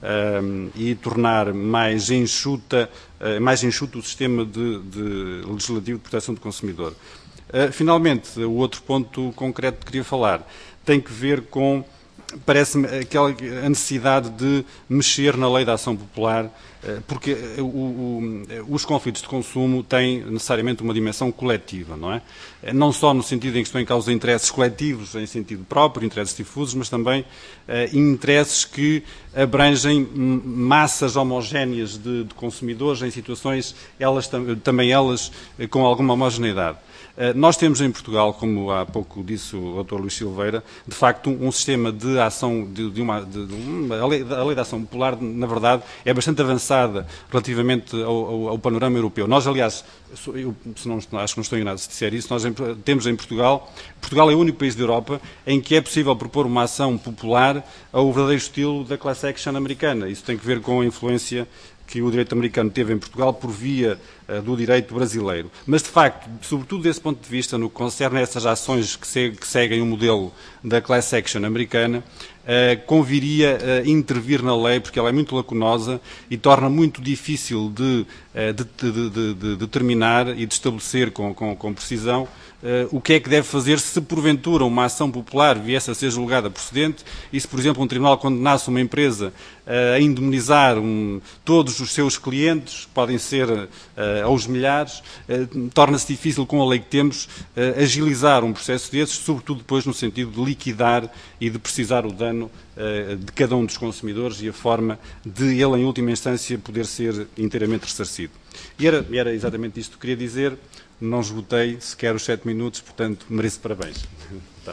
uh, e tornar mais enxuta, uh, mais enxuto o sistema de, de legislativo de proteção do consumidor. Uh, finalmente, o outro ponto concreto que queria falar tem que ver com, parece-me, aquela, a necessidade de mexer na lei da ação popular, uh, porque uh, o, o, os conflitos de consumo têm necessariamente uma dimensão coletiva, não é? Não só no sentido em que estão em causa interesses coletivos, em sentido próprio, interesses difusos, mas também uh, interesses que abrangem massas homogéneas de, de consumidores em situações, elas, também elas, com alguma homogeneidade. Nós temos em Portugal, como há pouco disse o doutor Luís Silveira, de facto um, um sistema de ação, de, de uma, de, de uma, a, lei, a lei da ação popular, na verdade, é bastante avançada relativamente ao, ao, ao panorama europeu. Nós, aliás, eu se não, acho que não estou enganado se disser isso, nós temos em Portugal, Portugal é o único país da Europa em que é possível propor uma ação popular ao verdadeiro estilo da class action americana. Isso tem que ver com a influência que o direito americano teve em Portugal por via uh, do direito brasileiro. Mas, de facto, sobretudo desse ponto de vista, no que concerne a essas ações que, se, que seguem o modelo da class action americana, uh, conviria uh, intervir na lei, porque ela é muito lacunosa e torna muito difícil de, uh, de, de, de, de determinar e de estabelecer com, com, com precisão Uh, o que é que deve fazer se porventura uma ação popular viesse a ser julgada procedente e se, por exemplo, um tribunal condenasse uma empresa uh, a indemnizar um, todos os seus clientes, podem ser uh, aos milhares, uh, torna-se difícil com a lei que temos uh, agilizar um processo desses, sobretudo depois no sentido de liquidar e de precisar o dano uh, de cada um dos consumidores e a forma de ele, em última instância, poder ser inteiramente ressarcido. E era, era exatamente isto que queria dizer. Não esgotei sequer os sete minutos, portanto, mereço parabéns. Tá.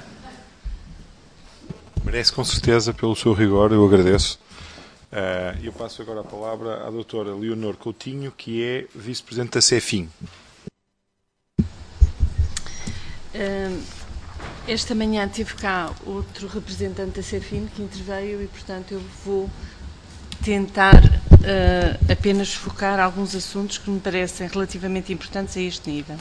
Merece com certeza pelo seu rigor, eu agradeço. Uh, eu passo agora a palavra à doutora Leonor Coutinho, que é vice-presidente da CEFIM. Uh, esta manhã tive cá outro representante da CEFIM que interveio e, portanto, eu vou tentar uh, apenas focar alguns assuntos que me parecem relativamente importantes a este nível.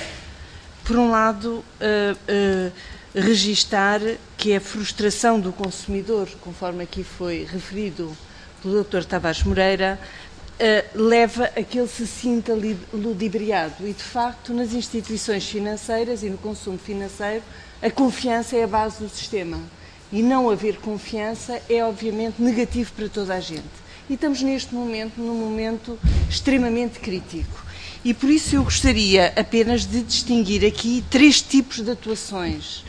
Por um lado, uh, uh, registar que a frustração do consumidor, conforme aqui foi referido pelo doutor Tavares Moreira, uh, leva a que ele se sinta ludibriado. E, de facto, nas instituições financeiras e no consumo financeiro, a confiança é a base do sistema. E não haver confiança é, obviamente, negativo para toda a gente. E estamos neste momento, num momento extremamente crítico. E por isso eu gostaria apenas de distinguir aqui três tipos de atuações.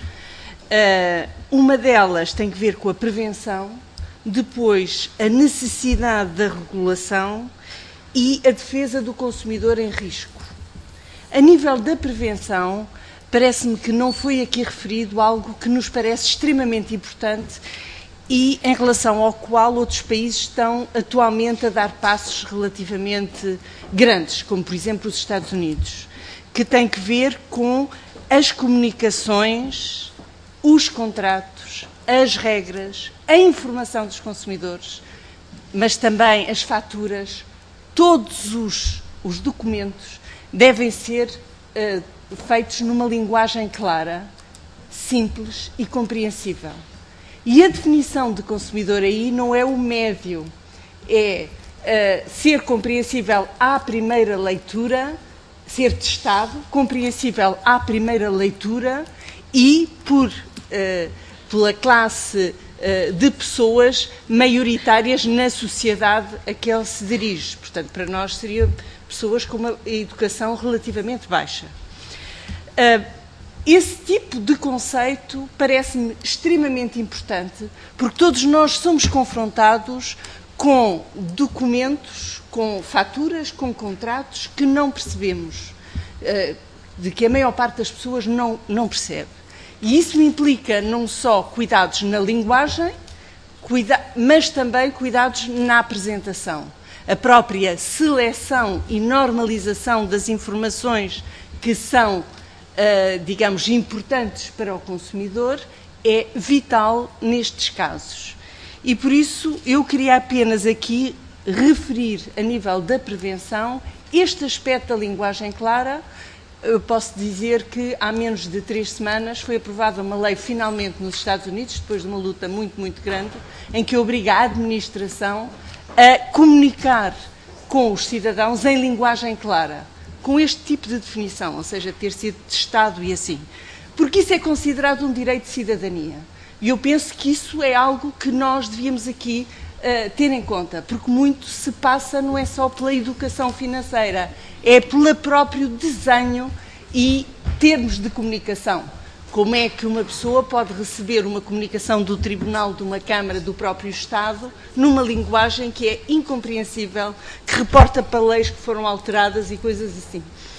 Uh, uma delas tem que ver com a prevenção, depois a necessidade da regulação e a defesa do consumidor em risco. A nível da prevenção, parece-me que não foi aqui referido algo que nos parece extremamente importante e em relação ao qual outros países estão atualmente a dar passos relativamente grandes, como por exemplo os Estados Unidos, que tem que ver com as comunicações, os contratos, as regras, a informação dos consumidores, mas também as faturas, todos os, os documentos devem ser uh, feitos numa linguagem clara, simples e compreensível. E a definição de consumidor aí não é o médio, é uh, ser compreensível à primeira leitura, ser testado, compreensível à primeira leitura e por, uh, pela classe uh, de pessoas maioritárias na sociedade a que ele se dirige. Portanto, para nós seriam pessoas com uma educação relativamente baixa. Uh, esse tipo de conceito parece-me extremamente importante, porque todos nós somos confrontados com documentos, com faturas, com contratos que não percebemos, uh, de que a maior parte das pessoas não, não percebe. E isso implica não só cuidados na linguagem, cuida- mas também cuidados na apresentação. A própria seleção e normalização das informações que são Uh, digamos, importantes para o consumidor, é vital nestes casos. E por isso eu queria apenas aqui referir, a nível da prevenção, este aspecto da linguagem clara. Eu posso dizer que há menos de três semanas foi aprovada uma lei, finalmente, nos Estados Unidos, depois de uma luta muito, muito grande, em que obriga a administração a comunicar com os cidadãos em linguagem clara, com este tipo de definição, ou seja, ter sido testado e assim. Porque isso é considerado um direito de cidadania. E eu penso que isso é algo que nós devíamos aqui uh, ter em conta, porque muito se passa não é só pela educação financeira, é pelo próprio desenho e termos de comunicação. Como é que uma pessoa pode receber uma comunicação do Tribunal, de uma Câmara, do próprio Estado, numa linguagem que é incompreensível, que reporta para leis que foram alteradas e coisas assim.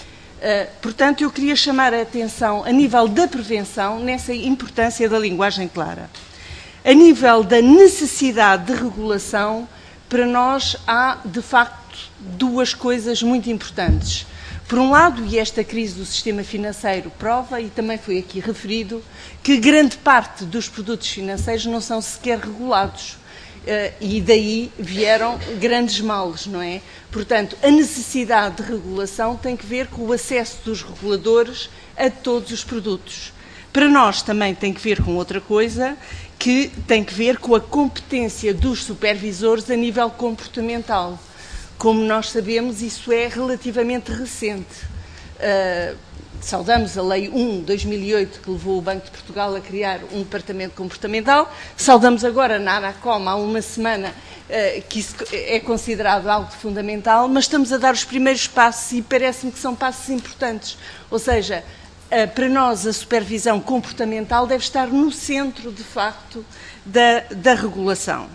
Uh, portanto, eu queria chamar a atenção, a nível da prevenção, nessa importância da linguagem clara. A nível da necessidade de regulação, para nós há, de facto, duas coisas muito importantes. Por um lado, e esta crise do sistema financeiro prova, e também foi aqui referido, que grande parte dos produtos financeiros não são sequer regulados. Uh, e daí vieram grandes males, não é? Portanto, a necessidade de regulação tem que ver com o acesso dos reguladores a todos os produtos. Para nós também tem que ver com outra coisa, que que tem que ver com a competência dos supervisores a nível comportamental. Como nós sabemos, isso é relativamente recente. Uh, saudamos a Lei um de dois mil e oito, que levou o Banco de Portugal a criar um departamento comportamental. Saudamos agora na ANACOM, há uma semana, uh, que isso é considerado algo fundamental, mas estamos a dar os primeiros passos e parece-me que são passos importantes. Ou seja, uh, para nós a supervisão comportamental deve estar no centro, de facto, da, da regulação.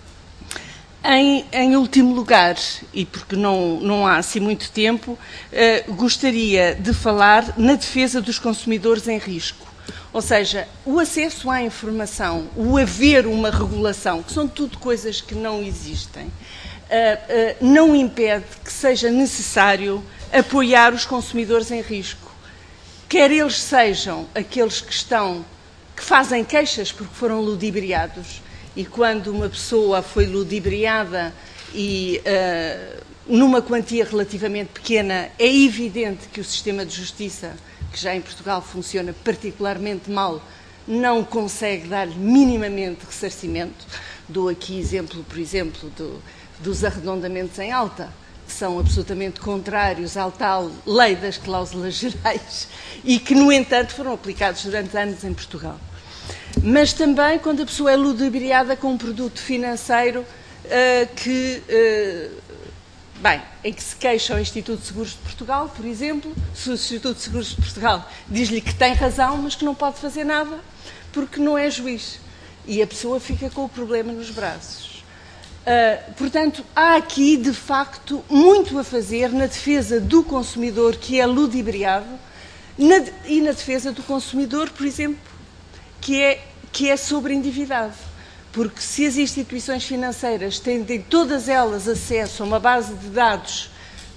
Em, em último lugar, e porque não, não há assim muito tempo, eh, gostaria de falar na defesa dos consumidores em risco. Ou seja, o acesso à informação, o haver uma regulação, que são tudo coisas que não existem, eh, eh, não impede que seja necessário apoiar os consumidores em risco. Quer eles sejam aqueles que estão, que fazem queixas porque foram ludibriados, e quando uma pessoa foi ludibriada e uh, numa quantia relativamente pequena, é evidente que o sistema de justiça, que já em Portugal funciona particularmente mal, não consegue dar minimamente ressarcimento. Dou aqui exemplo, por exemplo, do, dos arredondamentos em alta, que são absolutamente contrários à tal lei das cláusulas gerais e que, no entanto, foram aplicados durante anos em Portugal. Mas também quando a pessoa é ludibriada com um produto financeiro uh, que, uh, bem, em que se queixa ao Instituto de Seguros de Portugal, por exemplo, se o Instituto de Seguros de Portugal diz-lhe que tem razão, mas que não pode fazer nada porque não é juiz. E a pessoa fica com o problema nos braços. Uh, portanto, há aqui, de facto, muito a fazer na defesa do consumidor que é ludibriado na, e na defesa do consumidor, por exemplo, que é, que é sobreendividado. Porque se as instituições financeiras têm, têm todas elas acesso a uma base de dados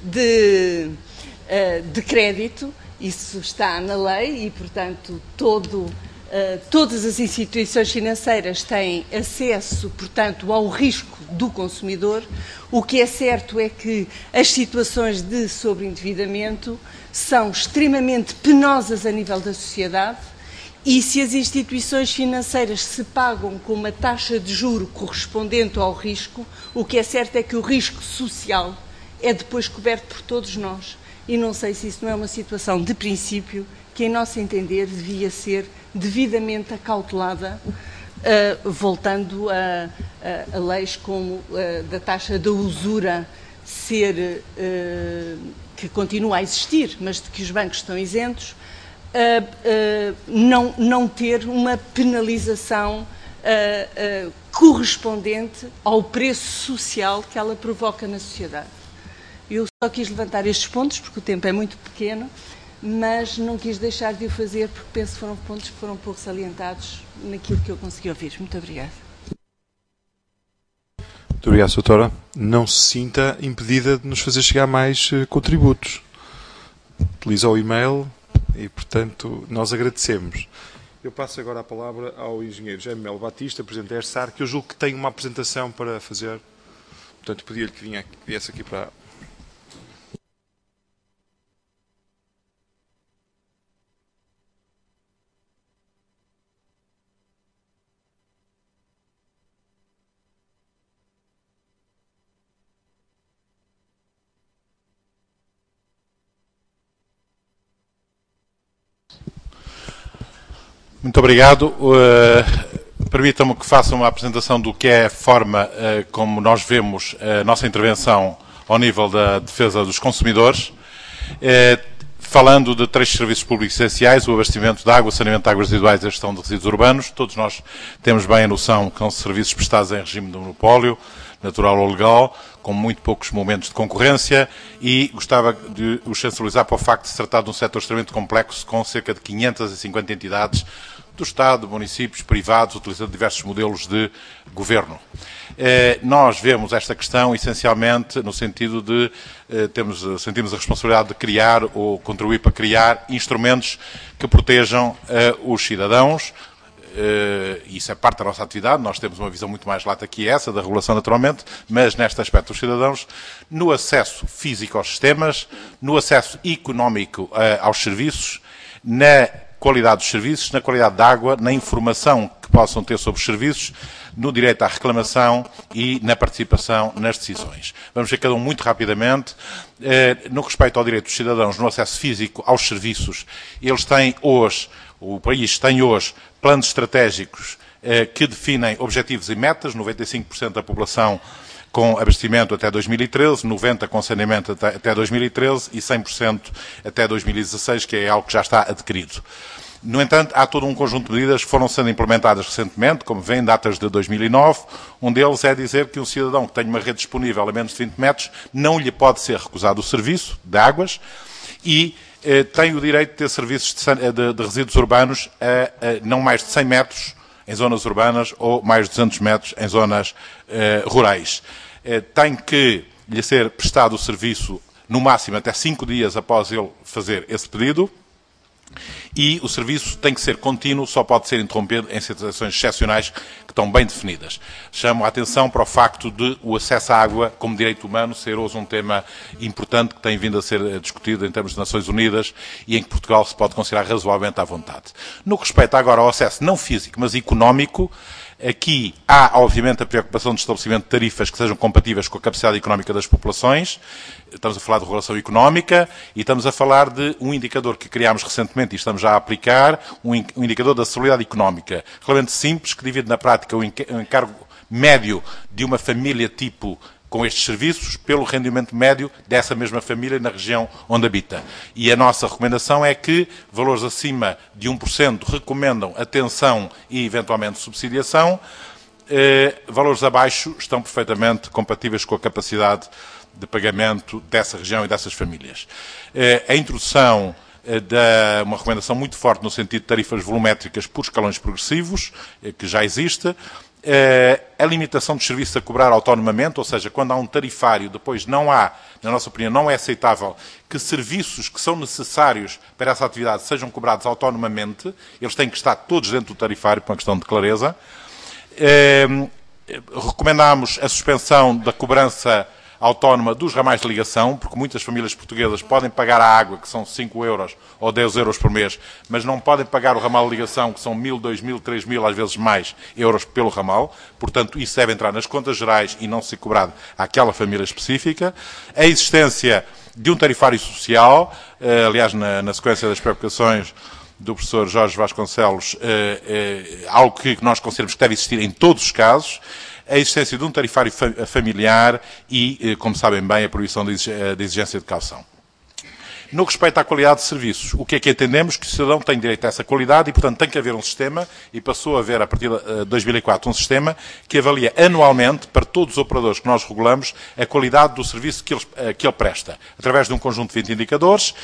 de, uh, de crédito, isso está na lei e, portanto, todo, uh, todas as instituições financeiras têm acesso, portanto, ao risco do consumidor. O que é certo é que as situações de sobreendividamento são extremamente penosas a nível da sociedade. E se as instituições financeiras se pagam com uma taxa de juro correspondente ao risco, o que é certo é que o risco social é depois coberto por todos nós. E não sei se isso não é uma situação de princípio que, em nosso entender, devia ser devidamente acautelada, uh, voltando a, a, a leis como uh, da taxa da usura ser, uh, que continua a existir, mas de que os bancos estão isentos, Uh, uh, não, não ter uma penalização uh, uh, correspondente ao preço social que ela provoca na sociedade. Eu só quis levantar estes pontos porque o tempo é muito pequeno, mas não quis deixar de o fazer porque penso que foram pontos que foram pouco salientados naquilo que eu consegui ouvir. Muito obrigada. Muito obrigado, doutora. Não se sinta impedida de nos fazer chegar mais uh, contributos. Utiliza o e-mail. E, portanto, nós agradecemos. Eu passo agora a palavra ao engenheiro Jaime Melo Batista, presidente da ERSAR, que eu julgo que tem uma apresentação para fazer. Portanto, pedi-lhe que vinha, que viesse aqui para... Muito obrigado. Uh, Permitam-me que faça uma apresentação do que é a forma uh, como nós vemos a nossa intervenção ao nível da defesa dos consumidores, uh, falando de três serviços públicos essenciais: o abastecimento de água, o saneamento de águas residuais e a gestão de resíduos urbanos. Todos nós temos bem a noção que são serviços prestados em regime de monopólio, natural ou legal, com muito poucos momentos de concorrência, e gostava de os sensibilizar para o facto de se tratar de um setor extremamente complexo, com cerca de quinhentas e cinquenta entidades do Estado, municípios, privados, utilizando diversos modelos de governo. Eh, nós vemos esta questão essencialmente no sentido de eh, temos, sentimos a responsabilidade de criar ou contribuir para criar instrumentos que protejam eh, os cidadãos. Uh, isso é parte da nossa atividade. Nós temos uma visão muito mais lata que essa da regulação, naturalmente, mas neste aspecto os cidadãos, no acesso físico aos sistemas, no acesso económico uh, aos serviços, na qualidade dos serviços, na qualidade da água, na informação que possam ter sobre os serviços, no direito à reclamação e na participação nas decisões. Vamos ver cada um muito rapidamente. No respeito ao direito dos cidadãos no acesso físico aos serviços, eles têm hoje, o país tem hoje, planos estratégicos que definem objetivos e metas, noventa e cinco por cento da população com abastecimento até dois mil e treze, noventa por cento com saneamento até dois mil e treze e cem por cento até dois mil e dezasseis, que é algo que já está adquirido. No entanto, há todo um conjunto de medidas que foram sendo implementadas recentemente, como vêem, datas de dois mil e nove. Um deles é dizer que um cidadão que tenha uma rede disponível a menos de vinte metros não lhe pode ser recusado o serviço de águas e eh, tem o direito de ter serviços de, de, de resíduos urbanos a, a não mais de cem metros em zonas urbanas ou mais de duzentos metros em zonas eh, rurais. Eh, tem que lhe ser prestado o serviço no máximo até cinco dias após ele fazer esse pedido. E o serviço tem que ser contínuo, só pode ser interrompido em situações excepcionais que estão bem definidas. Chamo a atenção para o facto de o acesso à água como direito humano ser hoje um tema importante que tem vindo a ser discutido em termos de Nações Unidas e em que Portugal se pode considerar razoavelmente à vontade. No que respeita agora ao acesso não físico, mas económico, aqui há, obviamente, a preocupação de estabelecimento de tarifas que sejam compatíveis com a capacidade económica das populações. Estamos a falar de regulação económica e estamos a falar de um indicador que criámos recentemente e estamos já a aplicar, um indicador da solidariedade económica, relativamente simples, que divide na prática o encargo médio de uma família tipo com estes serviços pelo rendimento médio dessa mesma família na região onde habita. E a nossa recomendação é que valores acima de um por cento recomendam atenção e, eventualmente, subsidiação. Eh, valores abaixo estão perfeitamente compatíveis com a capacidade de pagamento dessa região e dessas famílias. Eh, a introdução eh, de uma recomendação muito forte no sentido de tarifas volumétricas por escalões progressivos, eh, que já existe. A limitação dos serviços a cobrar autonomamente, ou seja, quando há um tarifário, depois não há, na nossa opinião, não é aceitável que serviços que são necessários para essa atividade sejam cobrados autonomamente, eles têm que estar todos dentro do tarifário, por uma questão de clareza. Recomendámos a suspensão da cobrança autónoma dos ramais de ligação, porque muitas famílias portuguesas podem pagar a água, que são cinco euros ou dez euros por mês, mas não podem pagar o ramal de ligação, que são mil, dois mil, três mil, às vezes mais euros pelo ramal. Portanto, isso deve entrar nas contas gerais e não ser cobrado àquela família específica. A existência de um tarifário social, eh, aliás, na, na sequência das preocupações do professor Jorge Vasconcelos, eh, eh, algo que nós consideramos que deve existir em todos os casos, a existência de um tarifário familiar e, como sabem bem, a proibição da exigência de caução. No que respeita à qualidade de serviços, o que é que entendemos? Que o cidadão tem direito a essa qualidade e, portanto, tem que haver um sistema, e passou a haver, a partir de dois mil e quatro, um sistema que avalia anualmente, para todos os operadores que nós regulamos, a qualidade do serviço que ele, que ele presta, através de um conjunto de vinte indicadores,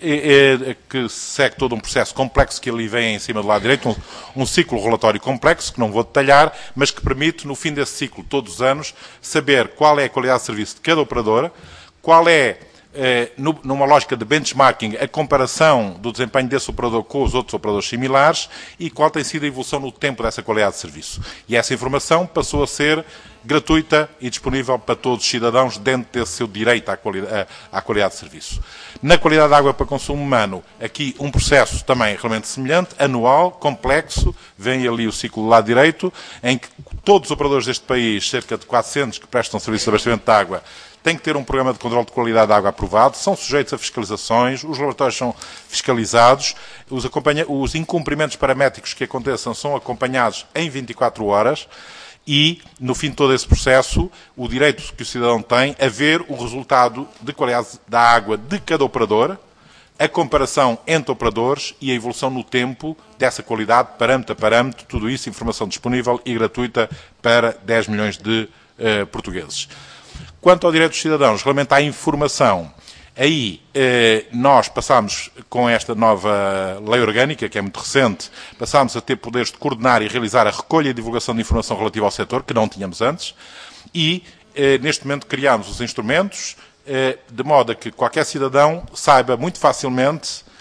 que segue todo um processo complexo que ali vem em cima do lado direito, um, um ciclo relatório complexo, que não vou detalhar, mas que permite, no fim desse ciclo, todos os anos, saber qual é a qualidade de serviço de cada operadora, qual é, Eh, numa lógica de benchmarking, a comparação do desempenho desse operador com os outros operadores similares e qual tem sido a evolução no tempo dessa qualidade de serviço. E essa informação passou a ser gratuita e disponível para todos os cidadãos dentro desse seu direito à qualidade, à qualidade de serviço. Na qualidade de água para consumo humano, aqui um processo também realmente semelhante, anual, complexo, vem ali o ciclo do lado direito, em que todos os operadores deste país, cerca de quatrocentos que prestam serviço de abastecimento de água, têm que ter um programa de controle de qualidade de água aprovado, são sujeitos a fiscalizações, os laboratórios são fiscalizados, os, acompanha... os incumprimentos paramétricos que aconteçam são acompanhados em vinte e quatro horas e, no fim de todo esse processo, o direito que o cidadão tem a ver o resultado de qualidade da água de cada operador, a comparação entre operadores e a evolução no tempo dessa qualidade, parâmetro a parâmetro, tudo isso, informação disponível e gratuita para dez milhões de uh, portugueses. Quanto ao direito dos cidadãos, relativamente à informação, aí eh, nós passámos, com esta nova lei orgânica, que é muito recente, passámos a ter poderes de coordenar e realizar a recolha e divulgação de informação relativa ao setor, que não tínhamos antes, e eh, neste momento criámos os instrumentos, eh, de modo a que qualquer cidadão saiba muito facilmente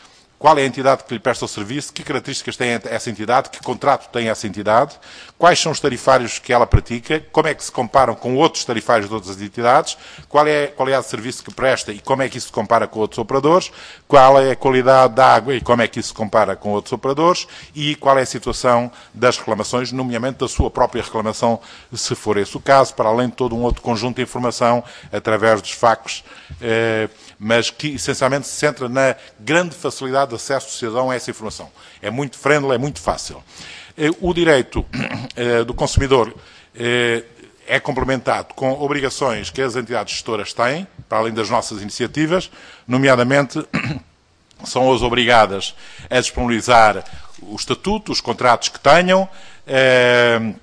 qual é a entidade que lhe presta o serviço, que características tem essa entidade, que contrato tem essa entidade, quais são os tarifários que ela pratica, como é que se comparam com outros tarifários de outras entidades, qual é a qualidade de serviço que presta e como é que isso se compara com outros operadores, qual é a qualidade da água e como é que isso se compara com outros operadores e qual é a situação das reclamações, nomeadamente da sua própria reclamação, se for esse o caso, para além de todo um outro conjunto de informação através dos factos, eh, mas que essencialmente se centra na grande facilidade de acesso do cidadão a essa informação. É muito friendly, é muito fácil. Eh, o direito eh, do consumidor eh, é complementado com obrigações que as entidades gestoras têm, para além das nossas iniciativas, nomeadamente são as obrigadas a disponibilizar o estatuto, os contratos que tenham, eh,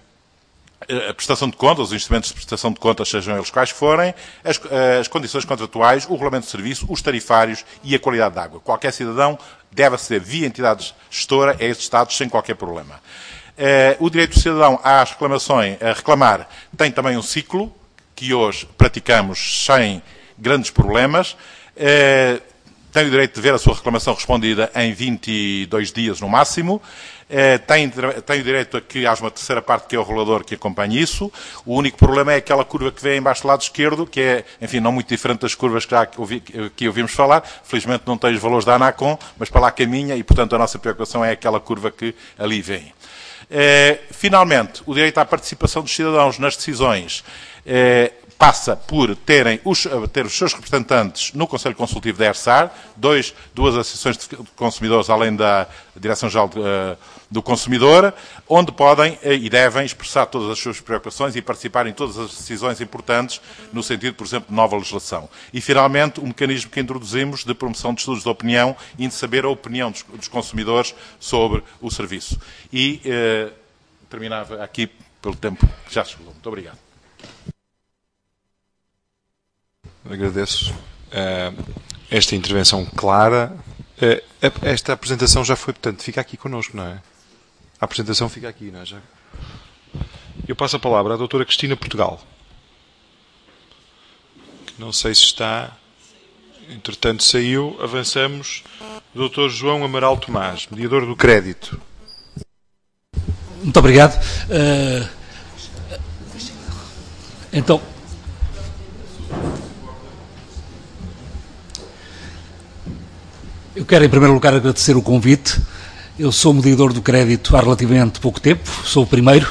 a prestação de contas, os instrumentos de prestação de contas, sejam eles quais forem, as, as condições contratuais, o regulamento de serviço, os tarifários e a qualidade de água. Qualquer cidadão deve aceder via entidade gestora a estes estados sem qualquer problema. Uh, o direito do cidadão às reclamações, a reclamar, tem também um ciclo, que hoje praticamos sem grandes problemas. Uh, tem o direito de ver a sua reclamação respondida em vinte e dois dias no máximo. Uh, tem, tem o direito a que haja uma terceira parte, que é o regulador, que acompanhe isso. O único problema é aquela curva que vem embaixo do lado esquerdo, que é, enfim, não muito diferente das curvas que já ouvi, que ouvimos falar. Felizmente não tem os valores da ANACOM, mas para lá caminha e, portanto, a nossa preocupação é aquela curva que ali vem. Uh, finalmente, o direito à participação dos cidadãos nas decisões uh, passa por terem os, ter os seus representantes no Conselho Consultivo da ERSAR, dois, duas associações de consumidores, além da Direção-Geral uh, do Consumidor, onde podem uh, e devem expressar todas as suas preocupações e participar em todas as decisões importantes, no sentido, por exemplo, de nova legislação. E, finalmente, o mecanismo que introduzimos de promoção de estudos de opinião e de saber a opinião dos, dos consumidores sobre o serviço. E uh, terminava aqui pelo tempo que já chegou. Muito obrigado. Agradeço uh, esta intervenção clara. Uh, esta apresentação já foi, portanto, fica aqui connosco, não é? A apresentação fica aqui, não é? Já... Eu passo a palavra à doutora Cristina Portugal. Não sei se está... Entretanto, saiu. Avançamos. doutor João Amaral Tomás, mediador do crédito. Muito obrigado. Uh, então... Eu quero, em primeiro lugar, agradecer o convite. Eu sou mediador do crédito há relativamente pouco tempo, sou o primeiro,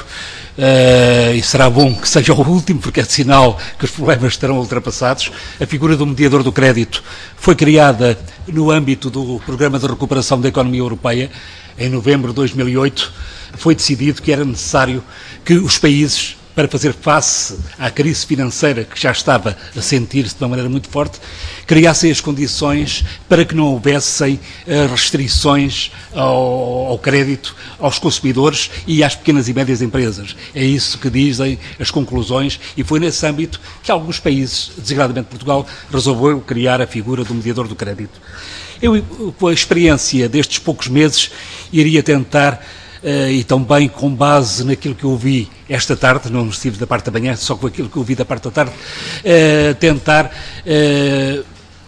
uh, e será bom que seja o último, porque é sinal que os problemas estarão ultrapassados. A figura do mediador do crédito foi criada no âmbito do Programa de Recuperação da Economia Europeia, em novembro de dois mil e oito. Foi decidido que era necessário que os países, para fazer face à crise financeira que já estava a sentir-se de uma maneira muito forte, criassem as condições para que não houvessem uh, restrições ao, ao crédito aos consumidores e às pequenas e médias empresas. É isso que dizem as conclusões e foi nesse âmbito que alguns países, designadamente Portugal, resolveu criar a figura do mediador do crédito. Eu, com a experiência destes poucos meses, iria tentar Uh, e também com base naquilo que eu ouvi esta tarde, não estive da parte da manhã, só com aquilo que eu ouvi da parte da tarde, uh, tentar uh,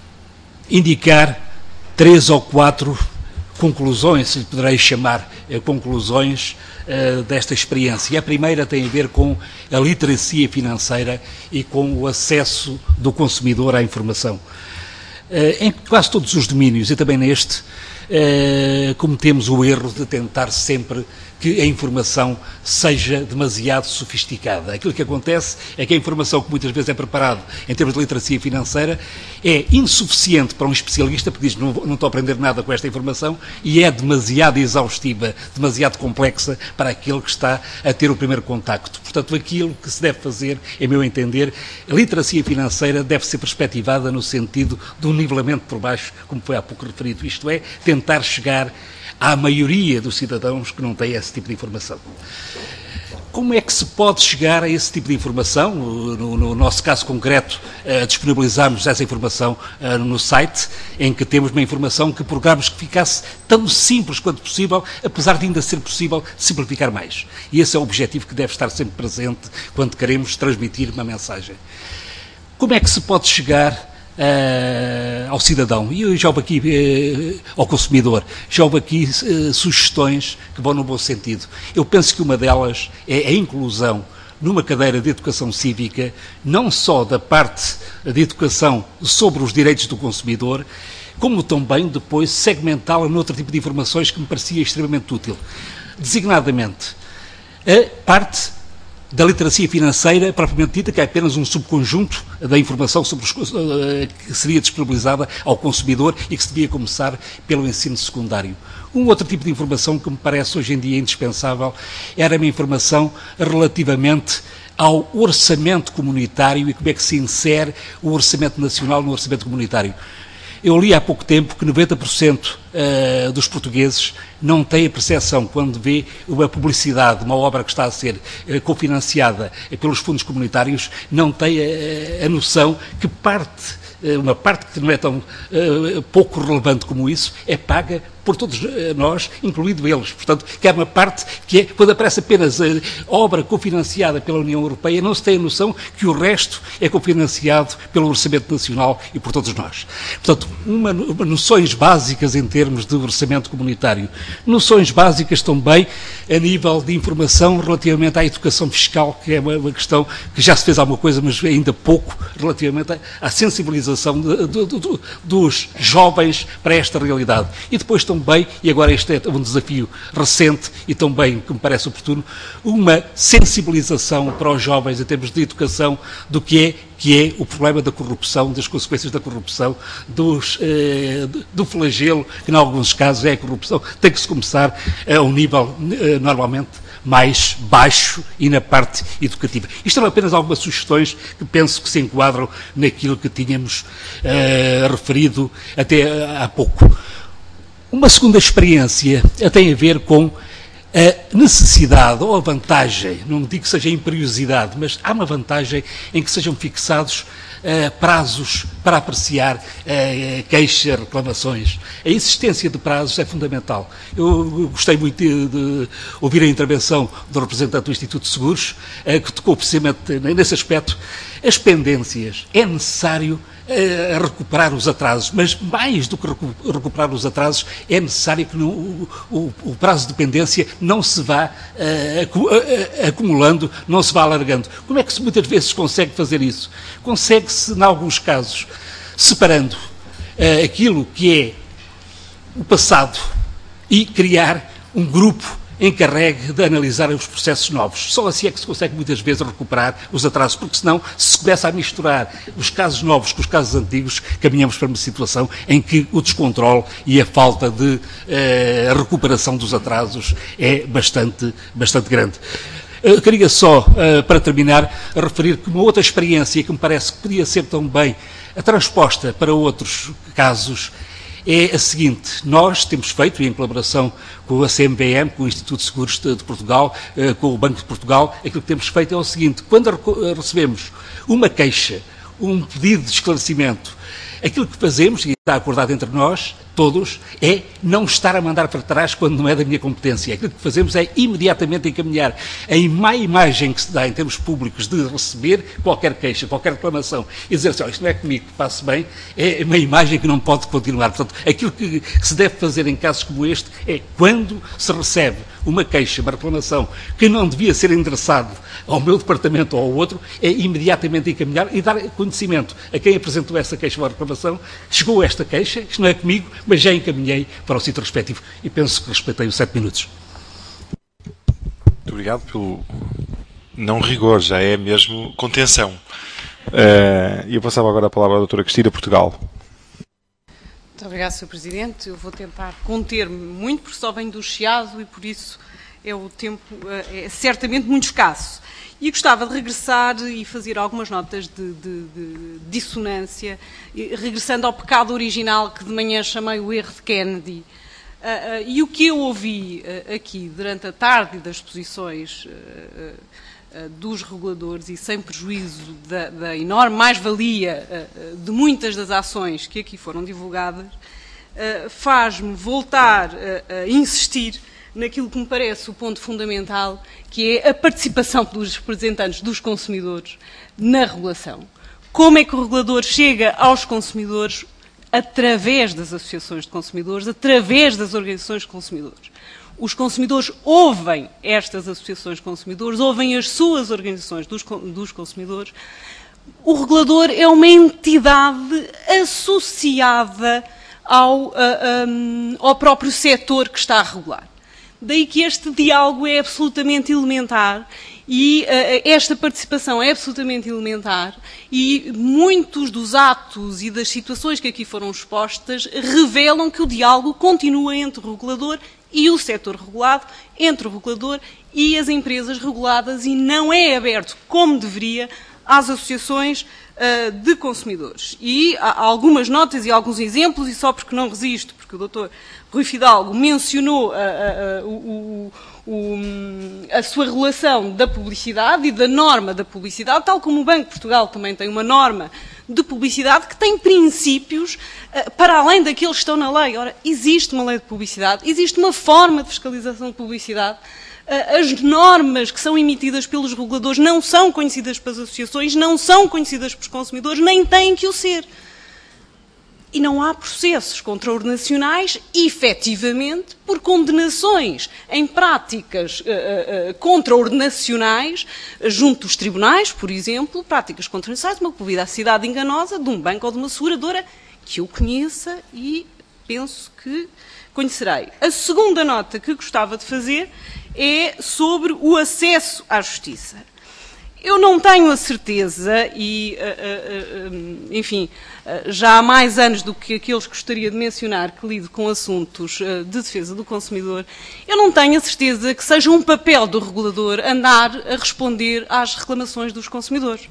indicar três ou quatro conclusões, se lhe poderei chamar uh, conclusões uh, desta experiência. E a primeira tem a ver com a literacia financeira e com o acesso do consumidor à informação. Uh, em quase todos os domínios, e também neste, Uh, cometemos o erro de tentar sempre que a informação seja demasiado sofisticada. Aquilo que acontece é que a informação que muitas vezes é preparada em termos de literacia financeira é insuficiente para um especialista, porque diz não, não estou a aprender nada com esta informação, e é demasiado exaustiva, demasiado complexa para aquele que está a ter o primeiro contacto. Portanto, aquilo que se deve fazer, em meu entender, a literacia financeira deve ser perspectivada no sentido de um nivelamento por baixo, como foi há pouco referido, isto é, tentar chegar à maioria dos cidadãos que não têm esse tipo de informação. Como é que se pode chegar a esse tipo de informação? No, no nosso caso concreto, uh, disponibilizamos essa informação uh, no site, em que temos uma informação que procuramos que ficasse tão simples quanto possível, apesar de ainda ser possível simplificar mais. E esse é o objetivo que deve estar sempre presente quando queremos transmitir uma mensagem. Como é que se pode chegar uh, ao cidadão. E eu já houve aqui, uh, ao consumidor, já houve aqui uh, sugestões que vão no bom sentido. Eu penso que uma delas é a inclusão numa cadeira de educação cívica, não só da parte de educação sobre os direitos do consumidor, como também depois segmentá-la noutro tipo de informações que me parecia extremamente útil. Designadamente, a parte da literacia financeira, propriamente dita, que é apenas um subconjunto da informação sobre os, que seria disponibilizada ao consumidor e que se devia começar pelo ensino secundário. Um outro tipo de informação que me parece hoje em dia indispensável era uma informação relativamente ao orçamento comunitário e como é que se insere o orçamento nacional no orçamento comunitário. Eu li há pouco tempo que noventa por cento uh, dos portugueses não têm a percepção, quando vê uma publicidade, uma obra que está a ser uh, cofinanciada pelos fundos comunitários, não têm uh, a noção que parte, uh, uma parte que não é tão uh, pouco relevante como isso, é paga por todos nós, incluindo eles. Portanto, que é uma parte que é, quando aparece apenas a obra cofinanciada pela União Europeia, não se tem a noção que o resto é cofinanciado pelo Orçamento Nacional e por todos nós. Portanto, uma, uma noções básicas em termos de orçamento comunitário. Noções básicas também a nível de informação relativamente à educação fiscal, que é uma, uma questão que já se fez alguma coisa, mas ainda pouco, relativamente à, à sensibilização de, de, de, de, dos jovens para esta realidade. E depois também, e agora este é um desafio recente e também, que me parece oportuno, uma sensibilização para os jovens em termos de educação do que é, que é o problema da corrupção, das consequências da corrupção, dos, eh, do flagelo, que em alguns casos é a corrupção. Tem que se começar a um nível, eh, normalmente, mais baixo e na parte educativa. Isto são apenas algumas sugestões que penso que se enquadram naquilo que tínhamos eh, referido até há pouco. Uma segunda experiência tem a ver com a necessidade ou a vantagem, não digo que seja imperiosidade, mas há uma vantagem em que sejam fixados uh, prazos para apreciar uh, queixas, reclamações. A existência de prazos é fundamental. Eu gostei muito de, de ouvir a intervenção do representante do Instituto de Seguros, uh, que tocou precisamente nesse aspecto. As pendências, é necessário a recuperar os atrasos, mas mais do que recuperar os atrasos, é necessário que no, o, o, o prazo de pendência não se vá uh, acumulando, não se vá alargando. Como é que se muitas vezes consegue fazer isso? Consegue-se, em alguns casos, separando uh, aquilo que é o passado e criar um grupo encarregue de analisar os processos novos. Só assim é que se consegue muitas vezes recuperar os atrasos, porque senão, se se começa a misturar os casos novos com os casos antigos, caminhamos para uma situação em que o descontrole e a falta de eh, recuperação dos atrasos é bastante, bastante grande. Eu queria só, uh, para terminar, referir que uma outra experiência que me parece que podia ser também transposta para outros casos é a seguinte: nós temos feito, em colaboração com a C M V M, com o Instituto de Seguros de, de Portugal, uh, com o Banco de Portugal, aquilo que temos feito é o seguinte: quando recebemos uma queixa, um pedido de esclarecimento, aquilo que fazemos, e está acordado entre nós, todos, é não estar a mandar para trás quando não é da minha competência. Aquilo que fazemos é imediatamente encaminhar a má imagem que se dá em termos públicos de receber qualquer queixa, qualquer reclamação, e dizer assim: oh, isto não é comigo que passe bem, é uma imagem que não pode continuar. Portanto, aquilo que se deve fazer em casos como este é, quando se recebe uma queixa, uma reclamação, que não devia ser endereçado ao meu departamento ou ao outro, é imediatamente encaminhar e dar conhecimento a quem apresentou essa queixa ou reclamação: chegou esta queixa, isto não é comigo, mas já encaminhei para o sítio respectivo. E penso que respeitei os sete minutos. Muito obrigado pelo não rigor, já é mesmo contenção. Uh, eu passava agora a palavra à doutora Cristina Portugal. Muito obrigada, senhor Presidente. Eu vou tentar conter-me muito, porque só venho do Chiado e por isso é o tempo é certamente muito escasso. E gostava de regressar e fazer algumas notas de, de, de dissonância, regressando ao pecado original que de manhã chamei o erro de Kennedy. Uh, uh, e o que eu ouvi uh, aqui durante a tarde das exposições uh, uh, dos reguladores, e sem prejuízo da, da enorme mais-valia uh, de muitas das ações que aqui foram divulgadas, uh, faz-me voltar uh, a insistir naquilo que me parece o ponto fundamental, que é a participação dos representantes dos consumidores na regulação. Como é que o regulador chega aos consumidores? Através das associações de consumidores, através das organizações de consumidores. Os consumidores ouvem estas associações de consumidores, ouvem as suas organizações dos, dos consumidores. O regulador é uma entidade associada ao, uh, um, ao próprio setor que está a regular. Daí que este diálogo é absolutamente elementar e uh, esta participação é absolutamente elementar e muitos dos atos e das situações que aqui foram expostas revelam que o diálogo continua entre o regulador e o setor regulado, entre o regulador e as empresas reguladas e não é aberto, como deveria, às associações uh, de consumidores. E há algumas notas e alguns exemplos, e só porque não resisto, porque o doutor Rui Fidalgo mencionou uh, uh, uh, o, o, a sua relação da publicidade e da norma da publicidade, tal como o Banco de Portugal também tem uma norma de publicidade que tem princípios uh, para além daqueles que estão na lei. Ora, existe uma lei de publicidade, existe uma forma de fiscalização de publicidade. Uh, as normas que são emitidas pelos reguladores não são conhecidas pelas associações, não são conhecidas pelos consumidores, nem têm que o ser. E não há processos contraordenacionais, efetivamente, por condenações em práticas uh, uh, contraordenacionais junto dos tribunais, por exemplo, práticas contraordenacionais, uma publicidade enganosa de um banco ou de uma seguradora que eu conheça e penso que conhecerei. A segunda nota que gostava de fazer é sobre o acesso à justiça. Eu não tenho a certeza, e, uh, uh, uh, enfim, uh, já há mais anos do que aqueles que gostaria de mencionar que lido com assuntos uh, de defesa do consumidor, eu não tenho a certeza que seja um papel do regulador andar a responder às reclamações dos consumidores.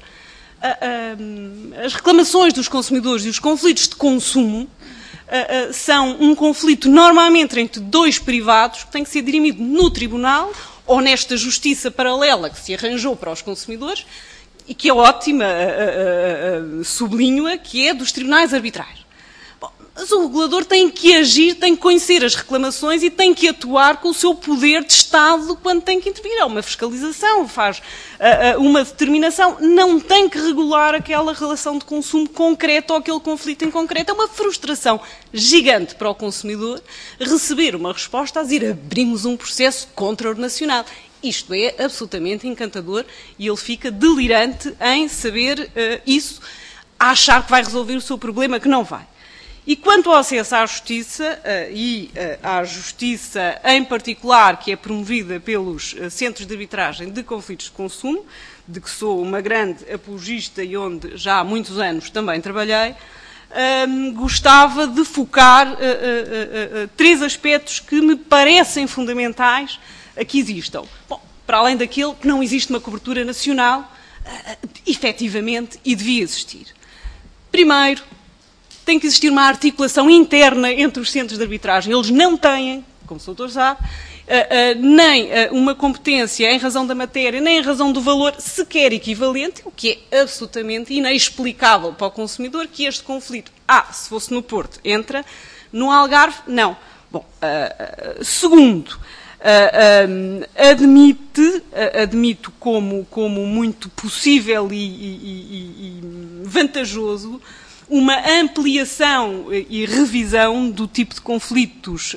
Uh, uh, as reclamações dos consumidores e os conflitos de consumo uh, uh, são um conflito normalmente entre dois privados que tem que ser dirimido no tribunal ou nesta justiça paralela que se arranjou para os consumidores e que é ótima, uh, uh, uh, sublinho-a, que é dos tribunais arbitrais. Bom, mas o regulador tem que agir, tem que conhecer as reclamações e tem que atuar com o seu poder de Estado quando tem que intervir. É uma fiscalização, faz uh, uh, uma determinação, não tem que regular aquela relação de consumo concreta ou aquele conflito em concreto. É uma frustração gigante para o consumidor receber uma resposta a dizer abrimos um processo contraordenacional. Isto é absolutamente encantador e ele fica delirante em saber uh, isso, a achar que vai resolver o seu problema, que não vai. E quanto ao acesso à justiça, uh, e uh, à justiça em particular, que é promovida pelos uh, centros de arbitragem de conflitos de consumo, de que sou uma grande apologista e onde já há muitos anos também trabalhei, Um, gostava de focar uh, uh, uh, uh, três aspectos que me parecem fundamentais uh, que existam. Bom, para além daquele que não existe uma cobertura nacional, uh, efetivamente, e devia existir. Primeiro, tem que existir uma articulação interna entre os centros de arbitragem. Eles não têm, como o doutor sabe, Uh, uh, nem uh, uma competência em razão da matéria, nem em razão do valor sequer equivalente, o que é absolutamente inexplicável para o consumidor que este conflito, ah, se fosse no Porto, entra, no Algarve, não. Bom, uh, uh, segundo, uh, um, admite, uh, admito como, como muito possível e, e, e, e vantajoso uma ampliação e revisão do tipo de conflitos uh,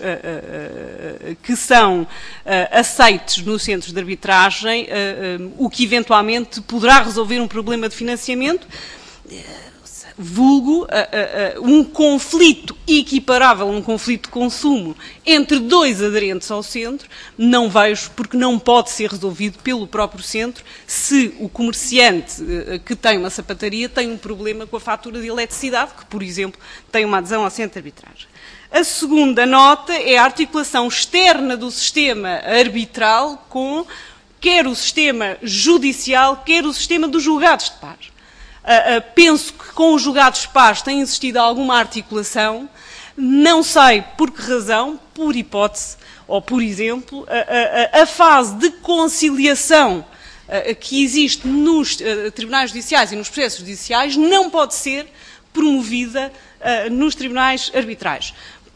uh, uh, que são uh, aceitos nos centros de arbitragem, uh, uh, o que eventualmente poderá resolver um problema de financiamento, uh, vulgo uh, uh, uh, um conflito equiparável a um conflito de consumo entre dois aderentes ao centro, não vejo porque não pode ser resolvido pelo próprio centro se o comerciante uh, que tem uma sapataria tem um problema com a fatura de eletricidade, que, por exemplo, tem uma adesão ao centro de arbitragem. A segunda nota é a articulação externa do sistema arbitral com quer o sistema judicial, quer o sistema dos julgados de paz. Uh, uh, penso que com os julgados de paz tem existido alguma articulação, não sei por que razão, por hipótese, ou por exemplo, a, a, a fase de conciliação uh, que existe nos uh, tribunais judiciais e nos processos judiciais não pode ser promovida uh, nos tribunais arbitrais.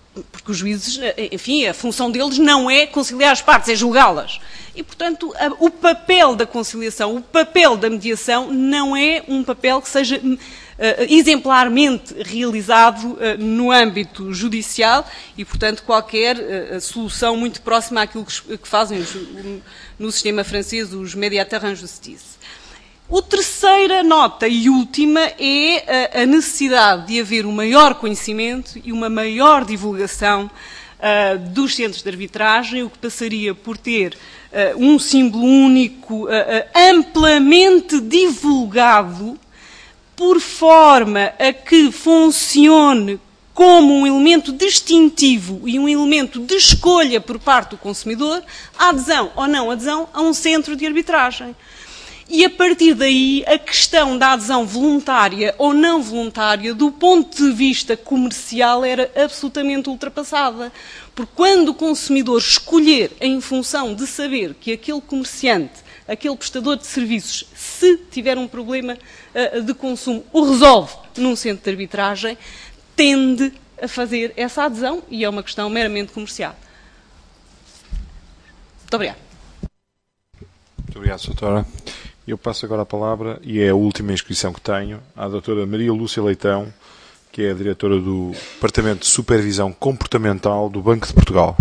porque os juízes, enfim, a função deles não é conciliar as partes, é julgá-las. E, portanto, a, o papel da conciliação, o papel da mediação não é um papel que seja uh, exemplarmente realizado uh, no âmbito judicial e, portanto, qualquer uh, solução muito próxima àquilo que, que fazem os, no sistema francês os médiateurs en justice. A terceira nota e última é a, a necessidade de haver um maior conhecimento e uma maior divulgação uh, dos centros de arbitragem, o que passaria por ter uh, um símbolo único uh, uh, amplamente divulgado, por forma a que funcione como um elemento distintivo e um elemento de escolha por parte do consumidor, a adesão ou não adesão a um centro de arbitragem. E, a partir daí, a questão da adesão voluntária ou não voluntária, do ponto de vista comercial, era absolutamente ultrapassada. Porque quando o consumidor escolher, em função de saber que aquele comerciante, aquele prestador de serviços, se tiver um problema uh, de consumo, o resolve num centro de arbitragem, tende a fazer essa adesão e é uma questão meramente comercial. Muito obrigada. Muito obrigado, doutora. Eu passo agora a palavra, e é a última inscrição que tenho, à doutora Maria Lúcia Leitão, que é a diretora do Departamento de Supervisão Comportamental do Banco de Portugal.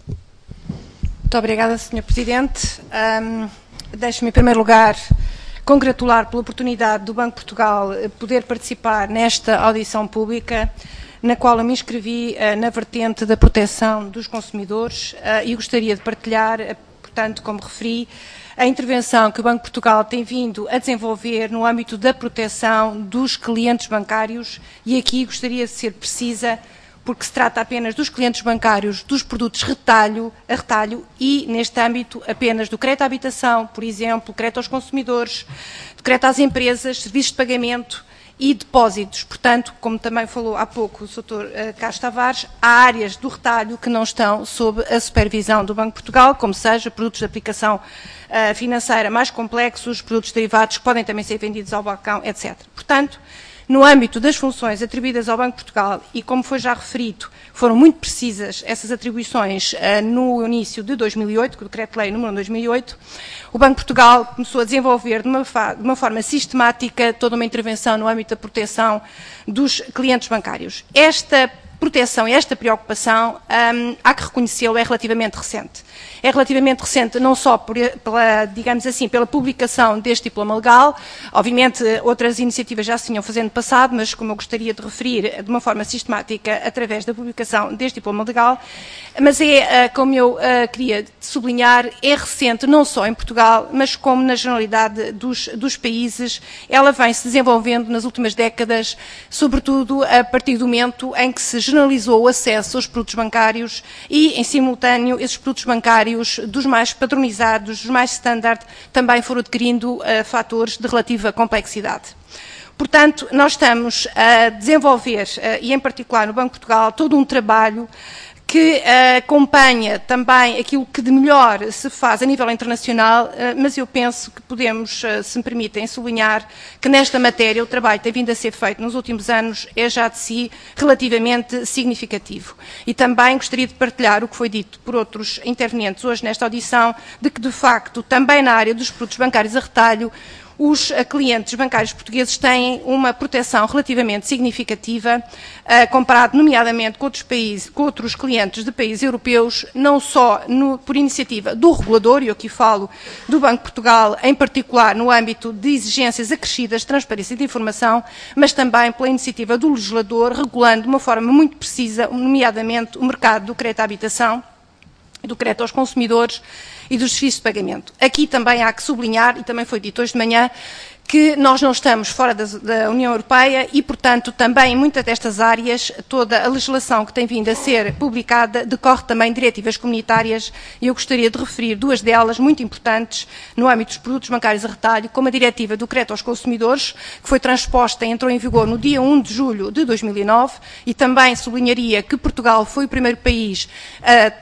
Muito obrigada, senhor Presidente. Um, Deixe-me, em primeiro lugar, congratular pela oportunidade do Banco de Portugal poder participar nesta audição pública, na qual eu me inscrevi uh, na vertente da proteção dos consumidores uh, e gostaria de partilhar, uh, portanto, como referi, a intervenção que o Banco de Portugal tem vindo a desenvolver no âmbito da proteção dos clientes bancários e aqui gostaria de ser precisa porque se trata apenas dos clientes bancários dos produtos retalho, a retalho e, neste âmbito, apenas do crédito à habitação, por exemplo, crédito aos consumidores, do crédito às empresas, serviços de pagamento e depósitos. Portanto, como também falou há pouco o doutor Carlos Tavares, há áreas do retalho que não estão sob a supervisão do Banco de Portugal, como seja produtos de aplicação uh, financeira mais complexos, produtos derivados que podem também ser vendidos ao balcão, etcétera. Portanto, no âmbito das funções atribuídas ao Banco de Portugal, e como foi já referido, foram muito precisas essas atribuições uh, no início de dois mil e oito, com o Decreto-Lei número dois mil e oito, o Banco de Portugal começou a desenvolver de uma, de uma forma sistemática toda uma intervenção no âmbito da proteção dos clientes bancários. Esta proteção e esta preocupação, um, há que reconhecê-lo, é relativamente recente. É relativamente recente não só por, pela, digamos assim, pela publicação deste diploma legal, obviamente outras iniciativas já se tinham fazendo passado, mas como eu gostaria de referir de uma forma sistemática através da publicação deste diploma legal, mas é, como eu queria sublinhar, é recente não só em Portugal, mas como na generalidade dos, dos países, ela vem se desenvolvendo nas últimas décadas, sobretudo a partir do momento em que se generalizou o acesso aos produtos bancários e, em simultâneo, esses produtos bancários dos mais padronizados, dos mais standard, também foram adquirindo uh, fatores de relativa complexidade. Portanto, nós estamos a desenvolver, uh, e em particular no Banco de Portugal, todo um trabalho que uh, acompanha também aquilo que de melhor se faz a nível internacional, uh, mas eu penso que podemos, uh, se me permitem, sublinhar que nesta matéria o trabalho que tem vindo a ser feito nos últimos anos é já de si relativamente significativo. E também gostaria de partilhar o que foi dito por outros intervenientes hoje nesta audição, de que de facto também na área dos produtos bancários a retalho, os clientes bancários portugueses têm uma proteção relativamente significativa, uh, comparado nomeadamente com outros países, com outros clientes de países europeus, não só no, por iniciativa do regulador, e eu aqui falo do Banco de Portugal, em particular no âmbito de exigências acrescidas de transparência de informação, mas também pela iniciativa do legislador, regulando de uma forma muito precisa, nomeadamente o mercado do crédito à habitação, do crédito aos consumidores e dos serviços de pagamento. Aqui também há que sublinhar, e também foi dito hoje de manhã, que nós não estamos fora da, da União Europeia e, portanto, também em muitas destas áreas, toda a legislação que tem vindo a ser publicada decorre também de diretivas comunitárias e eu gostaria de referir duas delas muito importantes no âmbito dos produtos bancários a retalho, como a diretiva do crédito aos consumidores, que foi transposta e entrou em vigor no dia um de julho de dois mil e nove e também sublinharia que Portugal foi o primeiro país a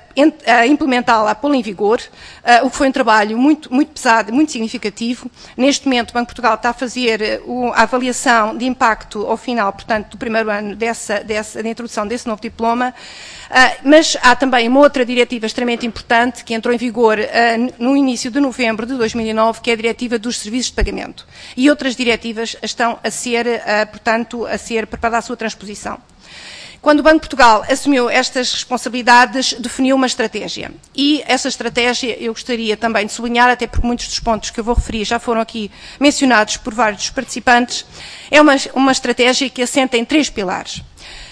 a implementá-la, a pô-la em vigor, uh, o que foi um trabalho muito, muito pesado, muito significativo. Neste momento, o Banco de Portugal está a fazer uh, a avaliação de impacto ao final, portanto, do primeiro ano dessa, dessa, da introdução desse novo diploma. Uh, mas há também uma outra diretiva extremamente importante que entrou em vigor uh, no início de novembro de dois mil e nove, que é a diretiva dos serviços de pagamento. E outras diretivas estão a ser, uh, portanto, a ser preparada a sua transposição. Quando o Banco de Portugal assumiu estas responsabilidades, definiu uma estratégia. E essa estratégia eu gostaria também de sublinhar, até porque muitos dos pontos que eu vou referir já foram aqui mencionados por vários dos participantes, é uma, uma estratégia que assenta em três pilares.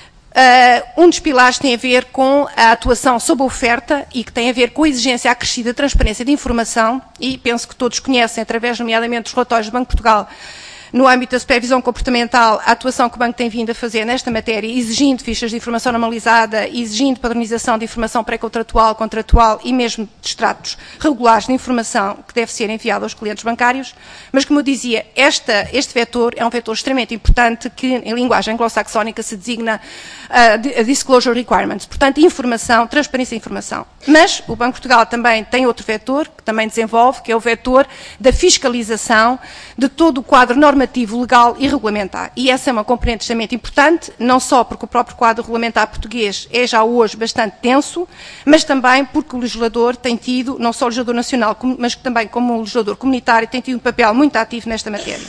Uh, um dos pilares tem a ver com a atuação sob a oferta e que tem a ver com a exigência acrescida de transparência de informação, e penso que todos conhecem, através nomeadamente dos relatórios do Banco de Portugal, no âmbito da supervisão comportamental, a atuação que o Banco tem vindo a fazer nesta matéria, exigindo fichas de informação normalizada, exigindo padronização de informação pré-contratual, contratual e mesmo de extratos regulares de informação que deve ser enviada aos clientes bancários. Mas, como eu dizia, esta, este vetor é um vetor extremamente importante que, em linguagem anglo-saxónica, se designa uh, Disclosure Requirements. Portanto, informação, transparência de informação. Mas o Banco de Portugal também tem outro vetor, que também desenvolve, que é o vetor da fiscalização de todo o quadro normativo normativo, legal e regulamentar. E essa é uma componente extremamente importante, não só porque o próprio quadro regulamentar português é já hoje bastante denso, mas também porque o legislador tem tido, não só o legislador nacional, mas também como o legislador comunitário, tem tido um papel muito ativo nesta matéria.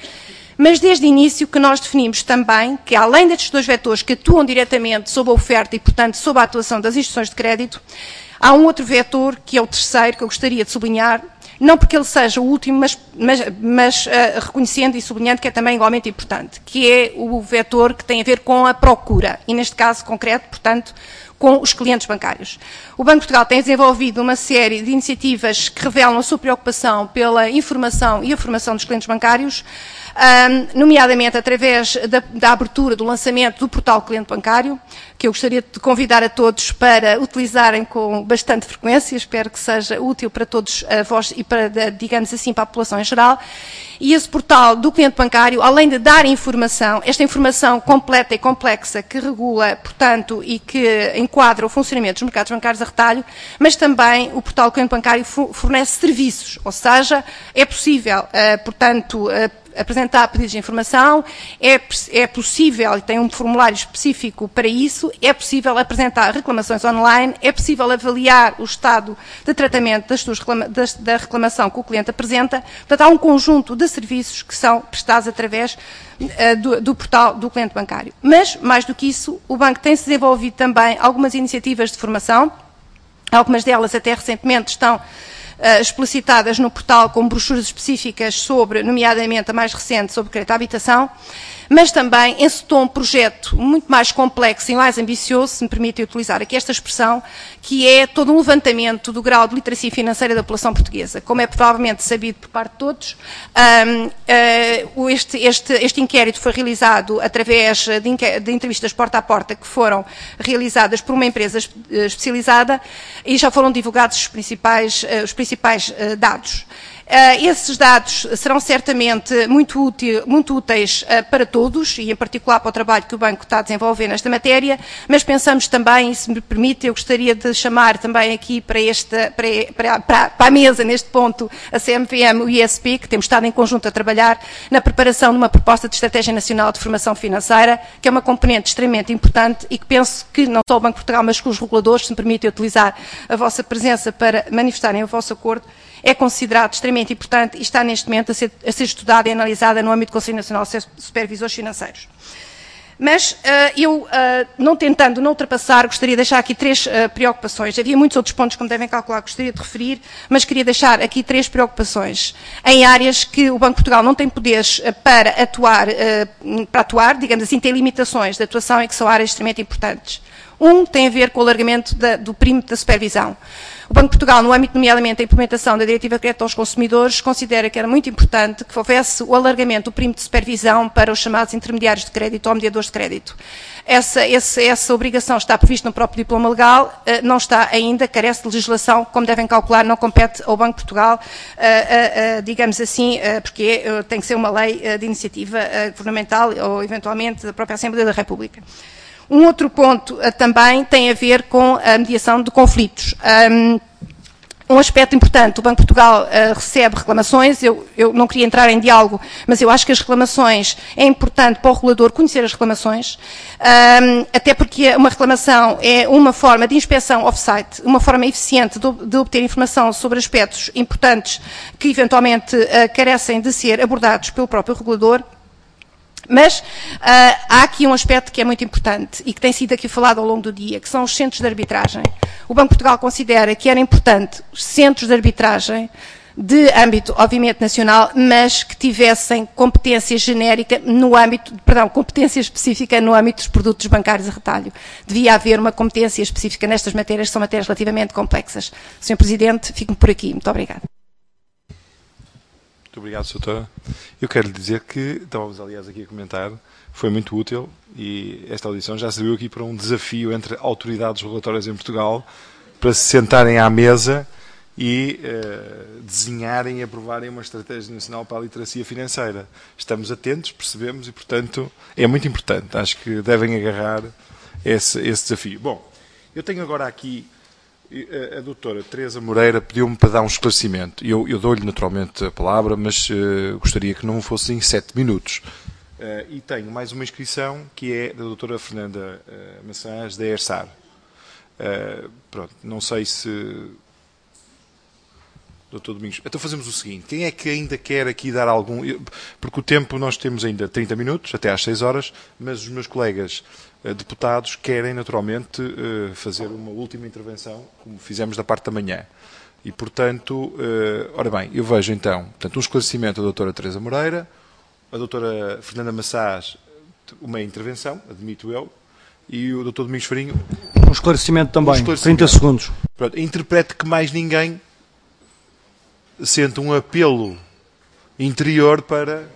Mas desde o início que nós definimos também que, além destes dois vetores que atuam diretamente sob a oferta e, portanto, sob a atuação das instituições de crédito, há um outro vetor, que é o terceiro, que eu gostaria de sublinhar, não porque ele seja o último, mas, mas, mas uh, reconhecendo e sublinhando que é também igualmente importante, que é o vetor que tem a ver com a procura, e neste caso concreto, portanto, com os clientes bancários. O Banco de Portugal tem desenvolvido uma série de iniciativas que revelam a sua preocupação pela informação e a formação dos clientes bancários, um, nomeadamente através da, da abertura do lançamento do portal cliente bancário, que eu gostaria de convidar a todos para utilizarem com bastante frequência, espero que seja útil para todos a vós e para, digamos assim, para a população em geral. E esse portal do cliente bancário, além de dar informação, esta informação completa e complexa que regula, portanto, e que enquadra o funcionamento dos mercados bancários a retalho, mas também o portal do cliente bancário fornece serviços, ou seja, é possível, uh, portanto, uh, apresentar pedidos de informação, é, é possível, e tem um formulário específico para isso, é possível apresentar reclamações online, é possível avaliar o estado de tratamento das suas reclama, das, da reclamação que o cliente apresenta. Portanto, há um conjunto de serviços que são prestados através uh, do, do portal do cliente bancário. Mas, mais do que isso, o banco tem-se desenvolvido também algumas iniciativas de formação, algumas delas até recentemente estão Uh, explicitadas no portal com brochuras específicas sobre, nomeadamente a mais recente, sobre crédito à habitação, mas também encetou um projeto muito mais complexo e mais ambicioso, se me permitem utilizar aqui esta expressão, que é todo um levantamento do grau de literacia financeira da população portuguesa. Como é provavelmente sabido por parte de todos, um, uh, este, este, este inquérito foi realizado através de, de entrevistas porta a porta que foram realizadas por uma empresa especializada e já foram divulgados os principais, uh, os principais uh, dados. Uh, esses dados serão certamente muito, útil, muito úteis uh, para todos e, em particular, para o trabalho que o Banco está a desenvolver nesta matéria, mas pensamos também, e se me permite, eu gostaria de chamar também aqui para, esta, para, para, para a mesa, neste ponto, a C M V M e o I S P, que temos estado em conjunto a trabalhar na preparação de uma proposta de Estratégia Nacional de Formação Financeira, que é uma componente extremamente importante e que penso que não só o Banco de Portugal, mas que os reguladores, se me permitem utilizar a vossa presença para manifestarem o vosso acordo, é considerado extremamente importante e está neste momento a ser, a ser estudada e analisada no âmbito do Conselho Nacional de Supervisores Financeiros. Mas uh, eu, uh, não tentando não ultrapassar, gostaria de deixar aqui três uh, preocupações. Havia muitos outros pontos, como devem calcular, que gostaria de referir, mas queria deixar aqui três preocupações em áreas que o Banco de Portugal não tem poderes uh, para atuar, uh, para atuar, digamos assim, tem limitações de atuação e que são áreas extremamente importantes. Um tem a ver com o alargamento da, do perímetro da supervisão. O Banco de Portugal, no âmbito, nomeadamente, da implementação da Diretiva de Crédito aos Consumidores, considera que era muito importante que houvesse o alargamento do perímetro de supervisão para os chamados intermediários de crédito ou mediadores de crédito. Essa, essa, essa obrigação está prevista no próprio diploma legal, não está ainda, carece de legislação, como devem calcular, não compete ao Banco de Portugal, digamos assim, porque tem que ser uma lei de iniciativa governamental ou, eventualmente, da própria Assembleia da República. Um outro ponto uh, também tem a ver com a mediação de conflitos. Um, Um aspecto importante, o Banco de Portugal uh, recebe reclamações, eu, eu não queria entrar em diálogo, mas eu acho que as reclamações, é importante para o regulador conhecer as reclamações, um, até porque uma reclamação é uma forma de inspeção off-site, uma forma eficiente de, de obter informação sobre aspectos importantes que eventualmente uh, carecem de ser abordados pelo próprio regulador. Mas uh, há aqui um aspecto que é muito importante e que tem sido aqui falado ao longo do dia, que são os centros de arbitragem. O Banco de Portugal considera que era importante os centros de arbitragem de âmbito, obviamente, nacional, mas que tivessem competência genérica no âmbito, perdão, competência específica no âmbito dos produtos bancários a retalho. Devia haver uma competência específica nestas matérias, que são matérias relativamente complexas. senhor Presidente, fico por aqui. Muito obrigada. Muito obrigado, doutora. Eu quero lhe dizer que, estávamos aliás aqui a comentar, foi muito útil e esta audição já serviu aqui para um desafio entre autoridades regulatórias em Portugal para se sentarem à mesa e uh, desenharem e aprovarem uma estratégia nacional para a literacia financeira. Estamos atentos, percebemos e, portanto, é muito importante. Acho que devem agarrar esse, esse desafio. Bom, eu tenho agora aqui a doutora Teresa Moreira pediu-me para dar um esclarecimento. Eu, eu dou-lhe naturalmente a palavra, mas uh, gostaria que não fosse em sete minutos. Uh, e tenho mais uma inscrição, que é da doutora Fernanda uh, Maçãs, da ERSAR. Uh, pronto, não sei se... doutor Domingos, então fazemos o seguinte, quem é que ainda quer aqui dar algum... Porque o tempo nós temos ainda trinta minutos, até às seis horas, mas os meus colegas deputados querem naturalmente fazer uma última intervenção, como fizemos da parte da manhã. E, portanto, ora bem, eu vejo então, portanto, um esclarecimento da doutora Teresa Moreira, a doutora Fernanda Maçãs, uma intervenção, admito eu, e o doutor Domingos Farinho... Um esclarecimento também, um esclarecimento. trinta segundos. Pronto, interprete que mais ninguém sente um apelo interior para...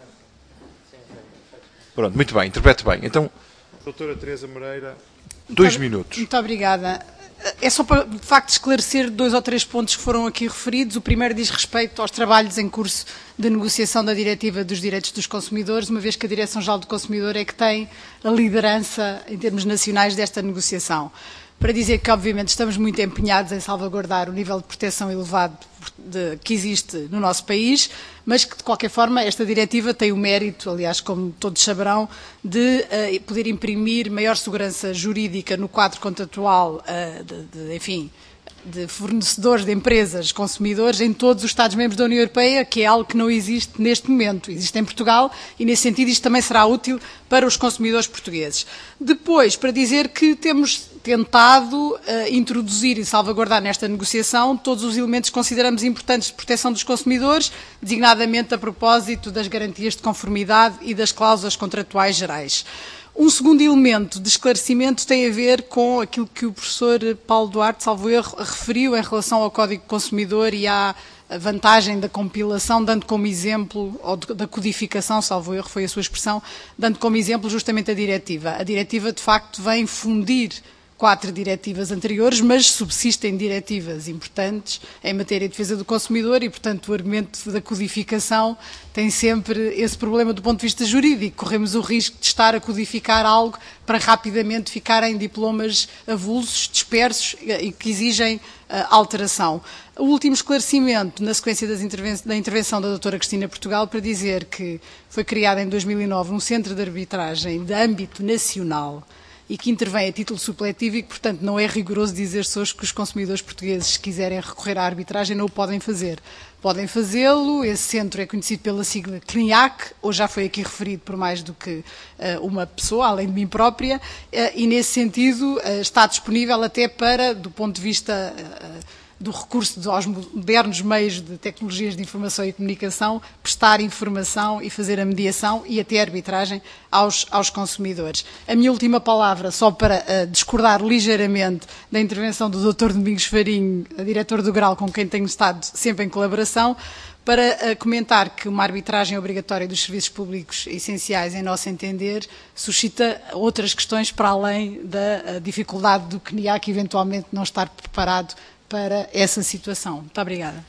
Pronto, muito bem, interprete bem. Então... Doutora Teresa Moreira, dois muito, minutos. Muito obrigada. É só para, de facto, esclarecer dois ou três pontos que foram aqui referidos. O primeiro diz respeito aos trabalhos em curso de negociação da Diretiva dos Direitos dos Consumidores, uma vez que a Direção-Geral do Consumidor é que tem a liderança, em termos nacionais, desta negociação. Para dizer que, obviamente, estamos muito empenhados em salvaguardar o nível de proteção elevado de, que existe no nosso país, mas que, de qualquer forma, esta diretiva tem o mérito, aliás, como todos saberão, de uh, poder imprimir maior segurança jurídica no quadro contratual, uh, de, de, enfim, de fornecedores, de empresas, consumidores, em todos os Estados-membros da União Europeia, que é algo que não existe neste momento. Existe em Portugal e, nesse sentido, isto também será útil para os consumidores portugueses. Depois, para dizer que temos tentado uh, introduzir e salvaguardar nesta negociação todos os elementos que consideramos importantes de proteção dos consumidores, designadamente a propósito das garantias de conformidade e das cláusulas contratuais gerais. Um segundo elemento de esclarecimento tem a ver com aquilo que o professor Paulo Duarte, salvo erro, referiu em relação ao Código Consumidor e à vantagem da compilação, dando como exemplo, ou da codificação, salvo erro, foi a sua expressão, dando como exemplo justamente a diretiva. A diretiva, de facto, vem fundir quatro diretivas anteriores, mas subsistem diretivas importantes em matéria de defesa do consumidor e, portanto, o argumento da codificação tem sempre esse problema do ponto de vista jurídico. Corremos o risco de estar a codificar algo para rapidamente ficarem diplomas avulsos, dispersos e que exigem uh, alteração. O último esclarecimento, na sequência das interven da intervenção da doutora Cristina Portugal, para dizer que foi criado em dois mil e nove um centro de arbitragem de âmbito nacional e que intervém a título supletivo e que, portanto, não é rigoroso dizer-se hoje que os consumidores portugueses, se quiserem recorrer à arbitragem, não o podem fazer. Podem fazê-lo, esse centro é conhecido pela sigla CLINAC, ou já foi aqui referido por mais do que uh, uma pessoa, além de mim própria, uh, e nesse sentido uh, está disponível até para, do ponto de vista uh, do recurso aos modernos meios de tecnologias de informação e comunicação, prestar informação e fazer a mediação e até a arbitragem aos, aos consumidores. A minha última palavra, só para uh, discordar ligeiramente da intervenção do doutor Domingos Farinho, diretor do Grau, com quem tenho estado sempre em colaboração, para uh, comentar que uma arbitragem obrigatória dos serviços públicos essenciais, em nosso entender, suscita outras questões para além da uh, dificuldade do C N I A C eventualmente não estar preparado para essa situação. Muito obrigada.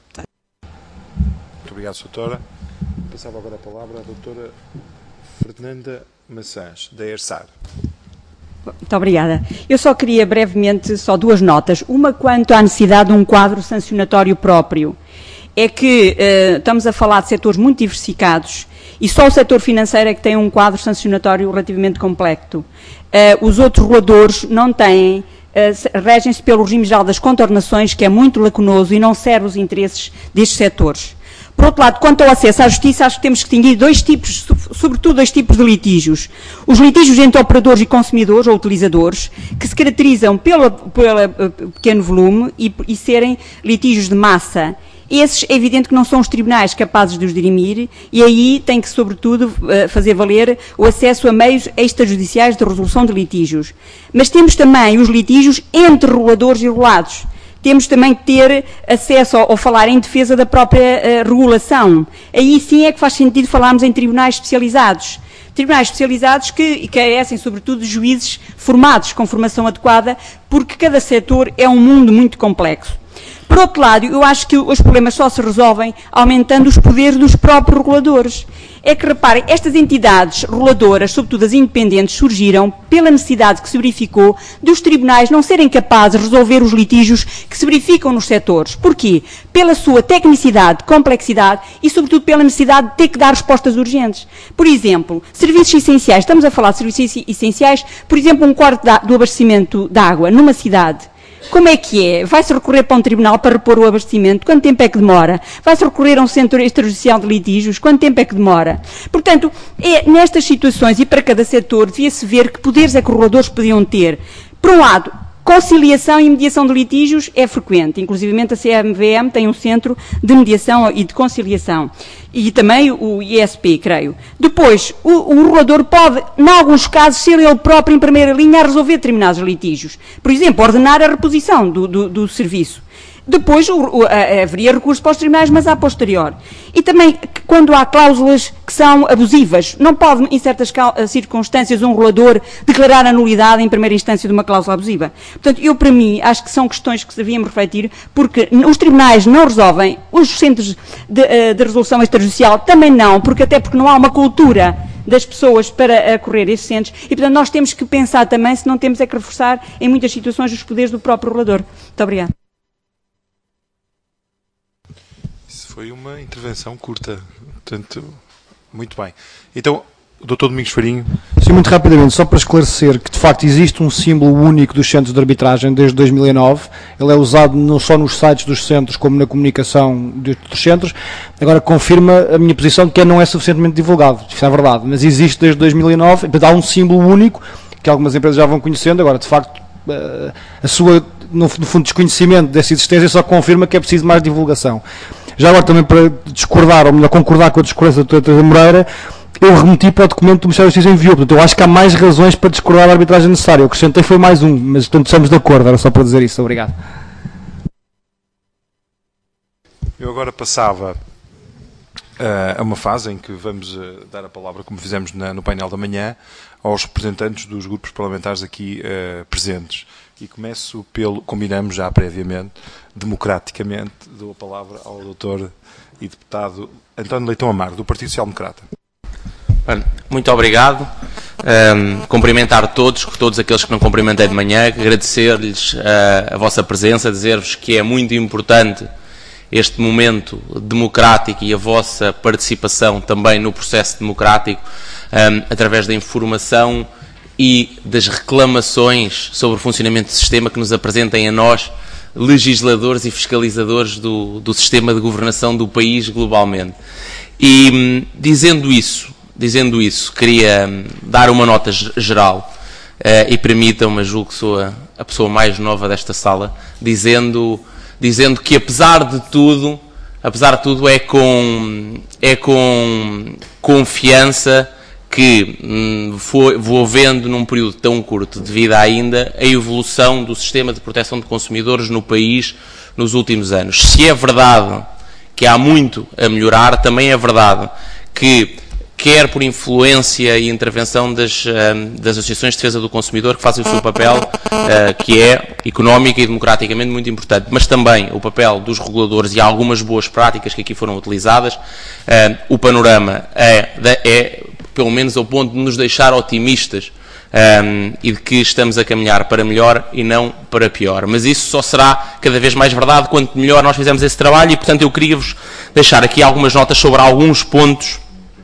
Muito obrigado, doutora. Passava agora a palavra à doutora Fernanda Maçãs, da ERSAR. Muito obrigada. Eu só queria brevemente só duas notas. Uma quanto à necessidade de um quadro sancionatório próprio. É que uh, estamos a falar de setores muito diversificados e só o setor financeiro é que tem um quadro sancionatório relativamente complexo. Uh, os outros reguladores não têm, uh, regem-se pelo regime geral das contornações, que é muito lacunoso e não serve os interesses destes setores. Por outro lado, quanto ao acesso à justiça, acho que temos que distinguir dois tipos, sobretudo dois tipos de litígios. Os litígios entre operadores e consumidores ou utilizadores, que se caracterizam pelo, pelo pequeno volume e, e serem litígios de massa. Esses, é evidente que não são os tribunais capazes de os dirimir e aí tem que, sobretudo, fazer valer o acesso a meios extrajudiciais de resolução de litígios. Mas temos também os litígios entre reguladores e regulados. Temos também que ter acesso ao, ao falar em defesa da própria uh, regulação. Aí sim é que faz sentido falarmos em tribunais especializados. Tribunais especializados que carecem, sobretudo, de juízes formados com formação adequada, porque cada setor é um mundo muito complexo. Por outro lado, eu acho que os problemas só se resolvem aumentando os poderes dos próprios reguladores. É que, reparem, estas entidades reguladoras, sobretudo as independentes, surgiram pela necessidade que se verificou dos tribunais não serem capazes de resolver os litígios que se verificam nos setores. Porquê? Pela sua tecnicidade, complexidade e, sobretudo, pela necessidade de ter que dar respostas urgentes. Por exemplo, serviços essenciais. Estamos a falar de serviços essenciais, por exemplo, um quarto do abastecimento de água numa cidade. Como é que é? Vai-se recorrer para um tribunal para repor o abastecimento? Quanto tempo é que demora? Vai-se recorrer a um centro extrajudicial de litígios? Quanto tempo é que demora? Portanto, é, nestas situações e para cada setor devia-se ver que poderes é que os reguladores podiam ter. Por um lado, conciliação e mediação de litígios é frequente. Inclusivamente a C M V M tem um centro de mediação e de conciliação. E também o I S P, creio. Depois, o, o regulador pode, em alguns casos, ser ele próprio em primeira linha a resolver determinados litígios. Por exemplo, ordenar a reposição do, do, do serviço. Depois o, o, a, haveria recurso para os tribunais, mas a posterior. E também, quando há cláusulas que são abusivas, não pode, em certas circunstâncias, um regulador declarar a nulidade em primeira instância de uma cláusula abusiva. Portanto, eu, para mim, acho que são questões que devíamos refletir, porque os tribunais não resolvem, os centros de, de resolução extrajudicial também não, porque até porque não há uma cultura das pessoas para acorrer esses centros, e, portanto, nós temos que pensar também se não temos é que reforçar, em muitas situações, os poderes do próprio regulador. Muito obrigada. Foi uma intervenção curta, portanto, muito bem. Então, o doutor Domingos Farinho. Sim, muito rapidamente, só para esclarecer que de facto existe um símbolo único dos centros de arbitragem desde dois mil e nove, ele é usado não só nos sites dos centros como na comunicação dos centros, agora confirma a minha posição de que não é suficientemente divulgado, isso é verdade, mas existe desde dois mil e nove, portanto há um símbolo único que algumas empresas já vão conhecendo, agora de facto a sua, no fundo, desconhecimento dessa existência só confirma que é preciso mais divulgação. Já agora também para discordar, ou melhor, concordar com a discordância da doutora Moreira, eu remeti para o documento que o Ministério da Justiça enviou. Portanto, eu acho que há mais razões para discordar da arbitragem necessária. Eu acrescentei foi mais um, mas portanto estamos de acordo, era só para dizer isso. Obrigado. Eu agora passava uh, a uma fase em que vamos uh, dar a palavra, como fizemos na, no painel da manhã, aos representantes dos grupos parlamentares aqui uh, presentes. E começo pelo, combinamos já previamente, democraticamente, dou a palavra ao doutor e deputado António Leitão Amaro, do Partido Social Democrata. Muito obrigado. Um, cumprimentar todos, todos aqueles que não cumprimentei de manhã, agradecer-lhes a, a vossa presença, dizer-vos que é muito importante este momento democrático e a vossa participação também no processo democrático, um, através da informação e das reclamações sobre o funcionamento do sistema que nos apresentem a nós, legisladores e fiscalizadores do, do sistema de governação do país globalmente. E dizendo isso, dizendo isso, queria dar uma nota geral, uh, e permitam-me, julgo que sou a, a pessoa mais nova desta sala, dizendo, dizendo que apesar de tudo, apesar de tudo é com, é com confiança que hum, foi, vou vendo num período tão curto de vida ainda a evolução do sistema de proteção de consumidores no país nos últimos anos. Se é verdade que há muito a melhorar, também é verdade que, quer por influência e intervenção das, das associações de defesa do consumidor, que fazem o seu papel, uh, que é económico e democraticamente muito importante, mas também o papel dos reguladores e algumas boas práticas que aqui foram utilizadas, uh, o panorama é, é pelo menos ao ponto de nos deixar otimistas um, e de que estamos a caminhar para melhor e não para pior. Mas isso só será cada vez mais verdade quanto melhor nós fizermos esse trabalho e, portanto, eu queria-vos deixar aqui algumas notas sobre alguns pontos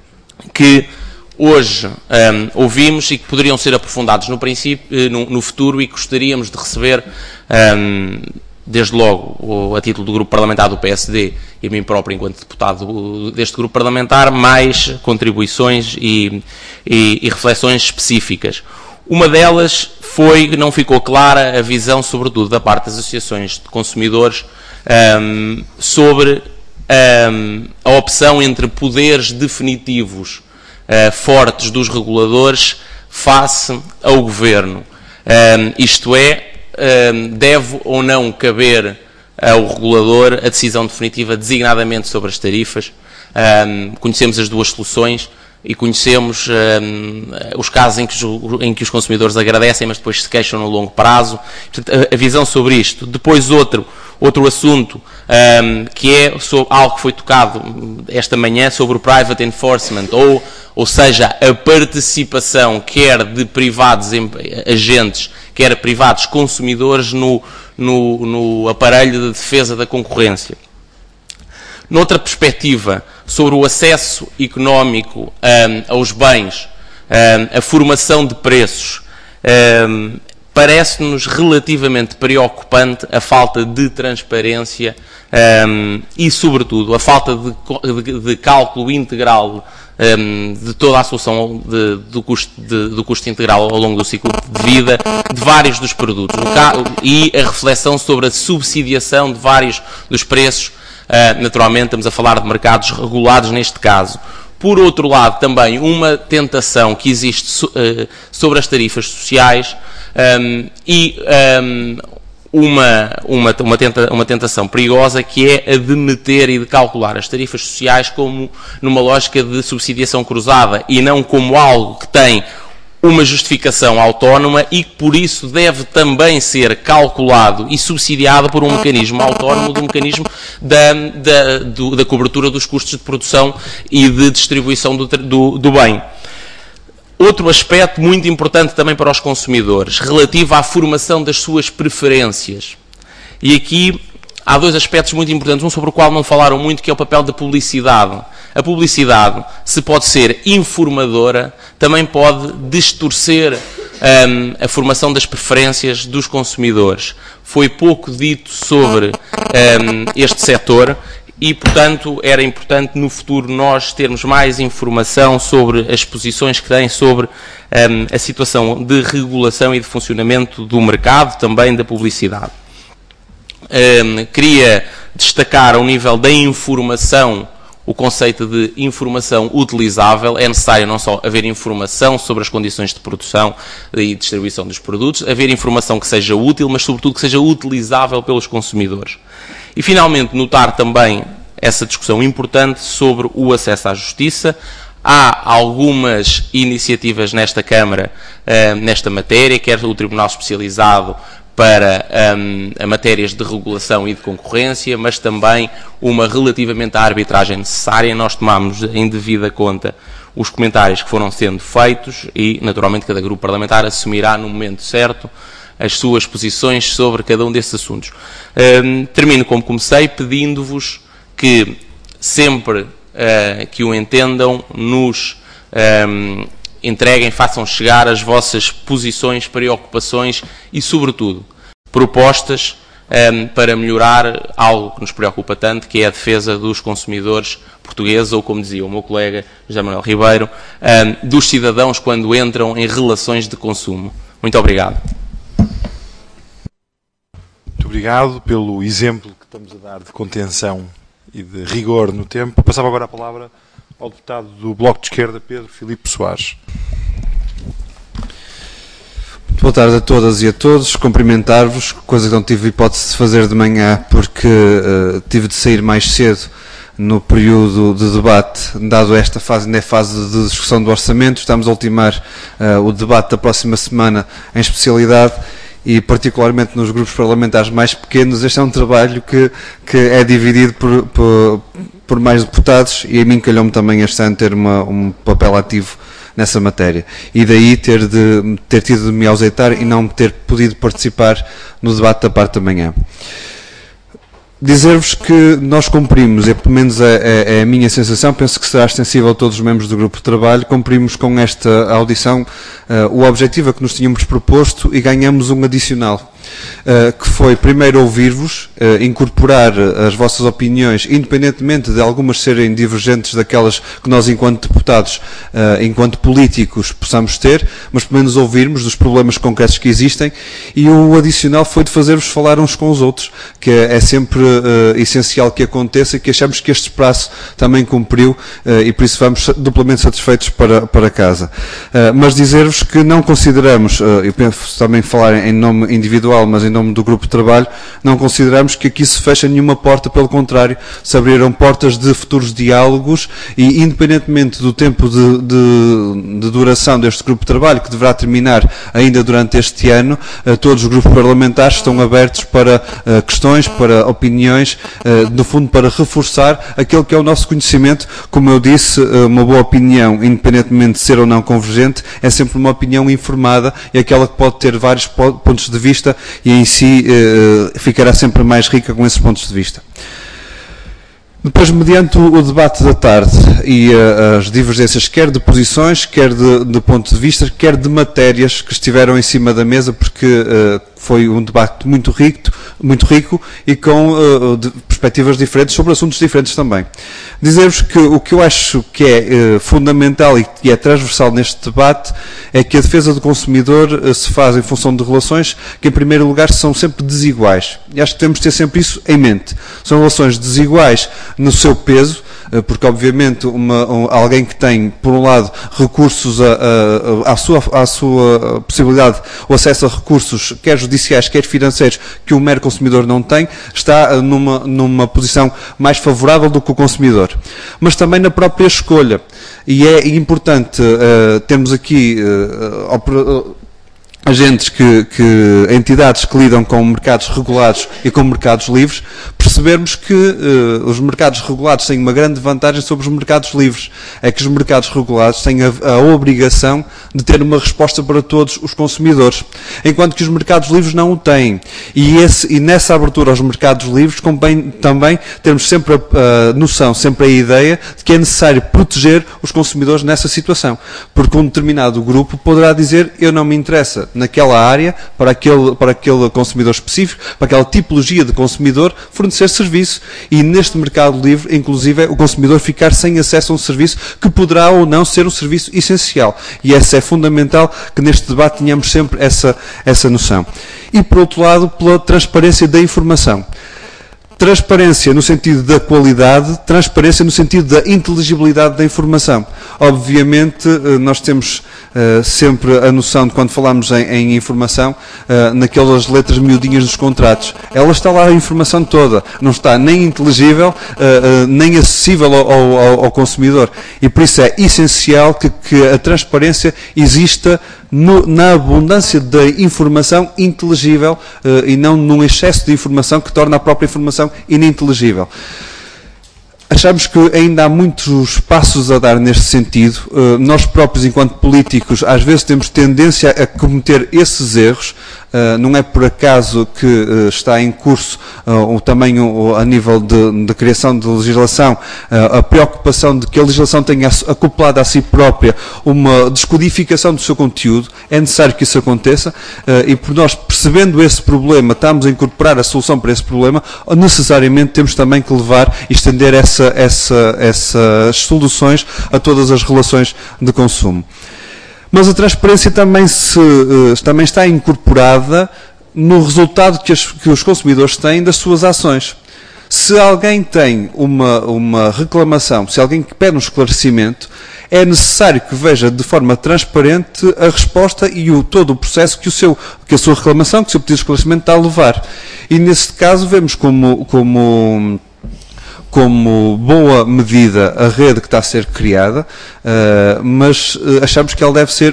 que hoje um, ouvimos e que poderiam ser aprofundados no, princípio, no, no futuro e que gostaríamos de receber, um, desde logo, a título do grupo parlamentar do P S D e a mim próprio, enquanto deputado deste grupo parlamentar, mais contribuições e, e, e reflexões específicas. Uma delas foi que não ficou clara a visão, sobretudo, da parte das associações de consumidores um, sobre um, a opção entre poderes definitivos Uh, fortes dos reguladores face ao Governo. Um, isto é, um, deve ou não caber ao regulador a decisão definitiva designadamente sobre as tarifas. Um, conhecemos as duas soluções e conhecemos um, os casos em que, em que os consumidores agradecem, mas depois se queixam no longo prazo. Portanto, a, a visão sobre isto. Depois outro, outro assunto um, que é sobre algo que foi tocado esta manhã sobre o private enforcement, ou ou seja, a participação quer de privados agentes, quer privados consumidores no, no, no aparelho de defesa da concorrência. Noutra perspectiva, sobre o acesso económico um, aos bens, um, a formação de preços, um, parece-nos relativamente preocupante a falta de transparência um, e, sobretudo, a falta de, de, de cálculo integral Um, de toda a solução de, do, custo, de, do custo integral ao longo do ciclo de vida de vários dos produtos e a reflexão sobre a subsidiação de vários dos preços. Uh, naturalmente estamos a falar de mercados regulados neste caso. Por outro lado, também uma tentação que existe so, uh, sobre as tarifas sociais um, e um, Uma, uma, uma, tenta, uma tentação perigosa, que é a de meter e de calcular as tarifas sociais como numa lógica de subsidiação cruzada e não como algo que tem uma justificação autónoma e que por isso deve também ser calculado e subsidiado por um mecanismo autónomo do mecanismo da, da, do, da cobertura dos custos de produção e de distribuição do, do, do bem. Outro aspecto muito importante também para os consumidores, relativo à formação das suas preferências. E aqui há dois aspectos muito importantes, um sobre o qual não falaram muito, que é o papel da publicidade. A publicidade, se pode ser informadora, também pode distorcer um, a formação das preferências dos consumidores. Foi pouco dito sobre um, este setor. E, portanto, era importante no futuro nós termos mais informação sobre as posições que têm sobre um, a situação de regulação e de funcionamento do mercado, também da publicidade. Um, queria destacar ao nível da informação o conceito de informação utilizável. É necessário não só haver informação sobre as condições de produção e distribuição dos produtos, haver informação que seja útil, mas sobretudo que seja utilizável pelos consumidores. E, finalmente, notar também essa discussão importante sobre o acesso à justiça. Há algumas iniciativas nesta Câmara, uh, nesta matéria, quer o Tribunal Especializado para um, a matérias de regulação e de concorrência, mas também uma relativamente à arbitragem necessária. Nós tomamos em devida conta os comentários que foram sendo feitos e, naturalmente, cada grupo parlamentar assumirá no momento certo as suas posições sobre cada um desses assuntos. Um, termino como comecei, pedindo-vos que sempre uh, que o entendam, nos um, entreguem, façam chegar as vossas posições, preocupações e, sobretudo, propostas um, para melhorar algo que nos preocupa tanto, que é a defesa dos consumidores portugueses, ou, como dizia o meu colega José Manuel Ribeiro, um, dos cidadãos quando entram em relações de consumo. Muito obrigado. Muito obrigado pelo exemplo que estamos a dar de contenção e de rigor no tempo. Passava agora a palavra ao deputado do Bloco de Esquerda, Pedro Filipe Soares. Boa tarde a todas e a todos. Cumprimentar-vos, coisa que não tive hipótese de fazer de manhã porque uh, tive de sair mais cedo no período de debate, dado esta fase, ainda é fase de discussão do orçamento. Estamos a ultimar uh, o debate da próxima semana em especialidade e, particularmente nos grupos parlamentares mais pequenos, este é um trabalho que, que é dividido por, por, por mais deputados, e a mim calhou-me também este ano ter uma, um papel ativo nessa matéria. E daí ter, de, ter tido de me ausentar e não ter podido participar no debate da parte da manhã. Dizer-vos que nós cumprimos, é pelo menos é, é a minha sensação, penso que será extensível a todos os membros do grupo de trabalho, cumprimos com esta audição uh, o objetivo a que nos tínhamos proposto e ganhamos um adicional. Uh, que foi primeiro ouvir-vos, uh, incorporar as vossas opiniões, independentemente de algumas serem divergentes daquelas que nós, enquanto deputados, uh, enquanto políticos, possamos ter, mas pelo menos ouvirmos dos problemas concretos que existem, e o adicional foi de fazer-vos falar uns com os outros, que é, é sempre uh, essencial que aconteça e que achamos que este prazo também cumpriu uh, e por isso vamos duplamente satisfeitos para, para casa. Uh, mas dizer-vos que não consideramos, uh, eu penso também falar em nome individual, mas em nome do grupo de trabalho, não consideramos que aqui se fecha nenhuma porta, pelo contrário, se abriram portas de futuros diálogos e, independentemente do tempo de, de, de duração deste grupo de trabalho, que deverá terminar ainda durante este ano, uh, todos os grupos parlamentares estão abertos para uh, questões, para opiniões, uh, no fundo para reforçar aquele que é o nosso conhecimento. Como eu disse, uh, uma boa opinião, independentemente de ser ou não convergente, é sempre uma opinião informada e aquela que pode ter vários pontos de vista e em si eh, ficará sempre mais rica com esses pontos de vista. Depois, mediante o, o debate da tarde e uh, as divergências, quer de posições, quer de, de ponto de vista, quer de matérias que estiveram em cima da mesa, porque uh, foi um debate muito rico, muito rico e com uh, de perspectivas diferentes sobre assuntos diferentes também. Dizer-vos que o que eu acho que é uh, fundamental e que é transversal neste debate é que a defesa do consumidor uh, se faz em função de relações que, em primeiro lugar, são sempre desiguais. E acho que temos de ter sempre isso em mente. São relações desiguais no seu peso, porque obviamente uma, um, alguém que tem, por um lado, recursos a, a, a, à, sua, à sua possibilidade, o acesso a recursos, quer judiciais, quer financeiros, que o mero consumidor não tem, está numa, numa posição mais favorável do que o consumidor. Mas também na própria escolha. E é importante uh, termos aqui uh, agentes que, que, entidades que lidam com mercados regulados e com mercados livres, percebermos que uh, os mercados regulados têm uma grande vantagem sobre os mercados livres. É que os mercados regulados têm a, a obrigação de ter uma resposta para todos os consumidores, enquanto que os mercados livres não o têm. E, esse, e nessa abertura aos mercados livres convém também termos sempre a, a noção, sempre a ideia de que é necessário proteger os consumidores nessa situação, porque um determinado grupo poderá dizer: eu não me interessa naquela área, para aquele, para aquele consumidor específico, para aquela tipologia de consumidor, fornecer serviço. E neste mercado livre, inclusive, o consumidor ficar sem acesso a um serviço que poderá ou não ser um serviço essencial. E essa é fundamental, que neste debate tenhamos sempre essa, essa noção. E, por outro lado, pela transparência da informação. Transparência no sentido da qualidade, transparência no sentido da inteligibilidade da informação. Obviamente, nós temos uh, sempre a noção de, quando falamos em, em informação, uh, naquelas letras miudinhas dos contratos. Ela está lá a informação toda, não está nem inteligível, uh, uh, nem acessível ao, ao, ao consumidor. E por isso é essencial que, que a transparência exista No, na abundância da informação inteligível uh, e não num excesso de informação que torna a própria informação ininteligível. Achamos que ainda há muitos passos a dar neste sentido. Uh, nós próprios, enquanto políticos, às vezes temos tendência a cometer esses erros. Uh, não é por acaso que uh, está em curso uh, também uh, a nível de, de criação de legislação uh, a preocupação de que a legislação tenha acoplado a si própria uma descodificação do seu conteúdo. É necessário que isso aconteça uh, e por nós, percebendo esse problema, estamos a incorporar a solução para esse problema, necessariamente temos também que levar e estender essa, essa, essas soluções a todas as relações de consumo. Mas a transparência também, se, também está incorporada no resultado que, as, que os consumidores têm das suas ações. Se alguém tem uma, uma reclamação, se alguém pede um esclarecimento, é necessário que veja de forma transparente a resposta e o, todo o processo que, o seu, que a sua reclamação, que o seu pedido de esclarecimento está a levar. E nesse caso vemos como... como como boa medida a rede que está a ser criada, uh, mas uh, achamos que ela deve ser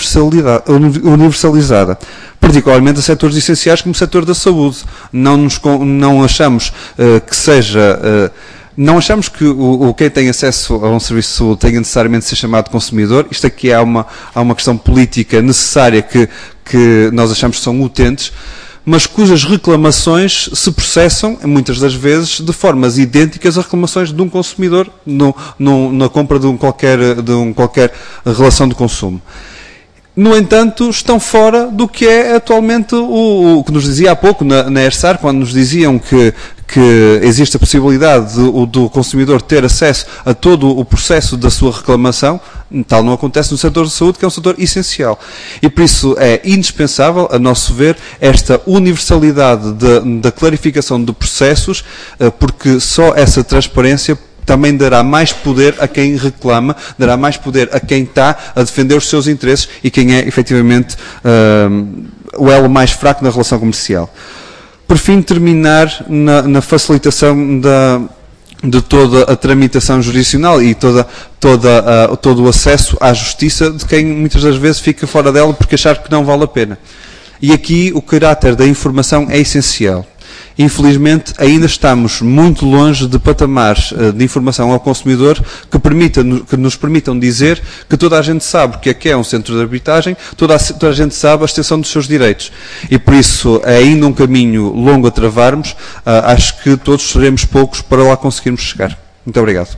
universalizada, particularmente a setores essenciais como o setor da saúde. Não, nos, não achamos uh, que seja uh, Não achamos que o, o quem tem acesso a um serviço de saúde tenha necessariamente de ser chamado consumidor. Isto aqui há uma, há uma questão política necessária que, que nós achamos que são utentes, mas cujas reclamações se processam, muitas das vezes, de formas idênticas a reclamações de um consumidor no, no, na compra de um, qualquer, de um qualquer relação de consumo. No entanto, estão fora do que é atualmente o, o que nos dizia há pouco na, na ERSAR, quando nos diziam que, que existe a possibilidade de, do consumidor ter acesso a todo o processo da sua reclamação. Tal não acontece no setor de saúde, que é um setor essencial. E por isso é indispensável, a nosso ver, esta universalidade da clarificação de processos, porque só essa transparência também dará mais poder a quem reclama, dará mais poder a quem está a defender os seus interesses e quem é, efetivamente, uh, o elo mais fraco na relação comercial. Por fim, terminar na, na facilitação da, de toda a tramitação jurisdicional e toda, toda, uh, todo o acesso à justiça de quem muitas das vezes fica fora dela porque achar que não vale a pena. E aqui o caráter da informação é essencial. Infelizmente, ainda estamos muito longe de patamares de informação ao consumidor que, permita, que nos permitam dizer que toda a gente sabe o que é que é um centro de arbitragem, toda a, toda a gente sabe a extensão dos seus direitos. E por isso é ainda um caminho longo a travarmos. Uh, acho que todos seremos poucos para lá conseguirmos chegar. Muito obrigado.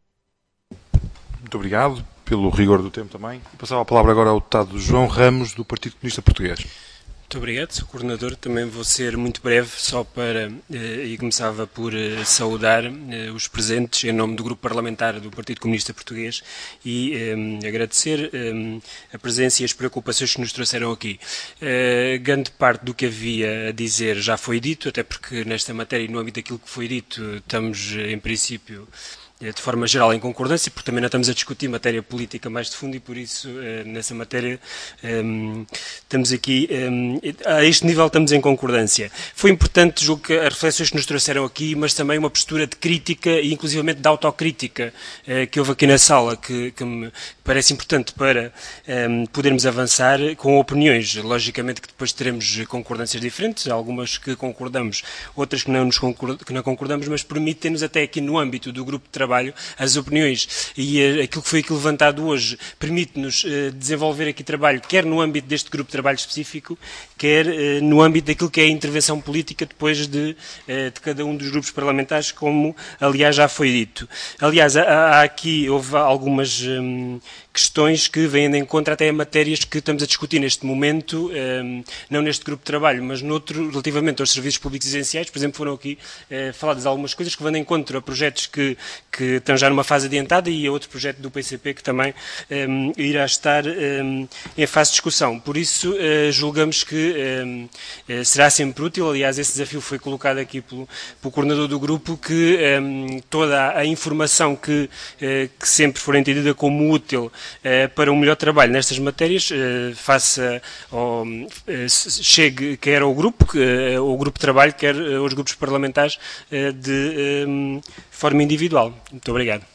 Muito obrigado pelo rigor do tempo também. Passava a palavra agora ao deputado João Ramos, do Partido Comunista Português. Muito obrigado, senhor Coordenador. Também vou ser muito breve, só para, eh, e começava por eh, saudar eh, os presentes em nome do Grupo Parlamentar do Partido Comunista Português e eh, agradecer eh, a presença e as preocupações que nos trouxeram aqui. Eh, grande parte do que havia a dizer já foi dito, até porque nesta matéria e no âmbito daquilo que foi dito, estamos, em princípio, de forma geral em concordância, porque também não estamos a discutir matéria política mais de fundo e por isso nessa matéria estamos aqui, a este nível estamos em concordância. Foi importante, julgo que as reflexões que nos trouxeram aqui, mas também uma postura de crítica e inclusivamente de autocrítica que houve aqui na sala, que, que me parece importante para podermos avançar com opiniões. Logicamente que depois teremos concordâncias diferentes, algumas que concordamos, outras que não, nos concord, que não concordamos, mas permitem-nos até aqui no âmbito do grupo de trabalho as opiniões e aquilo que foi aqui levantado hoje permite-nos uh, desenvolver aqui trabalho, quer no âmbito deste grupo de trabalho específico, quer uh, no âmbito daquilo que é a intervenção política depois de, uh, de cada um dos grupos parlamentares, como aliás já foi dito. Aliás, há, há aqui, houve algumas um, questões que vêm de encontro até a matérias que estamos a discutir neste momento, um, não neste grupo de trabalho, mas noutro, relativamente aos serviços públicos essenciais. Por exemplo, foram aqui uh, faladas algumas coisas que vão de encontro a projetos que, que estão já numa fase adiantada e a outro projeto do P C P que também um, irá estar um, em fase de discussão. Por isso, uh, julgamos que um, uh, será sempre útil, aliás, esse desafio foi colocado aqui pelo, pelo coordenador do grupo, que um, toda a informação que, uh, que sempre for entendida como útil uh, para um melhor trabalho nestas matérias, uh, faça, ou, uh, chegue quer ao grupo, uh, o grupo de trabalho, quer uh, aos grupos parlamentares uh, de um, forma individual. Muito obrigado.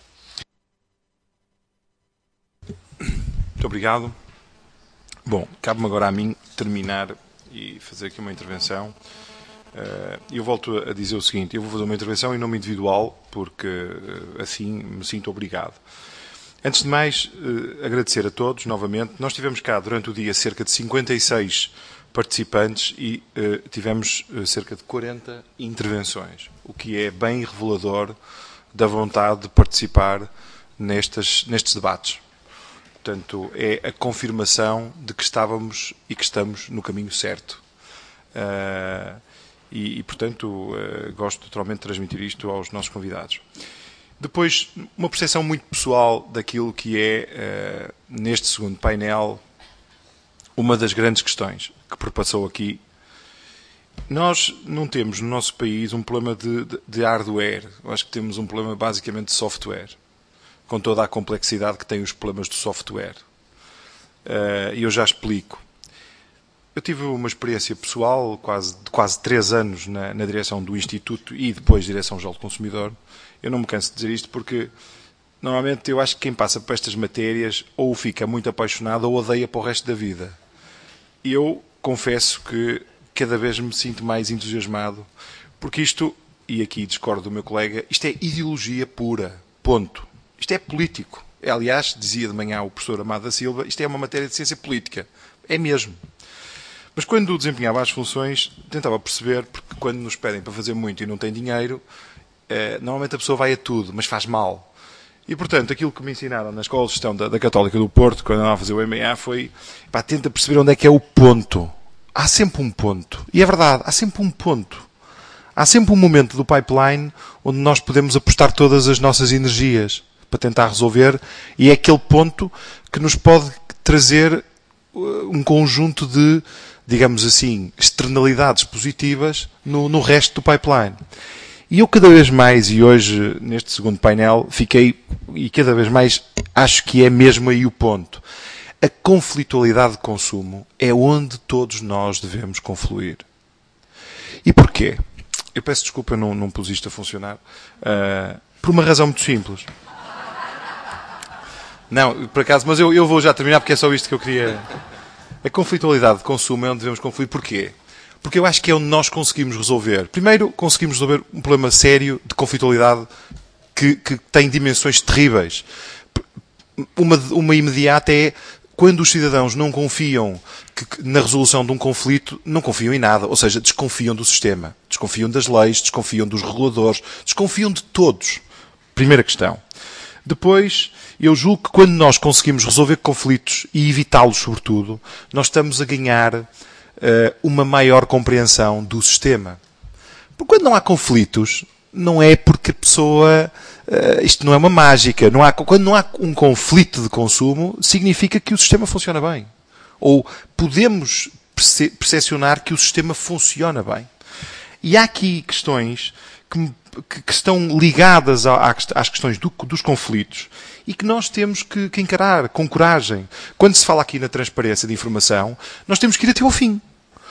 Muito obrigado. Bom, cabe-me agora a mim terminar e fazer aqui uma intervenção. Eu volto a dizer o seguinte, eu vou fazer uma intervenção em nome individual, porque assim me sinto obrigado. Antes de mais, agradecer a todos novamente. Nós tivemos cá durante o dia cerca de cinquenta e seis participantes e tivemos cerca de quarenta intervenções, o que é bem revelador da vontade de participar nestas, nestes debates. Portanto, é a confirmação de que estávamos e que estamos no caminho certo. Uh, e, e, portanto, uh, gosto naturalmente de transmitir isto aos nossos convidados. Depois, uma percepção muito pessoal daquilo que é, uh, neste segundo painel, uma das grandes questões que perpassou aqui. Nós não temos no nosso país um problema de, de, de hardware. Eu acho que temos um problema basicamente de software, com toda a complexidade que têm os problemas do software. E uh, eu já explico. Eu tive uma experiência pessoal quase, de quase três anos na, na direção do Instituto e depois Direção-Geral do Consumidor. Eu não me canso de dizer isto porque, normalmente, eu acho que quem passa por estas matérias ou fica muito apaixonado ou odeia para o resto da vida. Eu confesso que cada vez me sinto mais entusiasmado, porque isto e aqui discordo do meu colega, isto é ideologia pura, ponto. Isto é político. Aliás, dizia de manhã o professor Amado da Silva, isto é uma matéria de ciência política. É mesmo. Mas quando desempenhava as funções, tentava perceber, porque quando nos pedem para fazer muito e não tem dinheiro, eh, normalmente a pessoa vai a tudo, mas faz mal. E, portanto, aquilo que me ensinaram na Escola de Gestão da, da Católica do Porto, quando andava a fazer o M A, foi, pá, tenta perceber onde é que é o ponto. Há sempre um ponto. E é verdade, há sempre um ponto. Há sempre um momento do pipeline onde nós podemos apostar todas as nossas energias para tentar resolver, e é aquele ponto que nos pode trazer um conjunto de, digamos assim, externalidades positivas no, no resto do pipeline. E eu cada vez mais, e hoje neste segundo painel, fiquei, e cada vez mais acho que é mesmo aí o ponto. A conflitualidade de consumo é onde todos nós devemos confluir. E porquê? Eu peço desculpa, eu não, não pus isto a funcionar. Uh, por uma razão muito simples. Não, por acaso, mas eu, eu vou já terminar porque é só isto que eu queria. A conflitualidade de consumo é onde devemos confluir. Porquê? Porque eu acho que é onde nós conseguimos resolver. Primeiro, conseguimos resolver um problema sério de conflitualidade que, que tem dimensões terríveis. Uma, uma imediata é quando os cidadãos não confiam que, que, na resolução de um conflito, não confiam em nada. Ou seja, desconfiam do sistema. Desconfiam das leis, desconfiam dos reguladores, desconfiam de todos. Primeira questão. Depois, eu julgo que quando nós conseguimos resolver conflitos e evitá-los, sobretudo, nós estamos a ganhar uh, uma maior compreensão do sistema. Porque quando não há conflitos, não é porque a pessoa... Uh, isto não é uma mágica. Não há, quando não há um conflito de consumo, significa que o sistema funciona bem. Ou podemos perce- percepcionar que o sistema funciona bem. E há aqui questões que me Que, que estão ligadas a, a, às questões do, dos conflitos e que nós temos que, que encarar com coragem. Quando se fala aqui na transparência de informação, nós temos que ir até ao fim.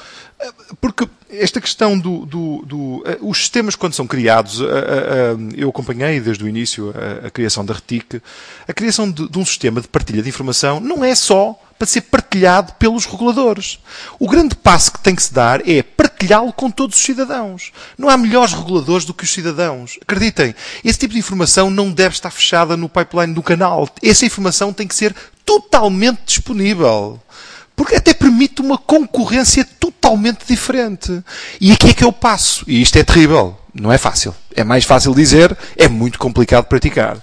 Porque esta questão do... do, do os sistemas, quando são criados, a, a, a, eu acompanhei desde o início a, a criação da RETIC, a criação de, de um sistema de partilha de informação não é só para ser partilhado pelos reguladores. O grande passo que tem que se dar é partilhá-lo com todos os cidadãos. Não há melhores reguladores do que os cidadãos. Acreditem, esse tipo de informação não deve estar fechada no pipeline do canal. Essa informação tem que ser totalmente disponível. Porque até permite uma concorrência totalmente diferente. E aqui é que é o passo. E isto é terrível. Não é fácil. É mais fácil dizer, é muito complicado praticar.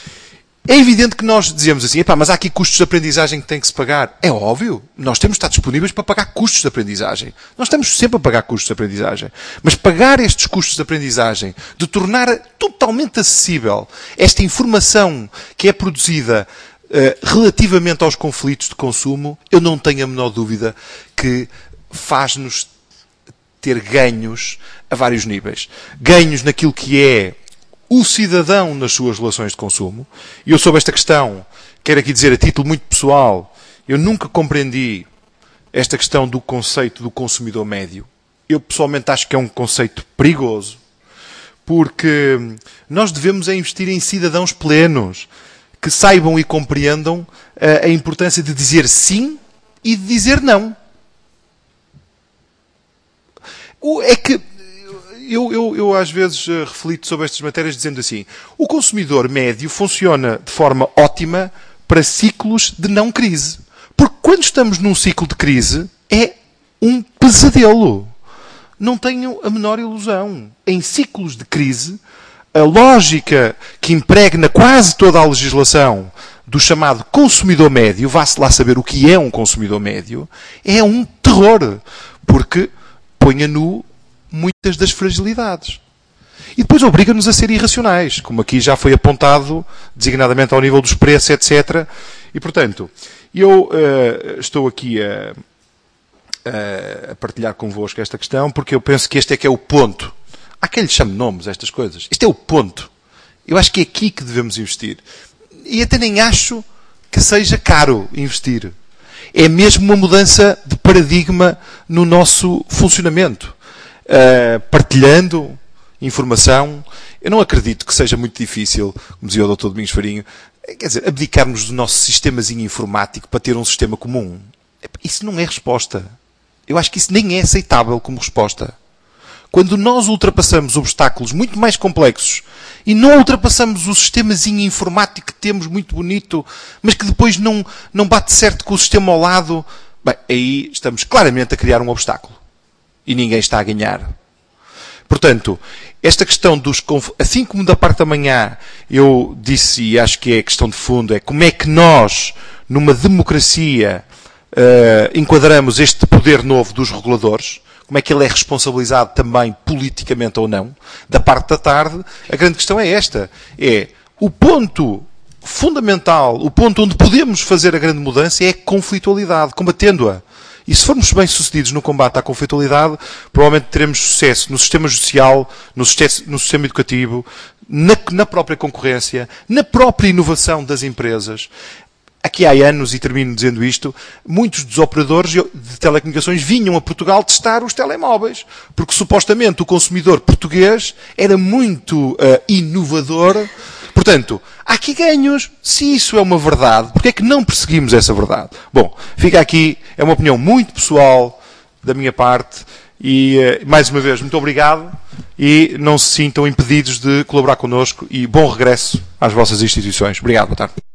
É evidente que nós dizemos assim, epá, mas há aqui custos de aprendizagem que têm que se pagar. É óbvio. Nós temos de estar disponíveis para pagar custos de aprendizagem. Nós estamos sempre a pagar custos de aprendizagem. Mas pagar estes custos de aprendizagem, de tornar totalmente acessível esta informação que é produzida uh, relativamente aos conflitos de consumo, eu não tenho a menor dúvida que faz-nos ter ganhos a vários níveis. Ganhos naquilo que é o cidadão nas suas relações de consumo. E eu sobre esta questão, quero aqui dizer a título muito pessoal, eu nunca compreendi esta questão do conceito do consumidor médio. Eu pessoalmente acho que é um conceito perigoso, porque nós devemos é investir em cidadãos plenos, que saibam e compreendam a, a importância de dizer sim e de dizer não. É que Eu, eu, eu às vezes uh, reflito sobre estas matérias dizendo assim, o consumidor médio funciona de forma ótima para ciclos de não crise. Porque quando estamos num ciclo de crise, é um pesadelo. Não tenham a menor ilusão. Em ciclos de crise, a lógica que impregna quase toda a legislação do chamado consumidor médio, vá-se lá saber o que é um consumidor médio, é um terror. Porque põe a nu muitas das fragilidades. E depois obriga-nos a ser irracionais, como aqui já foi apontado, designadamente ao nível dos preços, etcétera. E, portanto, eu uh, estou aqui a, a partilhar convosco esta questão, porque eu penso que este é que é o ponto. Há quem lhe chame nomes a estas coisas. Este é o ponto. Eu acho que é aqui que devemos investir. E até nem acho que seja caro investir. É mesmo uma mudança de paradigma no nosso funcionamento. Uh, partilhando informação. Eu não acredito que seja muito difícil, como dizia o doutor Domingos Farinho, quer dizer, abdicarmos do nosso sistemazinho informático para ter um sistema comum. Isso não é resposta. Eu acho que isso nem é aceitável como resposta. Quando nós ultrapassamos obstáculos muito mais complexos e não ultrapassamos o sistemazinho informático que temos muito bonito, mas que depois não, não bate certo com o sistema ao lado, bem, aí estamos claramente a criar um obstáculo. E ninguém está a ganhar. Portanto, esta questão dos... Assim como da parte da manhã eu disse, e acho que é a questão de fundo, é como é que nós, numa democracia, uh, enquadramos este poder novo dos reguladores, como é que ele é responsabilizado também politicamente ou não. Da parte da tarde, a grande questão é esta. É o ponto fundamental, o ponto onde podemos fazer a grande mudança é a conflitualidade, combatendo-a. E se formos bem-sucedidos no combate à conflitualidade, provavelmente teremos sucesso no sistema judicial, no sistema, no sistema educativo, na, na própria concorrência, na própria inovação das empresas. Aqui há anos, e termino dizendo isto, muitos dos operadores de telecomunicações vinham a Portugal testar os telemóveis, porque supostamente o consumidor português era muito uh, inovador. Portanto, há aqui ganhos. Se isso é uma verdade, porque é que não perseguimos essa verdade? Bom, fica aqui, é uma opinião muito pessoal da minha parte, e uh, mais uma vez, muito obrigado, e não se sintam impedidos de colaborar connosco, e bom regresso às vossas instituições. Obrigado, boa tarde.